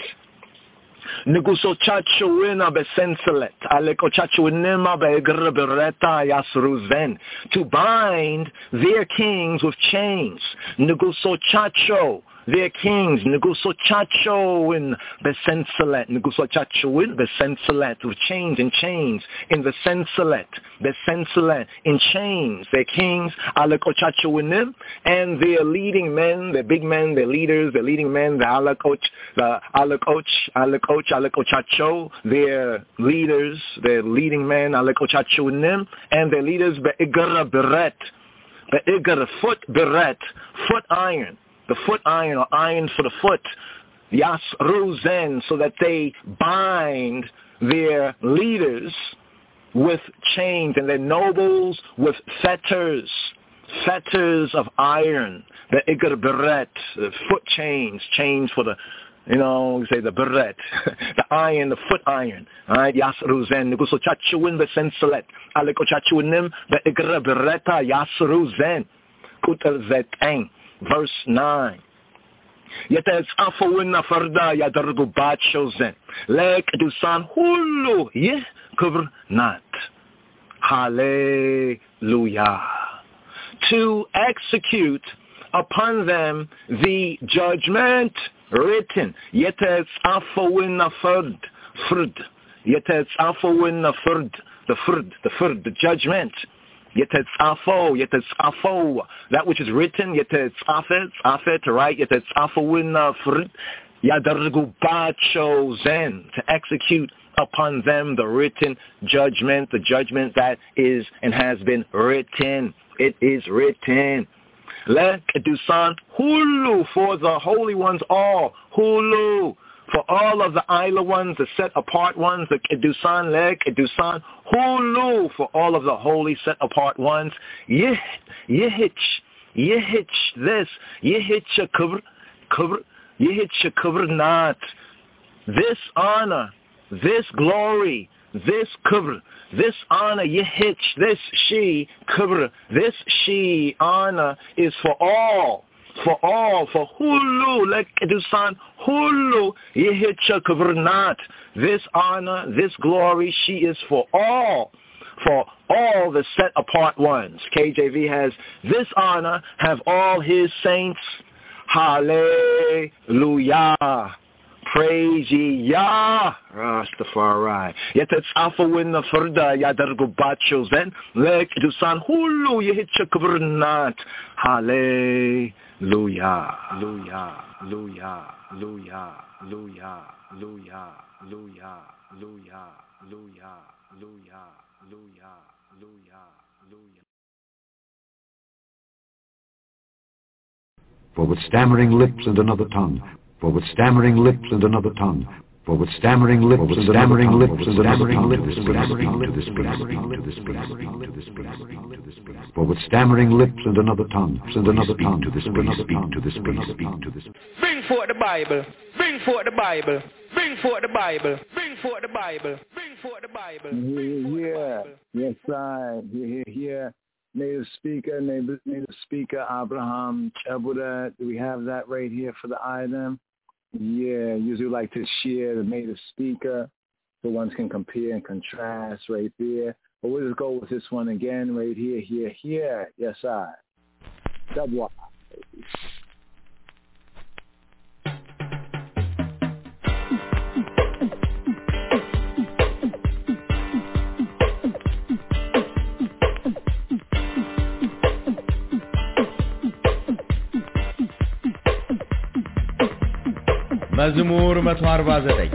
[SPEAKER 7] Niguso chachuina besenselet, aleko chachuinima begrabereta yasruzen, to bind their kings with chains. Niguso chacho, their kings. Niguso chacho in besenselet, Niguso chachuin besenselet, with chains and chains in the senselet, besenselet in chains. Their kings, aleko chachuinim, and their leading men, their big men, their leaders, their leading men, the alakoch, the alakoch, alakoch. Alekochacho, their leaders, their leading men, Alekochachunim, and their leaders, Be'igara Beret, Be'igara foot Beret, foot iron, the foot iron or iron for the foot, Yas Ruzen, so that they bind their leaders with chains and their nobles with fetters, fetters of iron, Be'igara Beret, the foot chains, chains for the You know, we say the beret, the iron, the foot iron. All right, Yasruzen, Niguso Chachuin, the senselet, Aleko Chachuinim, the Igra bereta, Yasruzen, Kuter Zetang, verse nine. Yet as Afawin Nafarda, Yadargu Bachozen, Lek Dusan Hulu, Ye cover not. Hallelujah. To execute upon them the judgment written. Yetes afawin aferd, frd. Yetes afawin aferd, the frd, the frd, the judgment. Yetes afo, yetes afo, that which is written. Yetes afet, afet, right? Yetes afawin aferd, yadargu bacho zen, to execute upon them the written judgment, the judgment that is and has been written. It is written. Let Kedusan Hulu, for the holy ones all. Hulu, for all of the Isla ones, the set apart ones, the Kedusan, Le Kedusan Hulu, for all of the holy set apart ones. Yeh, Yehich, yihich this, yihich a kubr, kubr, yihich a kubr not. This honor, this glory, this kubr, this honor, yihich, this she, kubr, this she honor is for all. For all, for hulu, like edusan, hulu, yihicha kavernat. This honor, this glory, she is for all, for all the set apart ones. K J V has, this honor have all his saints. Hallelujah. Praise ye Yah, Rastafari. Yet it's alpha win the further yadargubachos then, like edusan, hulu, yihicha kavernat. Hallelujah. Luya, Luya, Luya, Luya, Luya, Luya, Luya, Luya, Luya, Luya, Luya, Luya, Luya.
[SPEAKER 14] For with stammering lips and another tongue, for with stammering lips and another tongue, for with stammering lips and stammering lips and stammering lips and stammering lips for with stammering lips and another tongue and another tongue to this speak to this speak to this.
[SPEAKER 13] Bring forth the Bible. Bring forth the Bible. Bring forth the Bible. Bring forth the Bible. Bring forth the Bible.
[SPEAKER 8] Yeah, yes, I here here. Native speaker, native, native speaker Abraham Chabuda. Do we have that right here for the item? Yeah, usually like to share the native speaker so one can compare and contrast right there. But we'll just go with this one again right here, here, here. Yes, I. Double.
[SPEAKER 19] መዝሙር መቶ አርባ ዘጠኝ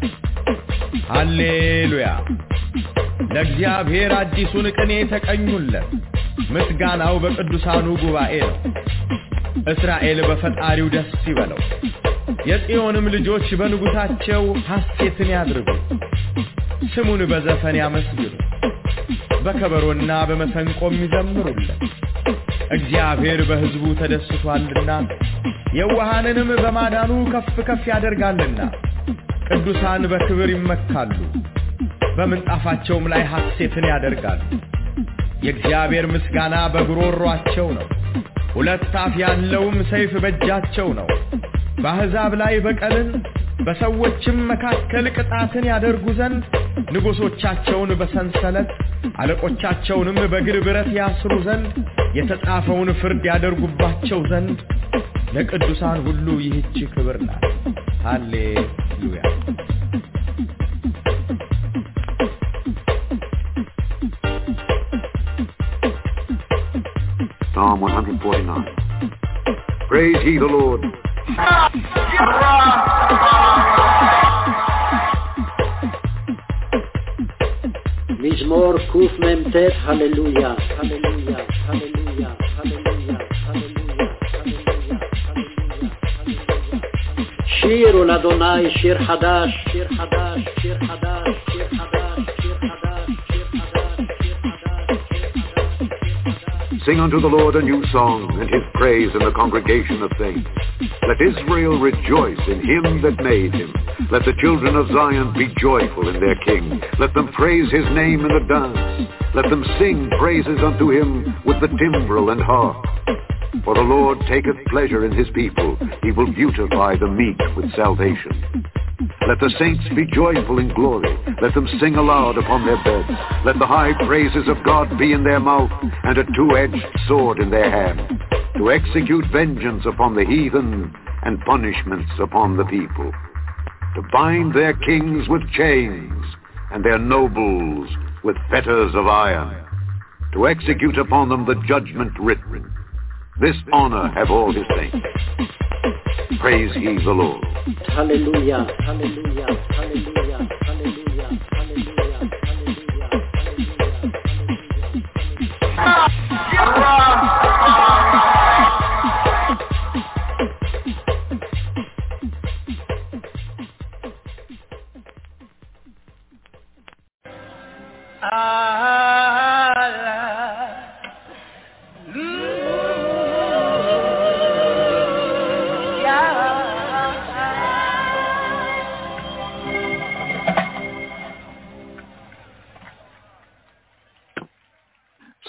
[SPEAKER 19] ሃሌሉያ ለእግዚአብሔር አዲሱን ቅኔ ተቀኙለት ምስጋናው በቅዱሳኑ ጉባኤ ነው እስራኤል በፈጣሪው ደስ ይበለው የጽዮንም ልጆች በንጉሳቸው ሐሴትን ያድርጉ ስሙን በዘፈን ያመስግኑ በከበሮና በመሰንቆም ይዘምሩለት እግዚአብሔር በሕዝቡ ተደስቷልና የዋሃንንም በማዳኑ ከፍ ከፍ ያደርጋልና ቅዱሳን በክብር ይመካሉ በመንጣፋቸውም ላይ ሐሴትን ያደርጋሉ የእግዚአብሔር ምስጋና በግሮሯቸው ነው ሁለት አፍ ያለውም ሰይፍ በእጃቸው ነው በአሕዛብ ላይ በቀልን በሰዎችም መካከል ቅጣትን ያደርጉ ዘንድ ንጉሶቻቸውን በሰንሰለት አለቆቻቸውንም በእግር ብረት ያስሩ ዘንድ የተጻፈውን ፍርድ ያደርጉባቸው ዘንድ ለቅዱሳን ሁሉ ይህች ክብር ናት ሃሌሉያ
[SPEAKER 14] Psalm one forty-nine. Praise ye the Lord.
[SPEAKER 15] מזמור קמ"ט הללויה הללויה הללויה הללויה הללויה שיר לאדוני שיר חדש שיר חדש שיר חדש שיר חדש שיר חדש שיר חדש שיר חדש
[SPEAKER 14] Sing unto the Lord a new song, and his praise in the congregation of saints. Let Israel rejoice in him that made him. Let the children of Zion be joyful in their king. Let them praise his name in the dance. Let them sing praises unto him with the timbrel and harp. For the Lord taketh pleasure in his people. He will beautify the meek with salvation. Let the saints be joyful in glory. Let them sing aloud upon their beds. Let the high praises of God be in their mouth, and a two-edged sword in their hand, to execute vengeance upon the heathen and punishments upon the people, to bind their kings with chains and their nobles with fetters of iron, to execute upon them the judgment written. This honor have all his saints. Praise ye the Lord.
[SPEAKER 15] Hallelujah, hallelujah, hallelujah, hallelujah, hallelujah,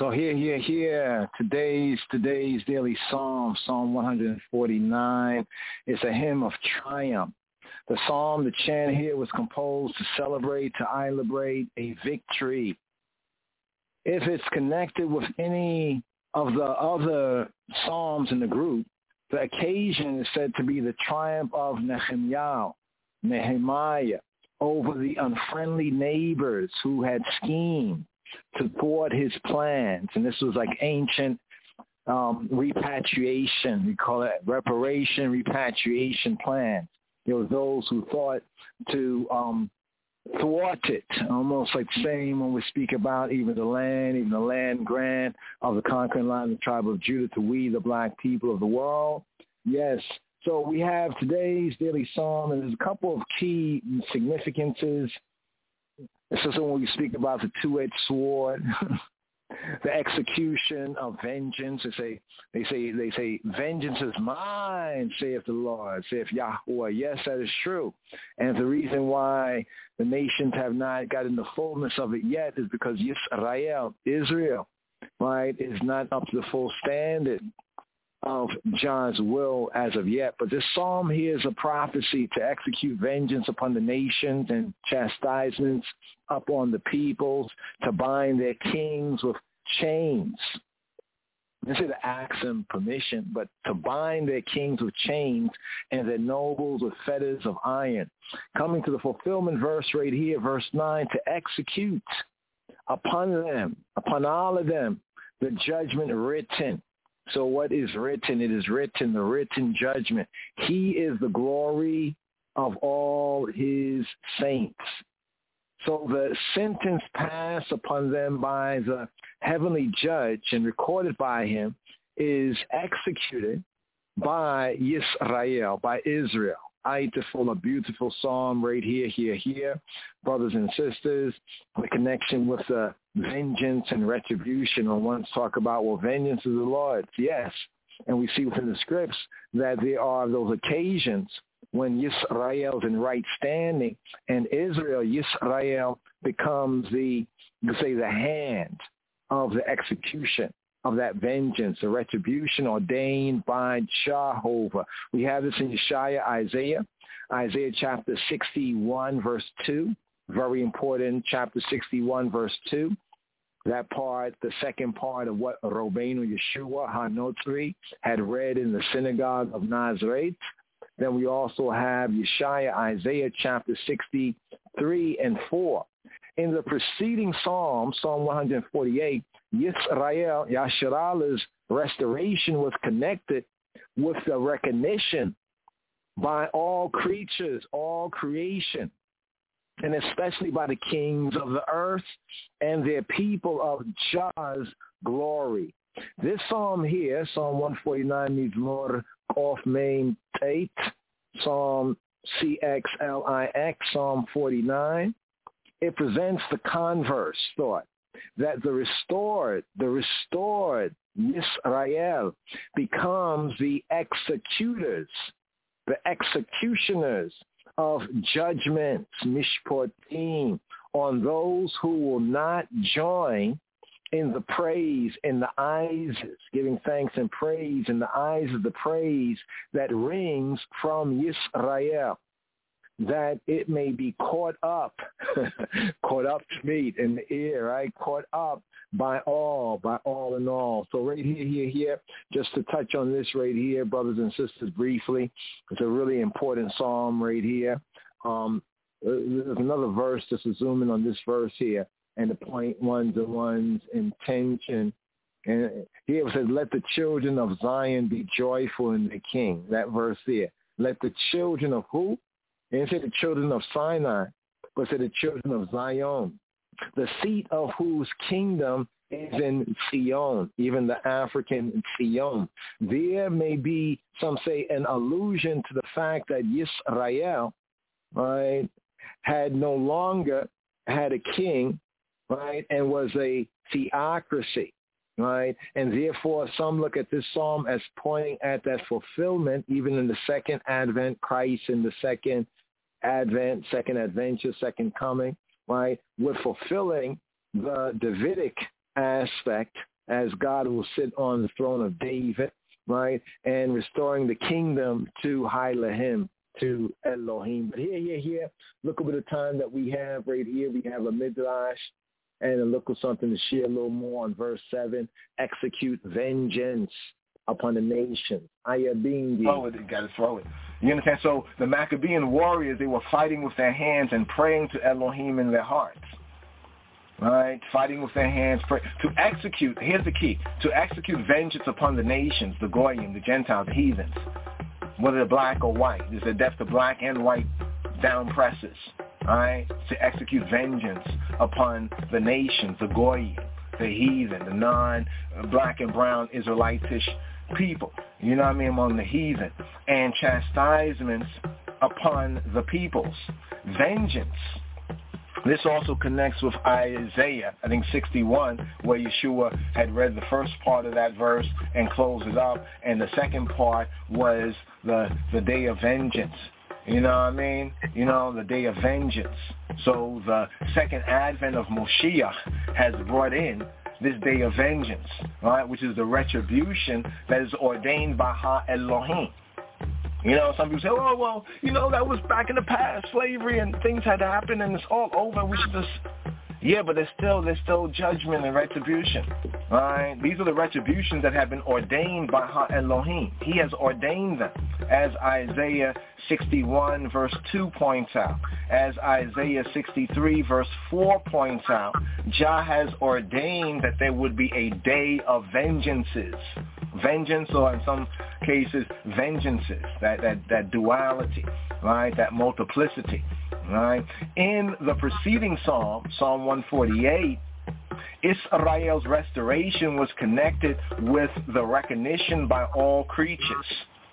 [SPEAKER 8] So here, here, here, today's today's daily psalm, Psalm one forty-nine, is a hymn of triumph. The psalm, the chant here was composed to celebrate, to celebrate a victory. If it's connected with any of the other psalms in the group, the occasion is said to be the triumph of Nehemiah, Nehemiah, over the unfriendly neighbors who had schemed to thwart his plans. And this was like ancient um, repatriation. We call it reparation, repatriation plans. There were those who thought to um, thwart it, almost like saying when we speak about even the land, even the land grant of the conquering line of the tribe of Judah to we, the black people of the world. Yes. So we have today's daily psalm, and there's a couple of key significances. This is when we speak about the two-edged sword, the execution of vengeance. They say, they say, they say, vengeance is mine, saith the Lord, saith Yahweh. Yes, that is true. And the reason why the nations have not gotten the fullness of it yet is because Yisrael, Israel, right, is not up to the full standard of God's will as of yet. But this psalm here is a prophecy to execute vengeance upon the nations and chastisements upon the peoples, to bind their kings with chains. This is to ask them permission, but to bind their kings with chains and their nobles with fetters of iron. Coming to the fulfillment verse right here, verse nine, to execute upon them, upon all of them, the judgment written. So what is written? It is written, the written judgment. He is the glory of all his saints. So the sentence passed upon them by the heavenly judge and recorded by him is executed by Yisrael, by Israel. Beautiful, a beautiful psalm right here, here, here. Brothers and sisters, the connection with the vengeance and retribution. When ones talk about, well, vengeance is the Lord's. Yes. And we see within the scripts that there are those occasions when Yisrael is in right standing and Israel, Yisrael, becomes the, you say, the hand of the execution of that vengeance, the retribution ordained by Jehovah. We have this in Yeshaya, Isaiah, Isaiah chapter sixty-one, verse two. Very important, chapter sixty-one, verse two. That part, the second part of what Rabbeinu Yeshua HaNotzri had read in the synagogue of Nazareth. Then we also have Yeshaya, Isaiah chapter sixty-three and four. In the preceding psalm, Psalm one forty-eight, Yisrael, Yasharalah's restoration was connected with the recognition by all creatures, all creation, and especially by the kings of the earth and their people of Jah's glory. This psalm here, Psalm one forty-nine, Mizmor Kof Mem Tate, Psalm C X L I X, Psalm forty-nine, it presents the converse thought, that the restored, the restored Yisrael becomes the executors, the executioners of judgments, mishpatim, on those who will not join in the praise, in the eyes, giving thanks and praise, in the eyes of the praise that rings from Yisrael, that it may be caught up, caught up to meet in the ear, right? Caught up by all, by all in all. So right here, here, here, just to touch on this right here, brothers and sisters, briefly, it's a really important psalm right here. Um, there's another verse, just to zoom in on this verse here, and the point ones and ones intention. And here it says, let the children of Zion be joyful in the King. That verse there. Let the children of who? It didn't say the children of Sinai, but said the children of Zion, the seat of whose kingdom is in Zion, even the African Zion. There may be, some say, an allusion to the fact that Yisrael, right, had no longer had a king, right, and was a theocracy, right? And therefore, some look at this psalm as pointing at that fulfillment, even in the second advent, Christ in the second advent, second adventure, second coming, right? We're fulfilling the Davidic aspect as God will sit on the throne of David, right, and restoring the kingdom to Elohim, to Elohim. But here, here, here, look over the time that we have right here. We have a midrash, and look at something to share a little more on verse seven. Execute vengeance upon the nation. Ayabingi.
[SPEAKER 7] Throw it, you got to throw it. You understand? So the Maccabean warriors, they were fighting with their hands and praying to Elohim in their hearts. Right? Fighting with their hands. Pray. To execute, here's the key, to execute vengeance upon the nations, the Goyim, the Gentiles, the heathens, whether they're black or white. There's a depth of black and white down presses. All right? To execute vengeance upon the nations, the Goyim, the heathen, the non-black and brown Israelitish people. You know what I mean? Among the heathen. And chastisements upon the peoples. Vengeance. This also connects with Isaiah, I think sixty-one, where Yeshua had read the first part of that verse and closed it up. And the second part was the, the day of vengeance. You know what I mean? You know, the day of vengeance. So the second advent of Moshiach has brought in this day of vengeance, right, which is the retribution that is ordained by Ha Elohim. You know, some people say, oh, well, you know, that was back in the past, slavery and things had happened and it's all over. We should just, yeah, but there's still, there's still judgment and retribution, right? These are the retributions that have been ordained by Ha Elohim. He has ordained them, as Isaiah sixty-one verse two points out. As Isaiah sixty-three verse four points out, Jah has ordained that there would be a day of vengeances. Vengeance, or in some cases, vengeances, that, that, that duality, right, that multiplicity, right. In the preceding psalm, Psalm one forty-eight, Israel's restoration was connected with the recognition by all creatures.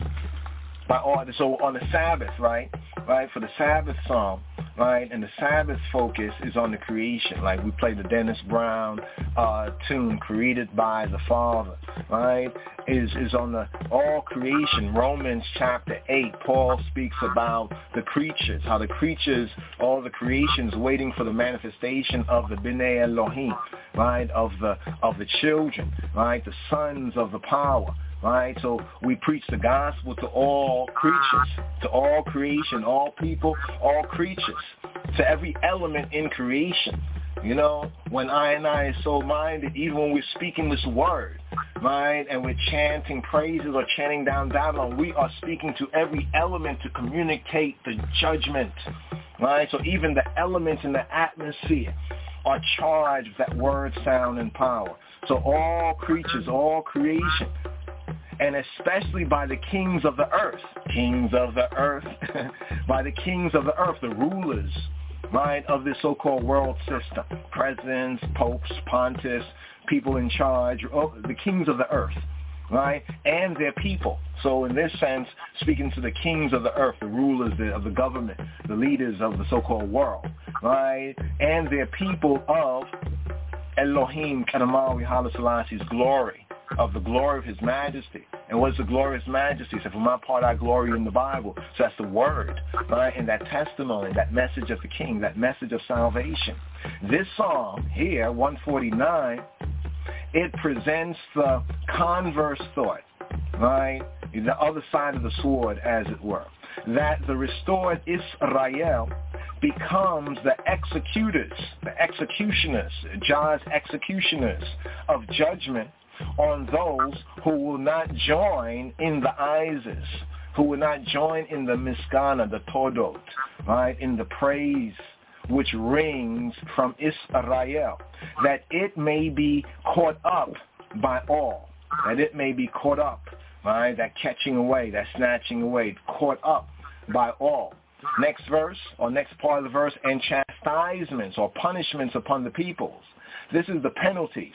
[SPEAKER 7] By all, so on the Sabbath, right, right, for the Sabbath psalm, right, and the Sabbath focus is on the creation. Like we play the Dennis Brown uh, tune, Created by the Father, right, is is on the all creation. Romans chapter eight, Paul speaks about the creatures, how the creatures, all the creations waiting for the manifestation of the B'nai Elohim, right, of the of the children, right, the sons of the power. Right, so we preach the gospel to all creatures, to all creation, all people, all creatures, to every element in creation. You know, when I and I is so minded, even when we're speaking this word, right, and we're chanting praises or chanting down Babylon, we are speaking to every element to communicate the judgment, right? So even the elements in the atmosphere are charged with that word, sound, and power. So all creatures, all creation, and especially by the kings of the earth, kings of the earth, by the kings of the earth, the rulers, right, of this so-called world system, presidents, popes, pontiffs, people in charge, oh, the kings of the earth, right, and their people. So in this sense, speaking to the kings of the earth, the rulers of the government, the leaders of the so-called world, right, and their people of Elohim, Kadamawi, Haile Selassie's glory, of the glory of his majesty. And what's the glory of his majesty? So for my part, I glory in the Bible. So that's the word, right? And that testimony, that message of the king, that message of salvation. This psalm here, one forty-nine, it presents the converse thought, right? The other side of the sword, as it were. That the restored Israel becomes the executors, the executioners, Jah's executioners of judgment on those who will not join in the Isis, who will not join in the Miskana, the Todot, right, in the praise which rings from Israel, that it may be caught up by all, that it may be caught up, right, that catching away, that snatching away, caught up by all. Next verse, or next part of the verse, and chastisements or punishments upon the peoples. This is the penalties,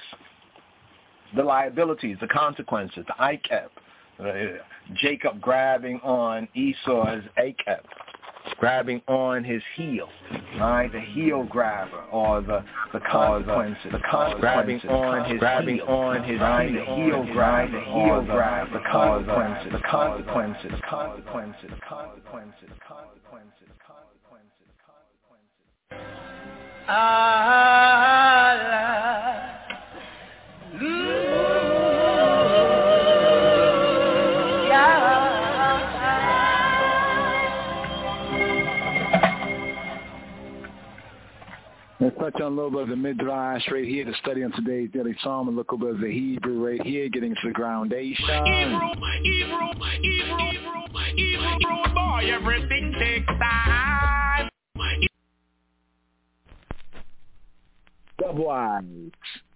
[SPEAKER 7] the liabilities, the consequences, the Ikeb, uh, Jacob grabbing on Esau's Ikeb, grabbing on his heel, right? The heel grabber, or the the consequences, the consequences, grabbing on his grabbing heel, on his right? The heel grabber, the heel grabber, the consequences, the consequences, the consequences, the consequences, the consequences, the consequences, the consequences.
[SPEAKER 16] Allah.
[SPEAKER 8] Let's touch on a little bit of the Midrash right here to study on today's daily psalm and look over the Hebrew right here, getting to the groundation.
[SPEAKER 16] Hebrew, Hebrew, Hebrew, Hebrew, boy, everything takes time.
[SPEAKER 8] Dubwise.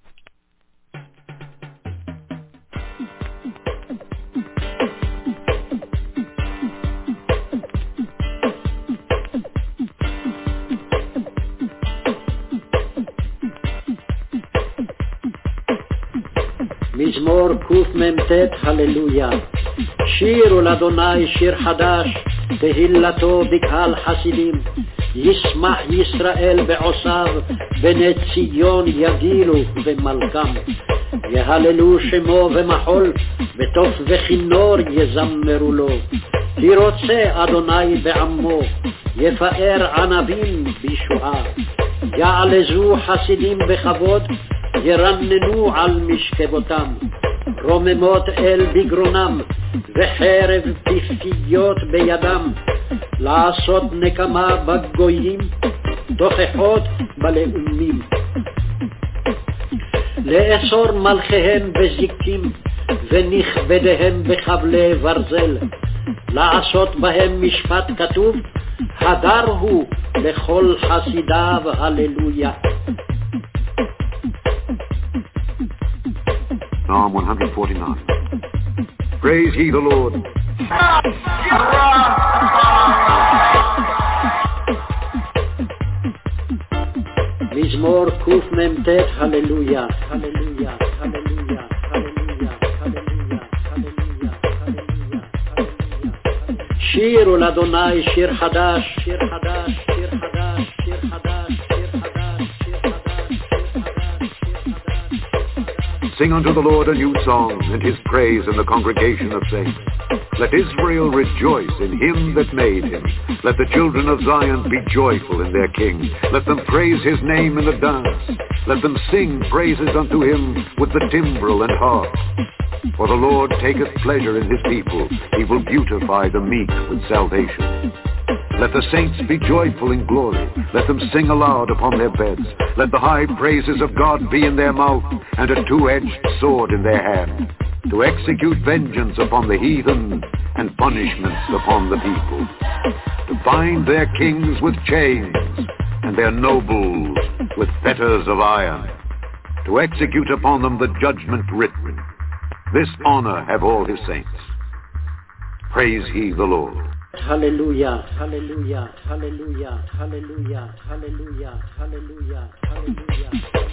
[SPEAKER 15] מזמור קמ"ט, הללויה. שירו לאדוני שיר חדש, תהילתו בקהל חסידים. ישמח ישראל בעושיו, בני ציון יגילו במלכם. יהללו שמו ומחול, בתוף וכינור יזמרו לו. כי רוצה אדוני בעמו, יפאר ענבים בישועה. יעלזו חסידים בכבוד, ירננו על משכבותם, רוממות אל בגרונם, וחרב פיפיות בידם, לעשות נקמה בגויים, תוכחות בלאומים. לאסור מלכיהם בזיקים, ונכבדיהם בחבלי ברזל, לעשות בהם משפט כתוב, הדר הוא לכל חסידיו, הללויה.
[SPEAKER 14] Psalm one forty-nine. Praise ye the Lord.
[SPEAKER 15] מזמור קמ"ט, הללויה, הללויה, הללויה, הללויה, הללויה, הללויה, הללויה. שירו לאדוני שיר חדש, שיר חדש, שיר חדש, שיר חדש, שיר חדש, שיר חדש, שיר חדש.
[SPEAKER 14] Sing unto the Lord a new song, and his praise in the congregation of saints. Let Israel rejoice in him that made him. Let the children of Zion be joyful in their king. Let them praise his name in the dance. Let them sing praises unto him with the timbrel and harp. For the Lord taketh pleasure in his people. He will beautify the meek with salvation. Let the saints be joyful in glory. Let them sing aloud upon their beds. Let the high praises of God be in their mouth, and a two-edged sword in their hand, to execute vengeance upon the heathen, and punishments upon the people, to bind their kings with chains, and their nobles with fetters of iron, to execute upon them the judgment written. This honor have all his saints. Praise ye the Lord.
[SPEAKER 15] Hallelujah, hallelujah, hallelujah, hallelujah, hallelujah, hallelujah, hallelujah,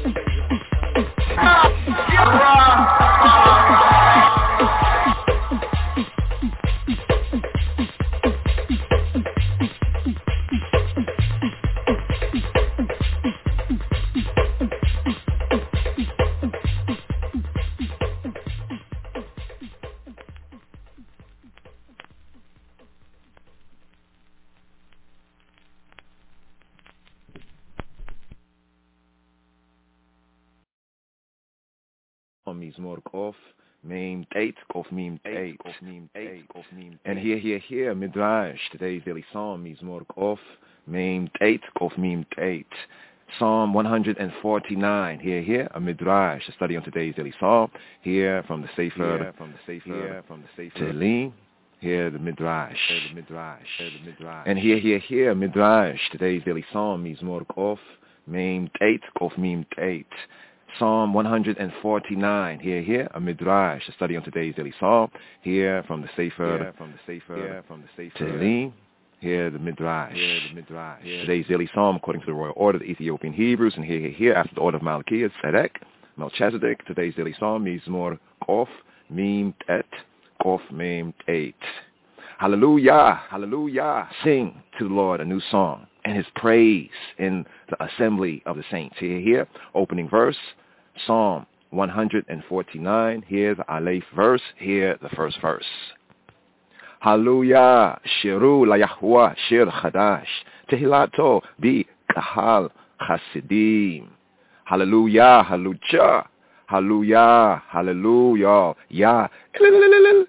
[SPEAKER 11] Mizmor Kof, Mem Tate, Kof Mem Tate, Kof Mem Tate, Kof Mem. And here, here, here, Midrash, today's daily psalm, Mizmor Kof, Mem Tate, Kof Mem Tate. Psalm one forty-nine, here, here, a Midrash, a study on today's daily psalm, here from the Sefer, from the Sefer, here from the Sefer, Tehillim, here the Midrash, here the Midrash, here the Midrash. And here, here, here, Midrash, today's daily psalm, Mizmor Kof, Mem Tate, Kof Mem Tate. Psalm one forty-nine, here, here, a Midrash, a study on today's daily psalm, here from the Sefer, here from the Sefer, here from the Sefer, Tehillim, here the Midrash, here the Midrash. Today's daily psalm, according to the royal order of the Ethiopian Hebrews, and here, here, here, after the order of Malachiah, Tzedek, Melchizedek, today's daily psalm, Mizmor Kof, Mem Tet, Kof Mem Tate. Hallelujah, hallelujah, sing to the Lord a new song, and his praise in the assembly of the saints. Here, here, opening verse, Psalm one forty-nine, here the Aleph verse, here the first verse. Hallelujah, Shiru la Yahuwah, Shir Chadash, Tehilato bi Kahal Chasidim. Hallelujah, hallelujah, hallelujah, hallelujah, ya, the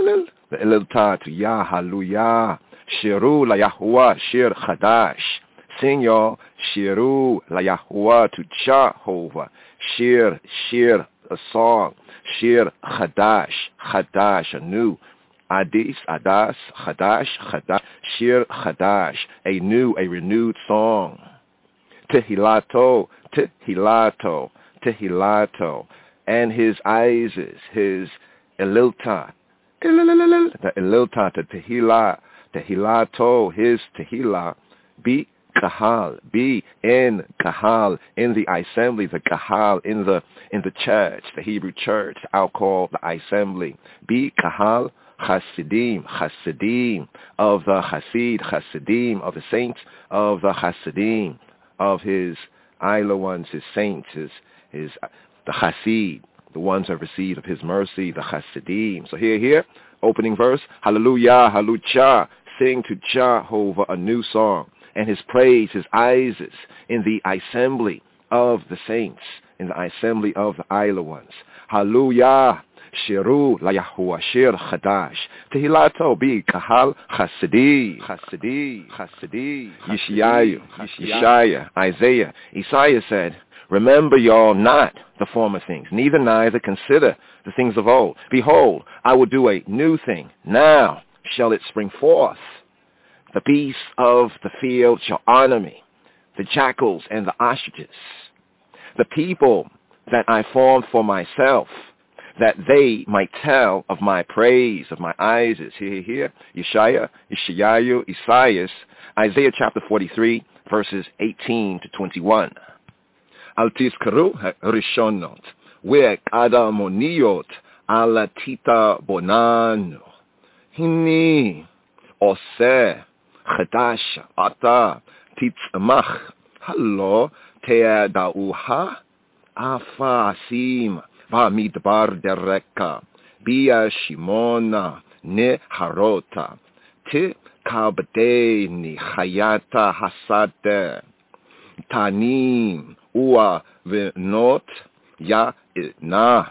[SPEAKER 11] Elil Ta to ya, hallelujah. Shiru la Yahuwah, Shir Chadash.
[SPEAKER 7] Sing, y'all. Shiru la Yahuwah to Jehovah. Shir, shir, a song. Shir Chadash, Chadash, a new. Adis, Adas, Chadash, Chadash. Shir Chadash, a new, a renewed song. Tehilato, Tehilato, Tehilato. And his eyes, his Elilta. The Elilta, the Tehillah, Tehilato, his Tehillah. Be Kahal, be in Kahal, in the assembly, the Kahal, in the in the church, the Hebrew church, I'll call the assembly. Be Kahal, Hasidim, Hasidim, of the Hasid, Hasidim, of the saints, of the Hasidim, of his Isla ones, his saints, his, his the Hasid, the ones who have received of his mercy, the Hasidim. So here, here, opening verse, Hallelujah, Hallelujah, sing to Jehovah a new song. And his praise, his eyes in the assembly of the saints, in the assembly of the Isla ones. Hallelujah. Shiru la Yahuwah shir chadash. Tehilato bi kahal chasidi, chasidi, chasidi. Yeshayahu, Yeshaya, Isaiah. Isaiah said, remember y'all not the former things, neither neither consider the things of old. Behold, I will do a new thing. Now shall it spring forth. The beasts of the field shall honor me, the jackals and the ostriches, the people that I formed for myself, that they might tell of my praise, of my eyes. Here, here, Yeshaya, Yeshayahu, Isaiah, Isaiah chapter forty-three, verses eighteen to twenty-one. Al tizkaru rishonot, ve'ek adamoniot alatita bonanu, hini oseh Chadash ata titzmach hallo teadauha afasim v'midbar dereka bia shimona ne harota te kabdeni chayata hasade tanim ua v'not ya na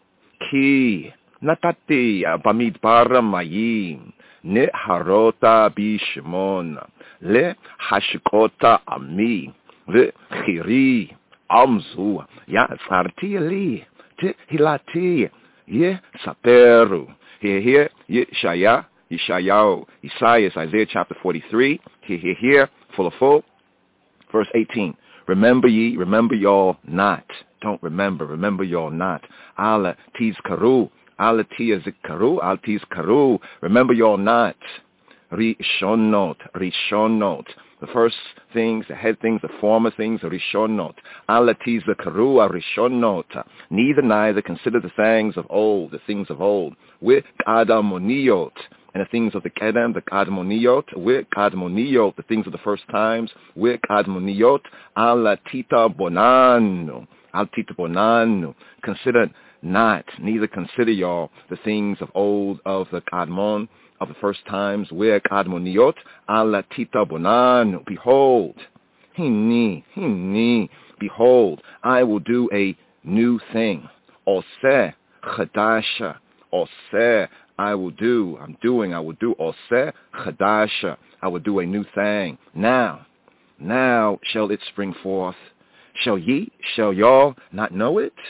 [SPEAKER 7] ki natati b'midbar mayim ne harota bishmon le hashkota ami ve khiri amzu ya sarti li te hilati ye saperu here here Yeshaya Yeshayahu Isaiah Isaiah chapter forty-three here here here full of full verse eighteen. Remember ye, remember y'all not. Don't remember, remember y'all not. Ala tizkaru. Al tizkaru, al tizkaru. Remember y'all not. Rishonot, rishonot. The first things, the head things, the former things, rishonot. Al tizkaru, al rishonot. Neither neither consider the things of old, the things of old. With kadamoniot. And the things of the kedem, the kadmoniot. With kadmoniot, the things of the first times. With kadmoniot. Al tita bonanu. Al tita bonanu. Consider not, neither consider y'all the things of old, of the Kadmon, of the first times, where Kadmoniot, ala tita bonanu, behold, hini, hini, behold, I will do a new thing, oseh, chadasha, oseh, I will do, I'm doing, I will do, oseh, chadasha, I will do a new thing, now, now shall it spring forth, shall ye, shall y'all not know it?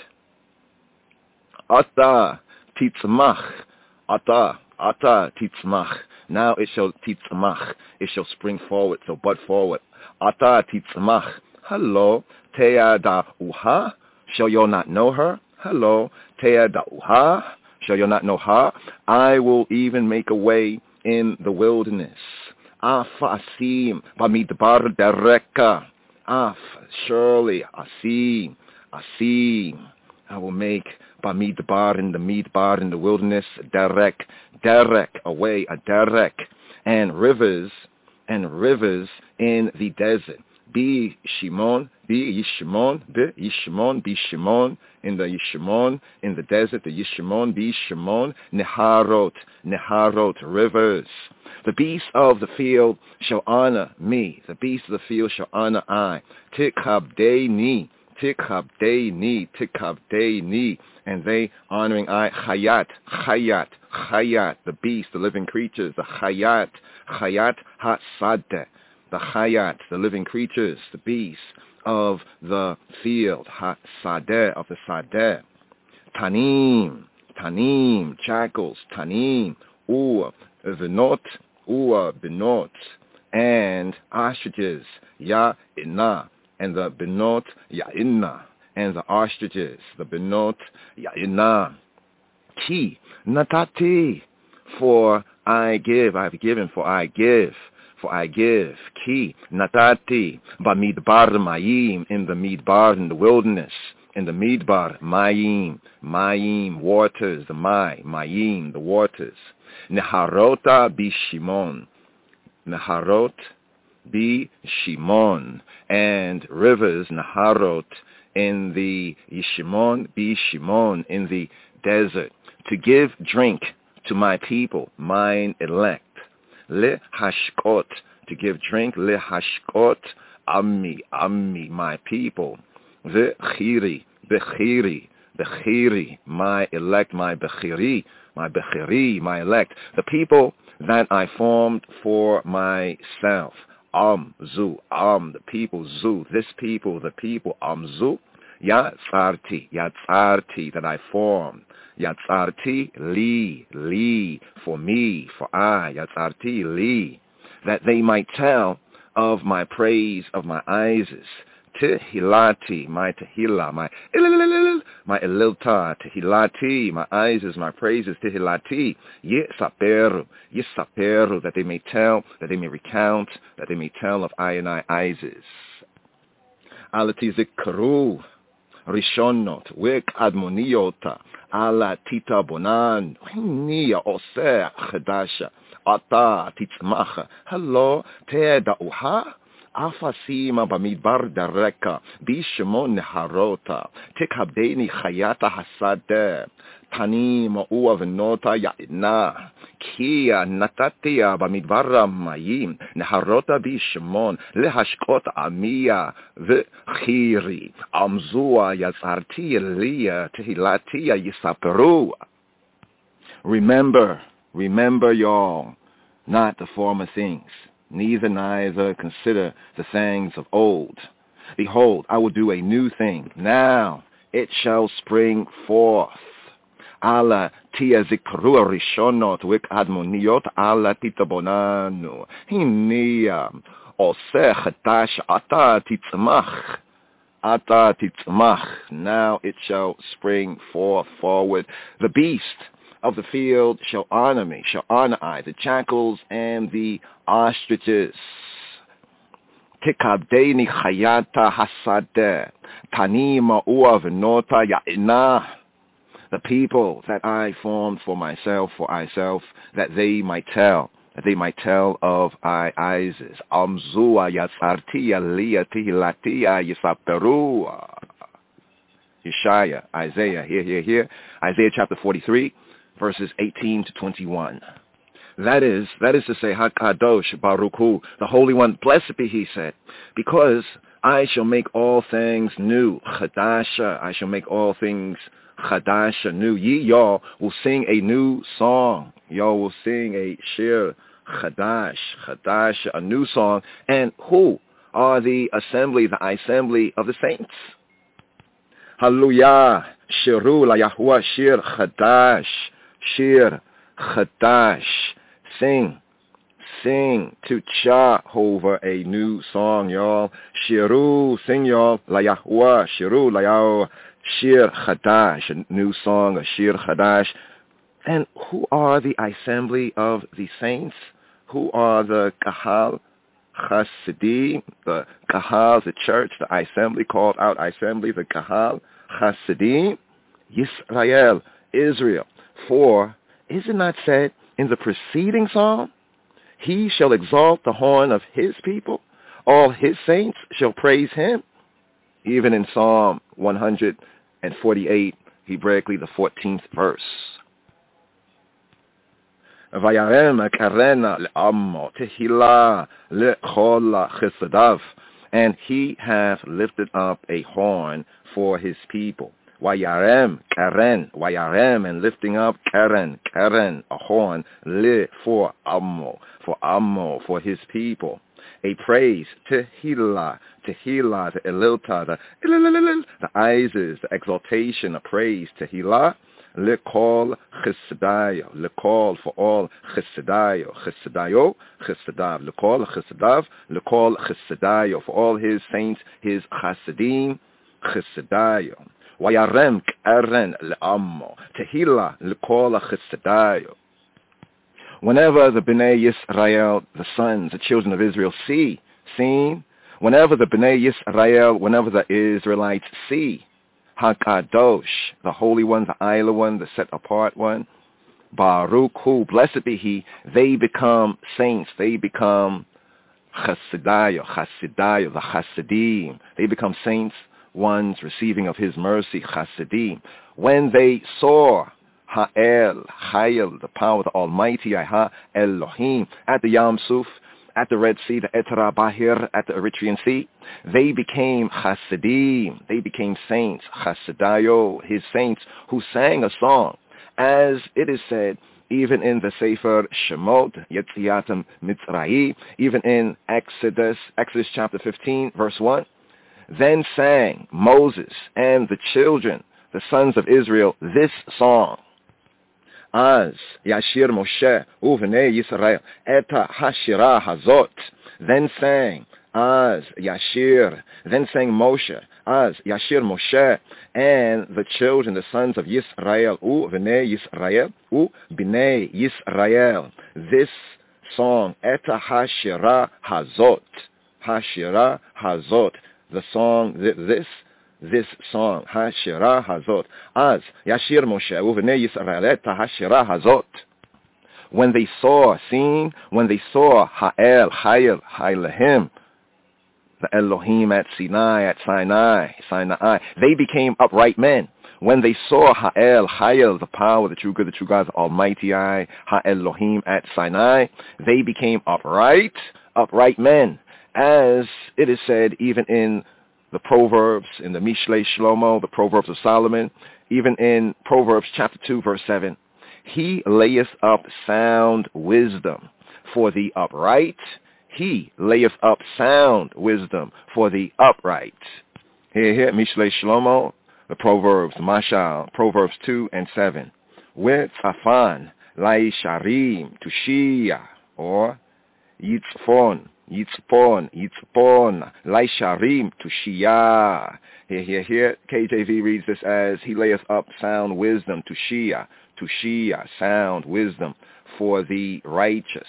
[SPEAKER 7] Ata titzmach, ata, ata titzmach. Now it shall titzmach, it shall spring forward, so bud forward. Ata titzmach. Hello, teadauha. Shall y'all not know her? Hello, teadauha. Shall y'all not know her? I will even make a way in the wilderness. Afasim, bamidbar dereka. Af, surely, asim, asim. I will make Bamidbar in the Midbar in the wilderness, Derek, Derek, away, a Derek, and rivers, and rivers in the desert. Be Shimon, be Yishimon, be Yishimon, be Shimon, in the Yishimon, in the desert, the Yishimon, be Shimon, Neharot, Neharot, rivers. The beasts of the field shall honor me, the beasts of the field shall honor I. Tikhabdeni, Tikhabdeni, Tikhabdeni, and they honoring I, Chayat, Chayat, Chayat, the beast, the living creatures, the Chayat, Chayat HaSadeh, the Hayat, the living creatures, the beasts of the field, Ha-Sadeh, of the Sadeh, Tanim, Tanim, jackals, Tanim, Ua, Venot, Ua, Benot, and ostriches, Ya-Inna, and the Benot, Ya-Inna, and the ostriches, the Benot, Ya-Inna. Ki, Natati, for I give, I have given, for I give, for I give. Ki, Natati, Bamidbar Mayim, in the Midbar, in the wilderness, in the Midbar, Mayim, Mayim, waters, the Mai, Mayim, the waters. Neharota Bishimon, Neharot Bishimon, and rivers, Neharot, in the Yishimon, Bishimon, in the desert, to give drink to my people, mine elect. Le hashkot, to give drink, le hashkot, ammi, ammi, my people. The chiri, bechiri, bechiri, my elect, my bechiri, my bechiri, my elect. The people that I formed for myself. Am, zu, am, the people, zu, this people, the people, am, zu, yatzarti, yatzarti, that I formed. Yatzarti li, li, for me, for I, yatzarti li, that they might tell of my praise of my Isis. Tehilati, my tehillah, my ilililil, my ililta, tehilati, my Isis, my praises, tehilati, yisaperu, yisaperu, that they may tell, that they may recount, that they may tell of I and I Isis. Alati zikru, rishonot, wik admoniota, ala tita bonan, niya oseh chedasha, ata titzmacha, hello, teda uha, afasima bamidbar dareka, bishimon neharota, tikhabdeni chayata hasadeh, tanim uavenota ya'ina, kia natatia bamidbarra mayim, neharota bishimon, lehashkot amia, v'chiri, amzua yazarti liya, tehilatiya yisaperu. Remember, remember y'all, not the former things, neither neither consider the things of old. Behold, I will do a new thing. Now it shall spring forth. Ala tia zikrua rishonot wik admoniot ala titabonanu. Hinia oseh chadash ata titzmach. Ata titzmach. Now it shall spring forth forward. The beast of the field shall honor me, shall honor I, the jackals and the ostriches. Tikabdeni chayata hasadeh, tanima uavenota ya'ina, the people that I formed for myself, for myself, that they might tell, that they might tell of I Isis. Amzua yatzartiya liya tihilatiya yisaperua. Yeshaya, Isaiah, here, here, here. Isaiah chapter forty-three. Verses eighteen to twenty-one. That is, that is to say, HaKadosh Baruch Hu, the Holy One, blessed be He said, because I shall make all things new, Chadasha, I shall make all things Chadasha, new. Ye, y'all, will sing a new song. Y'all will sing a shir, Chadash, Chadash, a new song. And who are the assembly, the assembly of the saints? Hallelujah, Shiru la Yahuwah, shir, Chadash, Shir Chadash, sing, sing to Jehovah a new song, y'all. Shiru, sing, y'all, la Yahuwah, Shiru la Yahuwah, Shir Chadash, a new song, a Shir Chadash. And who are the assembly of the saints? Who are the Kahal Chasidim, the Kahal, the church, the assembly, called out assembly, the Kahal Chasidim? Yisrael, Israel. For, is it not said in the preceding psalm, he shall exalt the horn of his people, all his saints shall praise him? Even in Psalm one hundred forty-eight, Hebraically the fourteenth verse. Vayarem karena le'ammo tehillah le'chol chesadav, and he hath lifted up a horn for his people. Wayarem, Karen, Wayarem, and lifting up Karen, Karen, a horn, li, for Ammo, for Ammo, for his people. a praise, tehillah, tehillah, the elilta, the ilililil, the Isis, the exaltation, a praise, tehillah, lekol chesdayo, lekol for all chesdayo, chesdayo, chesdav, lekol chesdav, lekol chesdayo, for all his saints, his chasidim, chesdayo. Wayarem k'eren le'ammo, tehillah, lekol chesdayo. Whenever the Bnei Yisrael, the sons, the children of Israel, see, seen, whenever the Bnei Yisrael, whenever the Israelites see, HaKadosh, the Holy One, the Isla One, the set-apart one, Baruch Hu, blessed be He, they become saints, they become Chasidayo, Chasidayo, the Chasidim, they become saints, ones receiving of His mercy, Chasidim. When they saw Ha'el, Hayel, the power of the Almighty, Ha Elohim, at the Yam Suf, at the Red Sea, the Etra Bahir, at the Eritrean Sea, they became Chasidim, they became saints, Chasidayo, His saints, who sang a song, as it is said, even in the Sefer Shemot, Yetziatam Mitzrayi, even in Exodus, Exodus chapter fifteen, verse one, then sang Moses and the children, the sons of Israel, this song. Az Yashir Moshe Uvnei Yisrael Eta Hashira Hazot. Then sang Az Yashir. Then sang Moshe Az Yashir Moshe and the children, the sons of Yisrael Uvnei Yisrael U Bnei Yisrael. This song Eta Hashira Hazot. Hashira Hazot. The song this. This song, Hashira Hazot, Az Yashir Moshe Uvnei Yisrael Et Hashira Hazot. When they saw, seen, when they saw Ha'el, Hayel, Hailahim, the Elohim at Sinai, at Sinai, Sinai, they became upright men. When they saw Ha'el, Hayel, the power, the true good, the true God, the Almighty I, Ha'elohim at Sinai, they became upright, upright men. As it is said even in the Proverbs, in the Mishlei Shlomo, the Proverbs of Solomon, even in Proverbs chapter two, verse seven, He layeth up sound wisdom for the upright. He layeth up sound wisdom for the upright. Here, here, Mishlei Shlomo, the Proverbs, Mashal, Proverbs two and seven. With Afan, Lai Sharim, Tushia, or Yitzfon, Yitzpon, Yitzpon, Laisharim, Tushia. Here, here, here, K J V reads this as, He layeth up sound wisdom, Tushia, Tushia, sound wisdom for the righteous.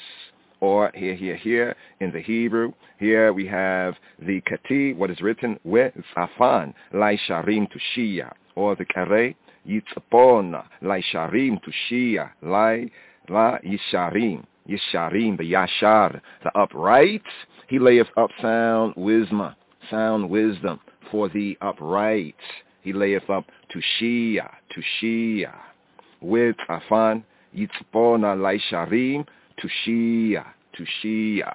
[SPEAKER 7] Or here, here, here, in the Hebrew, here we have the Kati, what is written, with Afan, Laisharim, Tushia, or the Kare, Yitzpon, Laisharim, Tushia, Lai, La Yisharim. Yisharim, the Yashar, the upright, He layeth up sound wisdom, sound wisdom for the upright. He layeth up Tushia, Tushia, with Afan, Yitzpona Laisharim, Tushia, Tushia.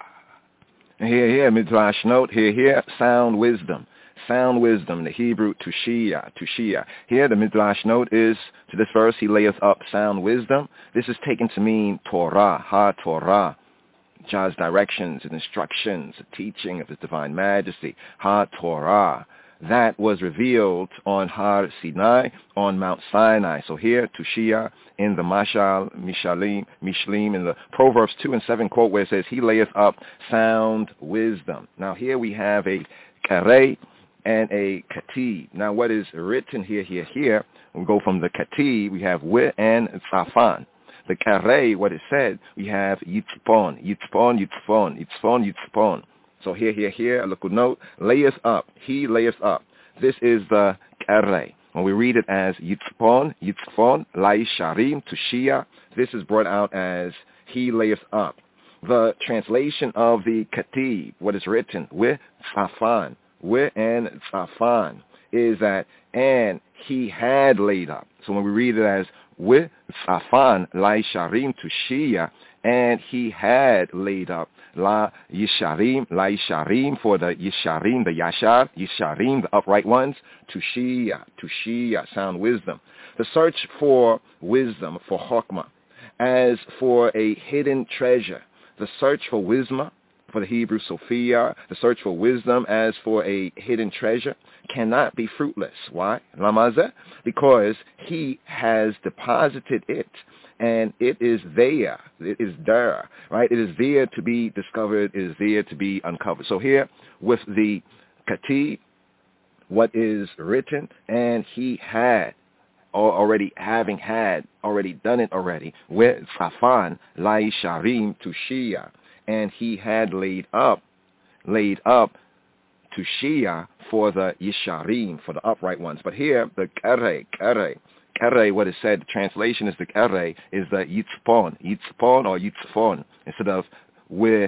[SPEAKER 7] And here, here, Midrash note, here, here, sound wisdom. Sound wisdom, the Hebrew, Tushia, Tushia. Here the Midrash note is, to this verse, He layeth up sound wisdom. This is taken to mean Torah, Ha-Torah, Jah's directions and instructions, the teaching of His divine majesty, Ha-Torah. That was revealed on Har Sinai, on Mount Sinai. So here, Tushia, in the Mashal, Mishalim, Mishlim, in the Proverbs two and seven quote where it says, He layeth up sound wisdom. Now here we have a Kareh, and a Katib. Now what is written here, here, here, we go from the Katib, we have Wi and Tzafan. The Kareh, what is said, we have Yitzpon, Yitzpon, Yitzpon, Yitzpon, Yitzpon. So here, here, here, a little note, layeth up, He layeth up. This is the Kareh. When we read it as Yitzpon, Yitzpon, Lai Sharim, Tushia, this is brought out as He layeth up. The translation of the Katib, what is written, Wi Tzafan, Wi and Tzafan, is that, and he had laid up. So when we read it as Wi Tzafan, Lai Sharim, Tushia, and he had laid up, La Yisharim, La Yisharim, for the Yisharim, the Yashar, Yisharim, the upright ones, Tushia, Tushia, sound wisdom. The search for wisdom, for Chokmah, as for a hidden treasure. The search for wisdom, for the Hebrew Sophia, the search for wisdom as for a hidden treasure, cannot be fruitless. Why? Lamaza? Because he has deposited it, and it is there. It is there, right? It is there to be discovered. It is there to be uncovered. So here, with the Katib, what is written, and he had, or already having had, already done it already, with Safan, Lai Sharim to Shia, and he had laid up, laid up to Shia for the Yisharim, for the upright ones. But here, the Kare, Kare, Kare, what is said, the translation is the Kare, is the Yitzpon, Yitzpon or Yitzpon. Instead of with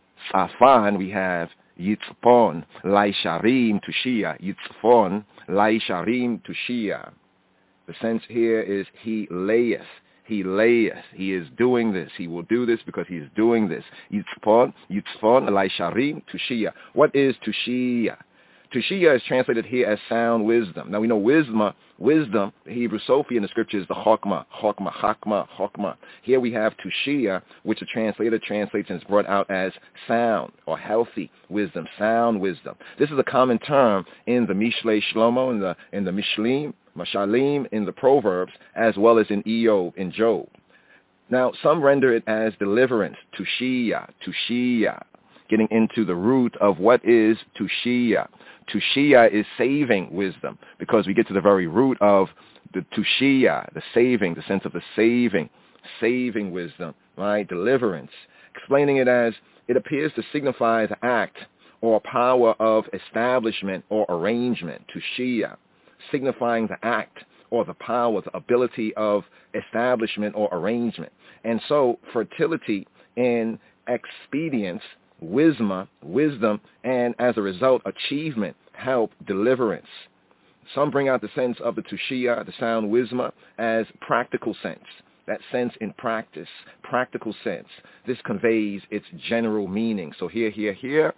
[SPEAKER 7] Safan, we have Yitzpon, Lai Sharim to Shia, Yitzpon, Lai Sharim to Shia. The sense here is he layeth, he layeth, he is doing this, he will do this because he is doing this. Yitzpon, Yitzpon, Lai Sharim to Shia. What is to Shia? To Shia is translated here as sound wisdom. Now we know wisdom, wisdom, the Hebrew Sophia in the scripture is the Chokmah, Chokmah, Chokmah, Chokmah. Here we have to Shia, which the translator translates and is brought out as sound or healthy wisdom, sound wisdom. This is a common term in the Mishlei Shlomo, in the in the Mishlim, Mashalim, in the Proverbs, as well as in Eob, in Job. Now some render it as deliverance, to Shia, to Shia, getting into the root of what is to Shia. To Shia is saving wisdom, because we get to the very root of the to Shia, the saving, the sense of the saving, saving wisdom, right? Deliverance. Explaining it as it appears to signify the act or power of establishment or arrangement, to Shia, signifying the act or the power, the ability of establishment or arrangement. And so fertility in expedience, wisma, wisdom, and as a result, achievement, help, deliverance. Some bring out the sense of the tushia, the sound wisma, as practical sense. That sense in practice, practical sense. This conveys its general meaning. So here, here, here,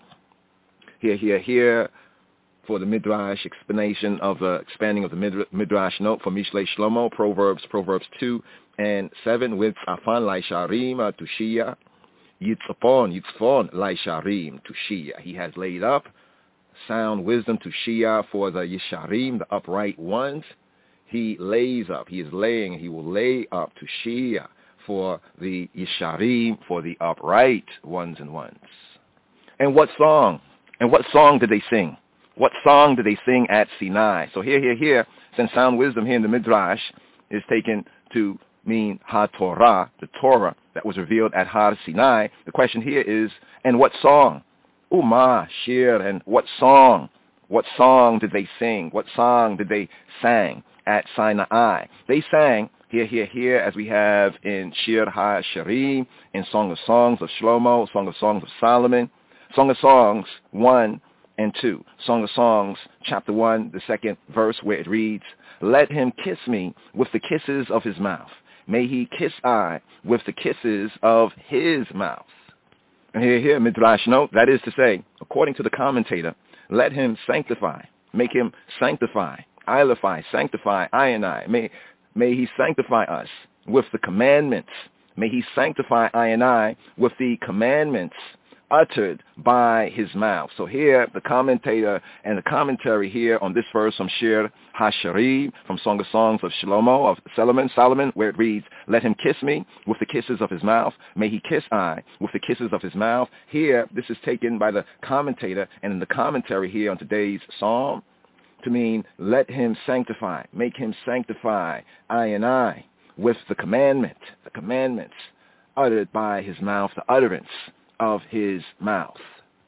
[SPEAKER 7] here, here, here, for the Midrash explanation of the expanding of the Midrash note for Mishlei Shlomo, Proverbs, Proverbs two and seven, with Afan Lai Sharim tushia. Yitzpon, Yitzpon, Lai Sharim, to Shia. He has laid up sound wisdom to Shia for the Yisharim, the upright ones. He lays up, he is laying, he will lay up to Shia for the Yisharim, for the upright ones and ones. And what song? And what song did they sing? What song did they sing at Sinai? So here, here, here, since sound wisdom here in the Midrash is taken to mean Ha-Torah, the Torah that was revealed at Har Sinai, the question here is, and what song? Uma, Shir, and what song? What song did they sing? What song did they sang at Sinai? They sang, here, here, here, as we have in Shir HaShirim, in Song of Songs of Shlomo, Song of Songs of Solomon, Song of Songs one and two. Song of Songs, chapter one, the second verse, where it reads, let him kiss me with the kisses of his mouth. May he kiss I with the kisses of his mouth. And here, here, Midrash note, that is to say, according to the commentator, let him sanctify, make him sanctify, ilify, sanctify, I and I. May, may he sanctify us with the commandments. May he sanctify I and I with the commandments uttered by his mouth. So here, the commentator and the commentary here on this verse from Shir HaShirim, from Song of Songs of Shlomo, of Solomon, Solomon, where it reads, let him kiss me with the kisses of his mouth. May he kiss I with the kisses of his mouth. Here, this is taken by the commentator and in the commentary here on today's psalm to mean, let him sanctify, make him sanctify I and I with the commandment, the commandments uttered by his mouth, the utterance of his mouth.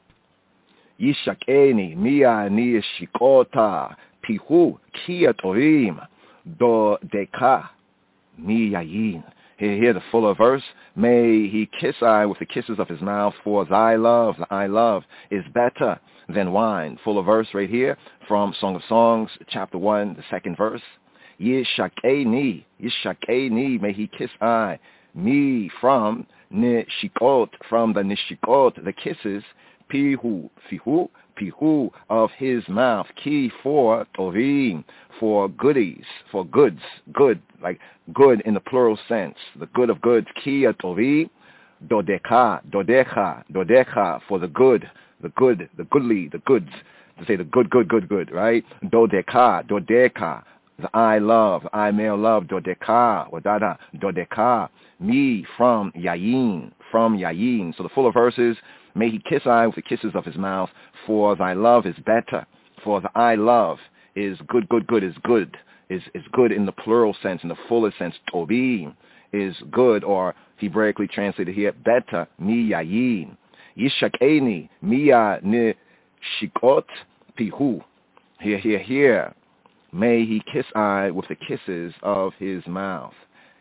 [SPEAKER 7] Yishakeni miya ni shikota pihu kiyatorim do deka miyayin. Here, here, the fuller verse. May he kiss I with the kisses of his mouth, for thy love, thy love is better than wine. Fuller verse right here from Song of Songs, chapter one, the second verse. Yishakeni, Yishakeni, may he kiss I me from nishikot, from the nishikot, the kisses, pihu, fihu, pihu, of his mouth, ki, for tovim, for goodies, for goods, good, like good in the plural sense, the good of goods, ki tovim, dodeka, dodecha, dodecha, for the good, the good, the goodly, the goods, to say the good, good, good, good, right? Dodeka, dodeka, the I love, I male love, dodeka, wadada, dodeka, me from Yayin, from Yayin. So the fuller verses, may he kiss I with the kisses of his mouth, for thy love is better, for the I love is good, good, good, is good, is, is good in the plural sense, in the fullest sense, tobi, is good, or Hebraically translated here, better, mi Yayin. Yishakeni, miya ne shikot pihu. Here, here, here. May he kiss I with the kisses of his mouth.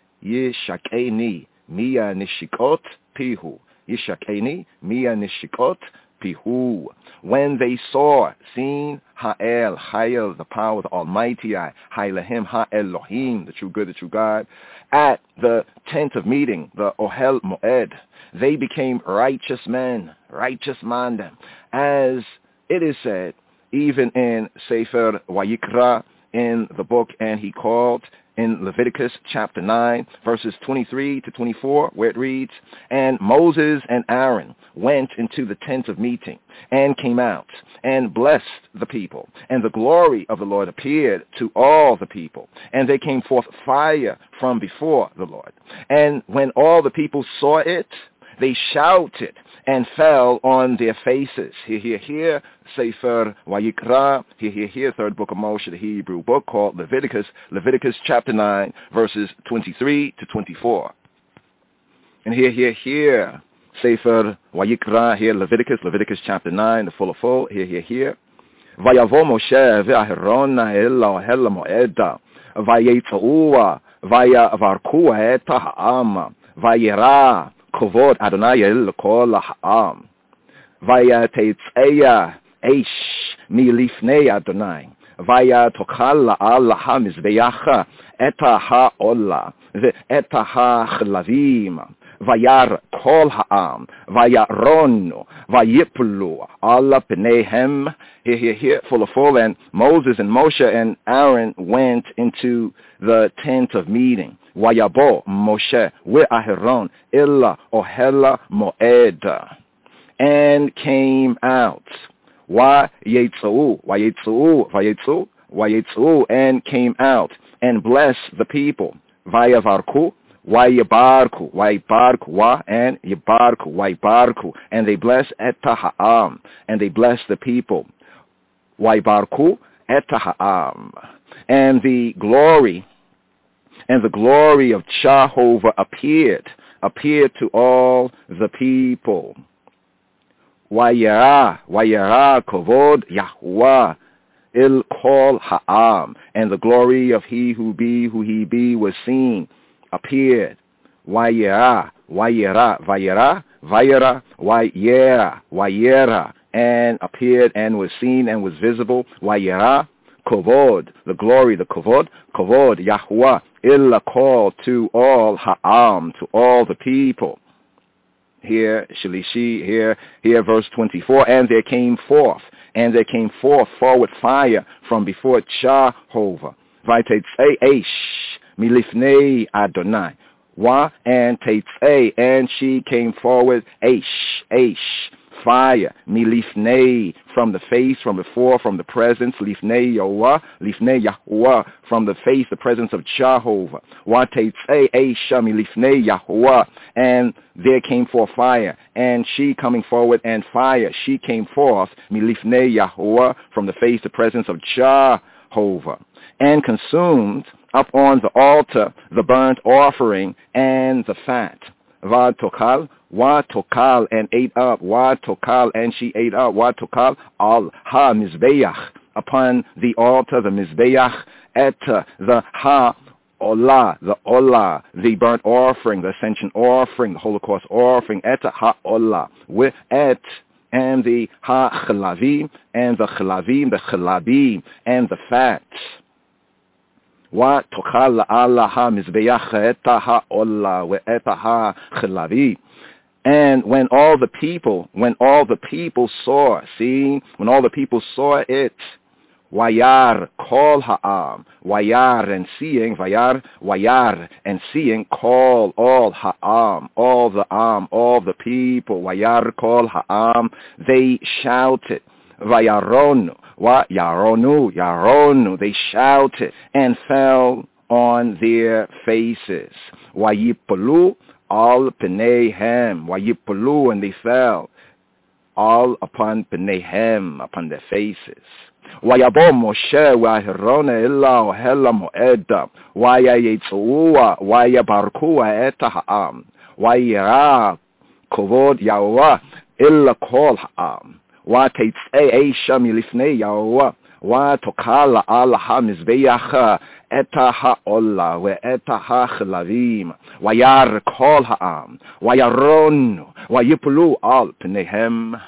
[SPEAKER 7] Yishakeni, miya nishikot pihu. Yishakeni, miya nishikot pihu. When they saw, seen, Ha'el, Ha'el, the power of the Almighty, Ha'elahim, Ha'elohim, the true good, the true God, at the tent of meeting, the Ohel Moed, they became righteous men, righteous man, as it is said, even in Sefer Vayikra, in the book, and he called in Leviticus chapter nine, verses twenty-three to twenty-four, where it reads, and Moses and Aaron went into the tent of meeting and came out and blessed the people. And the glory of the Lord appeared to all the people. And there came forth fire from before the Lord. And when all the people saw it, they shouted and fell on their faces. Here, here, here, Sefer Vayikra, here, here, here, third book of Moshe, the Hebrew book called Leviticus, Leviticus chapter nine, verses twenty-three to twenty-four. And here, here, here, Sefer Vayikra, here, Leviticus, Leviticus chapter nine, the full of full, here, here, here. Vayavo Moshe ve'Aharon el Ohel Moed, Vayetza'ua, Vayavarkua et ha'am, Vayera, Kovod Adonai el kol ha'am. Vaya teitzeya eish milifnei Adonai. Vaya tokal la'al ha'mizbeach eta ha'ola ve'eta ha'chlavim. Vayar kol ha'am. Vaya ronu. Vayiplu ala pneihem. Here, here, here, full of full. And Moses and Moshe and Aaron went into the tent of meeting. Vayabo Moshe ve'Aharon illa ohela moed, and came out. Vayetzau, vayetzau, vayetzau, vayetzau, and came out and blessed the people. Vayavarku, vayabarku, vayabarku, wa and yabarku, vayabarku, and they blessed eta ha'am, and they blessed the people. Vayabarku eta ha'am, and the glory. And the glory of Jehovah appeared, appeared to all the people. Vayera, vayera kovod Yahuwah il kol ha'am. And the glory of he who be, who he be, was seen, appeared. Vayera, vayera, vayera, vayera, vayera, vayera, and appeared and was seen and was visible. Vayera, kovod, the glory, the kovod, kovod, Yahuwah, illa call to all ha'am, to all the people. Here, Shalishi, here, here, verse twenty-four, and there came forth, and there came forth forward fire from before Jehovah. Vaytetzei eish milifnei Adonai. Wa and tetzei, and she came forward eish, eish, fire, milifnei, from the face, from before, from the presence, lifnei Yahweh, lifnei Yahweh, from the face, the presence of Jehovah. Wa tetzei eisha milifnei Yahweh, and there came forth fire, and she coming forward, and fire, she came forth, milifnei Yahweh, from the face, the presence of Jehovah, and consumed up on the altar the burnt offering and the fat. Va tokal, wa tokal, and ate up, wa tokal, and she ate up, wa tokal, al ha mizbeach, upon the altar, the mizbeach, et the ha olah, the olah, the burnt offering, the ascension offering, the Holocaust offering, et ha olah, with et, and the ha chlavim, and the chlavim, the chalabim, and the fat. Wa tokal Allah ha mizbeach eta ha olah we eta ha chalavi. And when all the people, when all the people saw, see, when all the people saw it, Wayar call ha'am. Wayar and seeing, vayar, wayar and seeing, call all ha'am, all the am, all the people. Wayar call ha'am. They shouted. Vayaronu, wa yaronu, yaronu. They shouted and fell on their faces. Wayipulu all penayhem. Wayipulu, and they fell all upon penayhem, upon their faces. Wayabo Moshe wahirone illa ohela moeda. Waya yitzua, waya barkua eta ha'am. Wayira kovod Yahweh illa kol ha'am. Wa teitzei eisha milifnei Yahweh. Wa tokala ala hamizbeach eta ha'ola ve eta ha'chlavim. Wayar kol ha'am. Wayaronu. Wayipulu al penehem.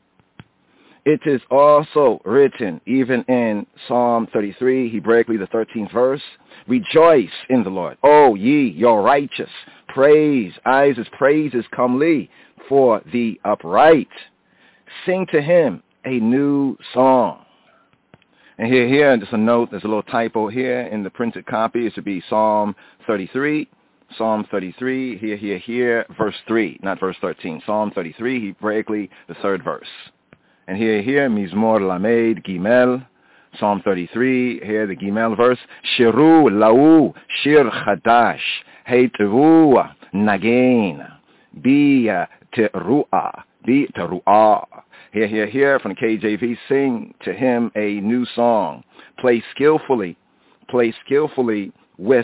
[SPEAKER 7] It is also written, even in Psalm thirty-three, Hebraically the thirteenth verse, rejoice in the Lord, O ye, your righteous. Praise, eyes as praises comely for the upright. Sing to him a new song. And here, here, just a note, there's a little typo here in the printed copy. It should be Psalm thirty-three. Psalm thirty-three, here, here, here, verse three, not verse thirteen. Psalm thirty-three, Hebraically the third verse. And here, here, Mizmor Lamed Gimel, Psalm thirty-three, here the Gimel verse, Shiru Lau Shir Chadash, Hey Teruah Nagain, Bi Teruah, Bi Teruah. Here, here, here, from the K J V, sing to him a new song. Play skillfully, play skillfully with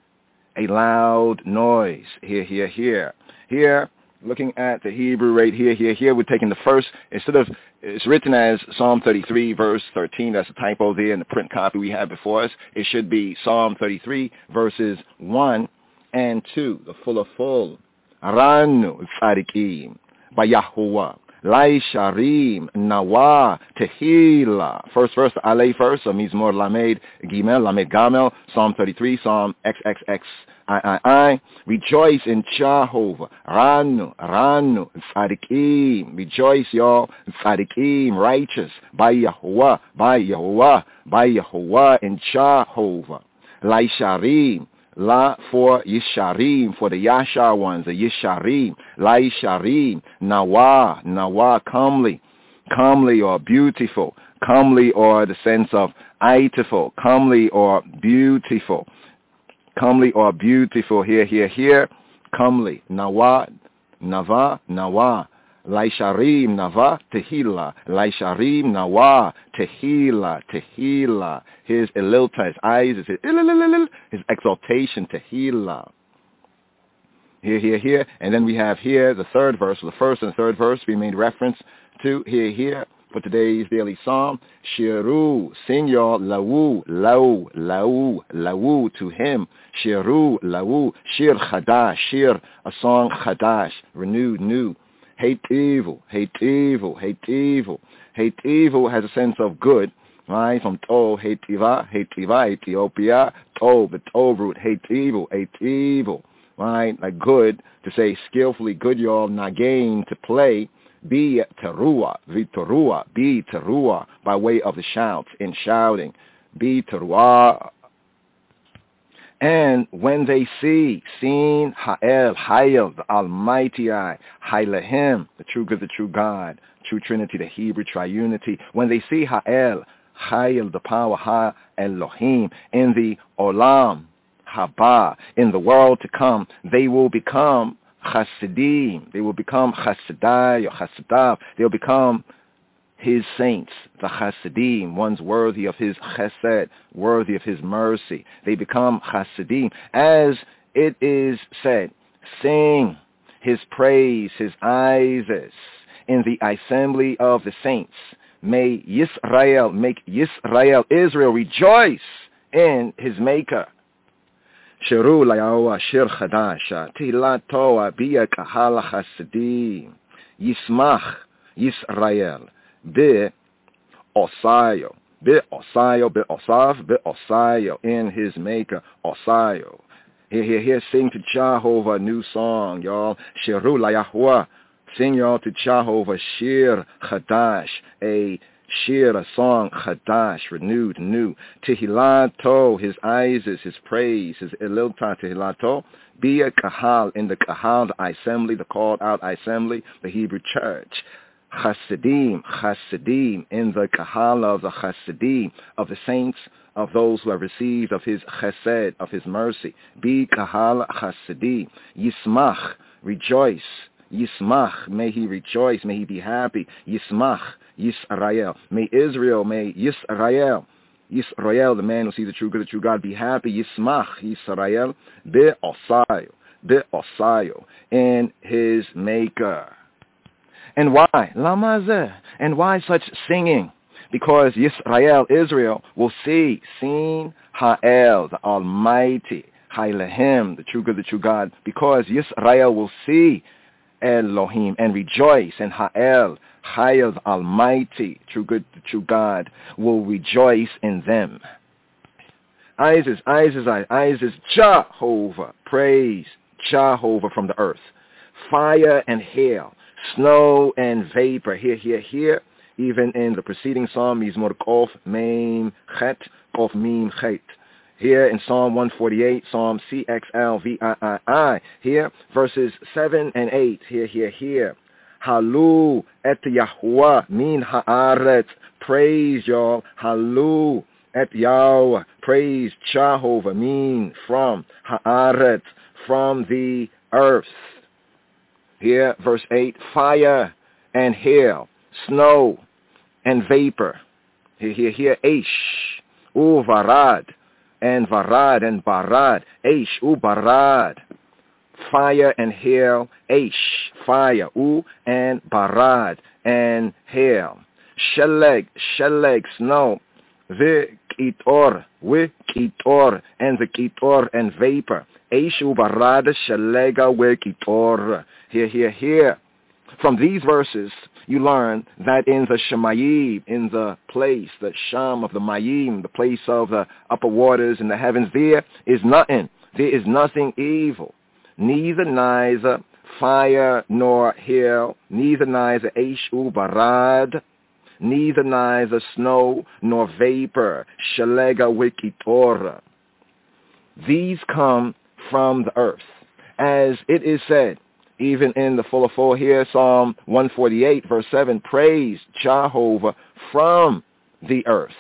[SPEAKER 7] a loud noise. Here, here, here. Here, looking at the Hebrew right here, here, here, we're taking the first, instead of, it's written as Psalm thirty-three, verse thirteen. That's a typo there in the print copy we have before us. It should be Psalm thirty-three, verses one and two, the full of full. Aranu tzadikim, Bayahuwa, Lai Sharim, Nawa, Tehila. First verse, the Ale first, so Mizmor Lamed Gimel, Lamed Gamel, Psalm thirty-three, Psalm triple X. I, I, I, rejoice in Jehovah. Ranu, Ranu, Tzadikim. Rejoice, y'all. Tzadikim, righteous. By Yahuwah, by Yahuwah, by Yahuwah in Jehovah. Lai Sharim. La for Yisharim, for the Yashar ones, the Yisharim. Lai Sharim. Nawa, Nawa, comely. Comely or beautiful. Comely or the sense of itiful. Comely or beautiful. Comely or beautiful, here, here, here, comely, nawa, nava, nawa, laisharim, nava, tehila, laisharim, nawa, tehila, tehila, his elilta, his eyes, his, his exaltation, tehila. Here, here, here, and then we have here the third verse, the first and third verse we made reference to, here, here, for today's daily psalm, Shiru, sing y'all, Lau, Lau, Lau, Lau, to him, Shiru, Lau, Shir Chadash, Shir, a song Chadash, renewed, new, hate evil, hate evil, hate evil, hate evil has a sense of good, right, from To, hate Tiva, hate Tiva, Ethiopia, To, the To root, hate evil, hate evil, right, like good, to say skillfully, good y'all, Nagain, to play, Be teruah, v'teruah, be teruah, by way of the shouts, in shouting, be teruah. And when they see, seen Ha'el, Hayel, the Almighty I, Ha'elahim, the true good, the true God, true Trinity, the Hebrew triunity, when they see Ha'el, Hayel, the power, Ha-Elohim, in the Olam, Haba, in the world to come, they will become Chasidim, they will become Chasidai or Chasidav, they'll become his saints, the Chasidim, ones worthy of his chesed, worthy of his mercy. They become Chasidim. As it is said, sing his praise, his aises, in the assembly of the saints. May Yisrael, make Yisrael, Israel, rejoice in his maker. Shiru layawa shir chadasha, tilatoa biya kahal chasidim, yismach Yisrael, be osayo, be osayo, be osaf, be osayo, in his maker, osayo. Here, here, here, sing to Jehovah a new song, y'all. Shiru layahwa, sing y'all to Jehovah shir chadash, a Shir, a song, Chadash, renewed, new. Tehilato, his eyes is his praise, his Elilta Tehilato. Be a Kahal, in the Kahal, the assembly, the called out assembly, the Hebrew church. Chassidim, Chassidim, in the Kahal of the Chassidim, of the saints, of those who have received of his chesed, of his mercy. Be Kahal Chassidim. Yismach, rejoice. Yismach, may he rejoice, may he be happy. Yismach, Yisrael. May Israel, may Yisrael, Yisrael, the man who sees the true good, the true God, be happy. Yismach, Yisrael, be'osayo, be'osayo, in his maker. And why? Lamazeh. And why such singing? Because Yisrael, Israel, will see, seen Ha'el, the Almighty, Ha'elohim, the true good, the true God. Because Yisrael will see Elohim and rejoice, and Ha'el, Ha'el, the Almighty, true good, the true God, will rejoice in them. Eyes is, eyes is, eyes is Jehovah, praise Jehovah from the earth. Fire and hail, snow and vapor, here, here, here. Even in the preceding psalm, Mizmor Kof, Mem, Chet, Kof, Mem, Chet. Here in Psalm one forty-eight, Psalm C X L V I I I. Here, verses seven and eight. Here, here, here. Halu et Yahuwah min haaretz. Praise y'all. Halu et Yahweh. Praise Jehovah min from haaretz, from the earth. Here, verse eight. Fire and hail, snow and vapor. Here, here, here. Eish, u varad, and varad and barad. Eish, u barad. Fire and hail. Eish, fire. U and barad and hail. Sheleg, sheleg, snow. The kitor, we kitor, and the kitor and vapor. Eish, u barad, shelega, we kitor. Here, here, here. From these verses, you learn that in the Shemayim, in the place, the Sham of the Mayim, the place of the upper waters in the heavens, there is nothing. There is nothing evil. Neither neither fire nor hail, neither neither Eshu barad, neither neither snow nor vapor, Shalega wikitora. These come from the earth. As it is said, even in the full of four here, Psalm one forty-eight, verse seven, praise Jehovah from the earth.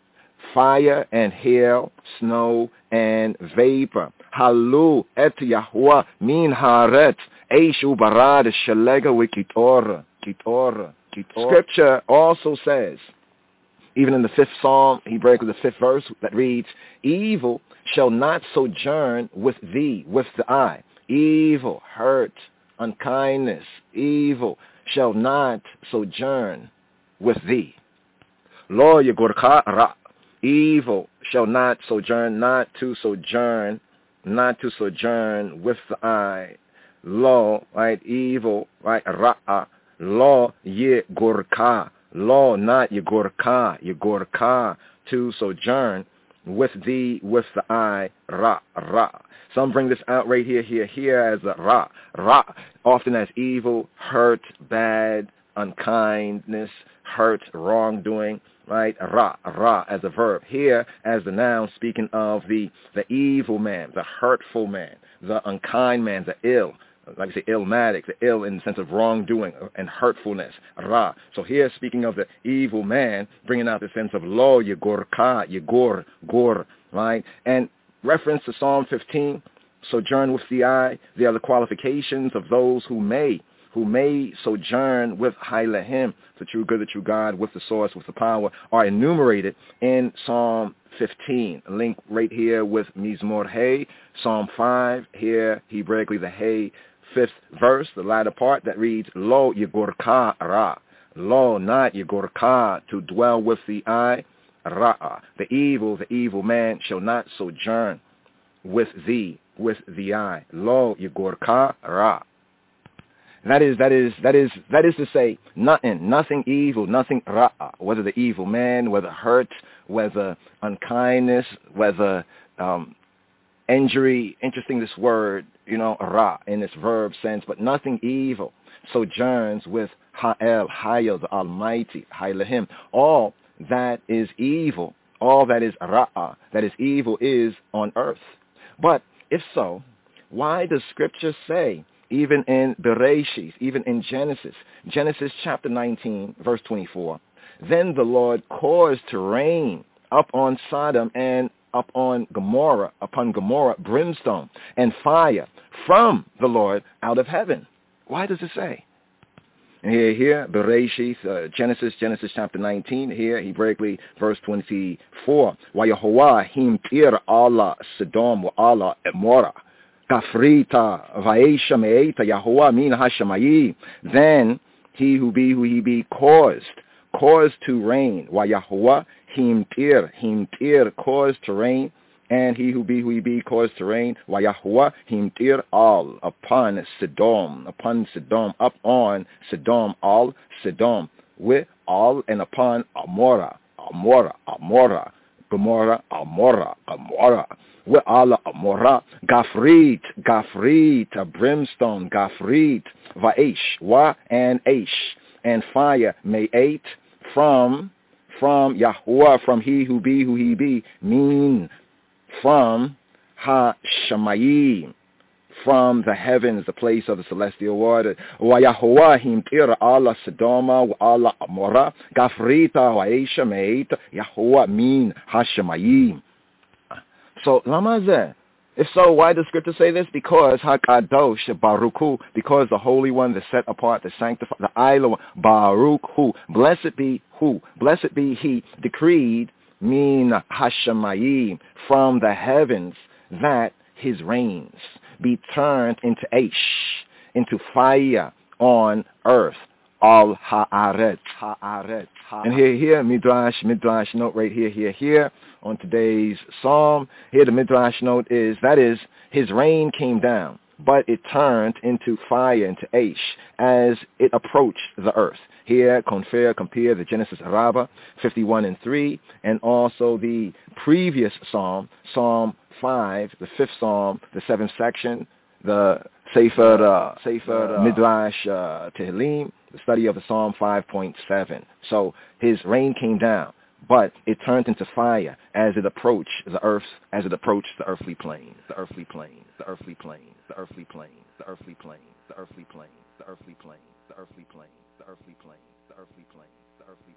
[SPEAKER 7] Fire and hail, snow and vapor. Halu et Yahuwah min haaretz, Eshu barad shalega wikitor, kitor, kitor. Scripture also says, even in the fifth Psalm, he breaks with the fifth verse that reads, evil shall not sojourn with thee, with the eye. Evil, hurt, unkindness, evil shall not sojourn with thee. Lo yegorcha ra. Evil shall not sojourn, not to sojourn, not to sojourn with the eye. Lo, right, evil, right, ra. Lo yegorcha. Lo, not yegorcha, yegorcha, to sojourn with thee, with the eye, ra, ra. Some bring this out right here, here, here as a ra, ra, often as evil, hurt, bad, unkindness, hurt, wrongdoing, right? Ra, ra as a verb. Here as the noun, speaking of the, the evil man, the hurtful man, the unkind man, the ill, like I say, illmatic, the ill in the sense of wrongdoing and hurtfulness, ra. So here speaking of the evil man, bringing out the sense of lo, yegor ka, yegor, gor, right? And reference to Psalm fifteen, sojourn with the eye. They are the qualifications of those who may, who may sojourn with Ha'elohim, the true good, the true God, with the source, with the power, are enumerated in Psalm fifteen. A link right here with Mizmor Hay, Psalm five, here Hebraically the Hay, fifth verse, the latter part that reads, Lo yegorka ra. Lo, not yegorka, to dwell with the eye. Ra, the evil, the evil man shall not sojourn with thee, with the eye. Lo yegorka ra. That is, that is, that is, that is to say, nothing, nothing evil, nothing ra, whether the evil man, whether hurt, whether unkindness, whether um, injury, interesting this word, you know, ra, in its verb sense, but nothing evil sojourns with Ha'el, Hayel, the Almighty, Hailahim. All that is evil, all that is ra'ah, that is evil is on earth. But if so, why does Scripture say, even in Bereshit, even in Genesis, Genesis chapter nineteen, verse twenty-four, then the Lord caused to rain up on Sodom and up on Gomorrah, upon Gomorrah, brimstone and fire from the Lord out of heaven? Why does it say? And here, here, Bereshit, uh, Genesis, Genesis chapter nineteen, here, Hebraically, verse twenty-four, Wayahovah himtir Allah Sodom wa Allah Emorah, Kafrita Vaesha Meita Yahuwah min Hashemayi. Then he who be who he be caused, caused to rain. Wayahovah himtir, himtir, caused to rain. And he who be who he be caused to rain. Wayahovah himtir al, upon Sodom, upon Sodom, up on Sodom, al Sodom, with all, and upon Amorah, Amorah, Amorah, Gomorrah, Amorah, Gomorrah, with all Amorah, Gafrit, Gafrit, a brimstone, Gafrit, Vaesh, wa and Aish, and fire may eight from, from Yahuwah, from he who be who he be, mean, from Ha-Shemayim, from the heavens, the place of the celestial water. Wayahovah himtir Allah Sodoma wa Allah Amorah, Gafrita Vaesha Meit, Yahuwah min Ha-Shemayim. So, Lamazeh. If so, why does Scripture say this? Because HaKadosh Baruch Hu, because the Holy One, the set apart, the sanctified, the Ilah Baruch Hu, blessed be who, blessed be he, decreed min Hashemayim, from the heavens, that his rains be turned into Aish, into fire on earth, al haaretz, haaretz. And here, here, Midrash, Midrash note right here, here, here, on today's psalm. Here the Midrash note is, that is, his rain came down, but it turned into fire, into Aish, as it approached the earth. Here, compare, compare the Genesis Rabbah fifty-one and three, and also the previous psalm, Psalm five, the fifth psalm, the seventh section, the Sefer, uh, Sefer uh, Midrash uh, Tehillim, the study of the Psalm five point seven. So his rain came down, but it turned into fire as it approached the earth, as it approached the earthly plane, the earthly plane, the earthly plane, the earthly plane, the earthly plane, the earthly plane, the earthly plane, the earthly plane, the earthly plane, the earthly plane, the earthly plane, the earthly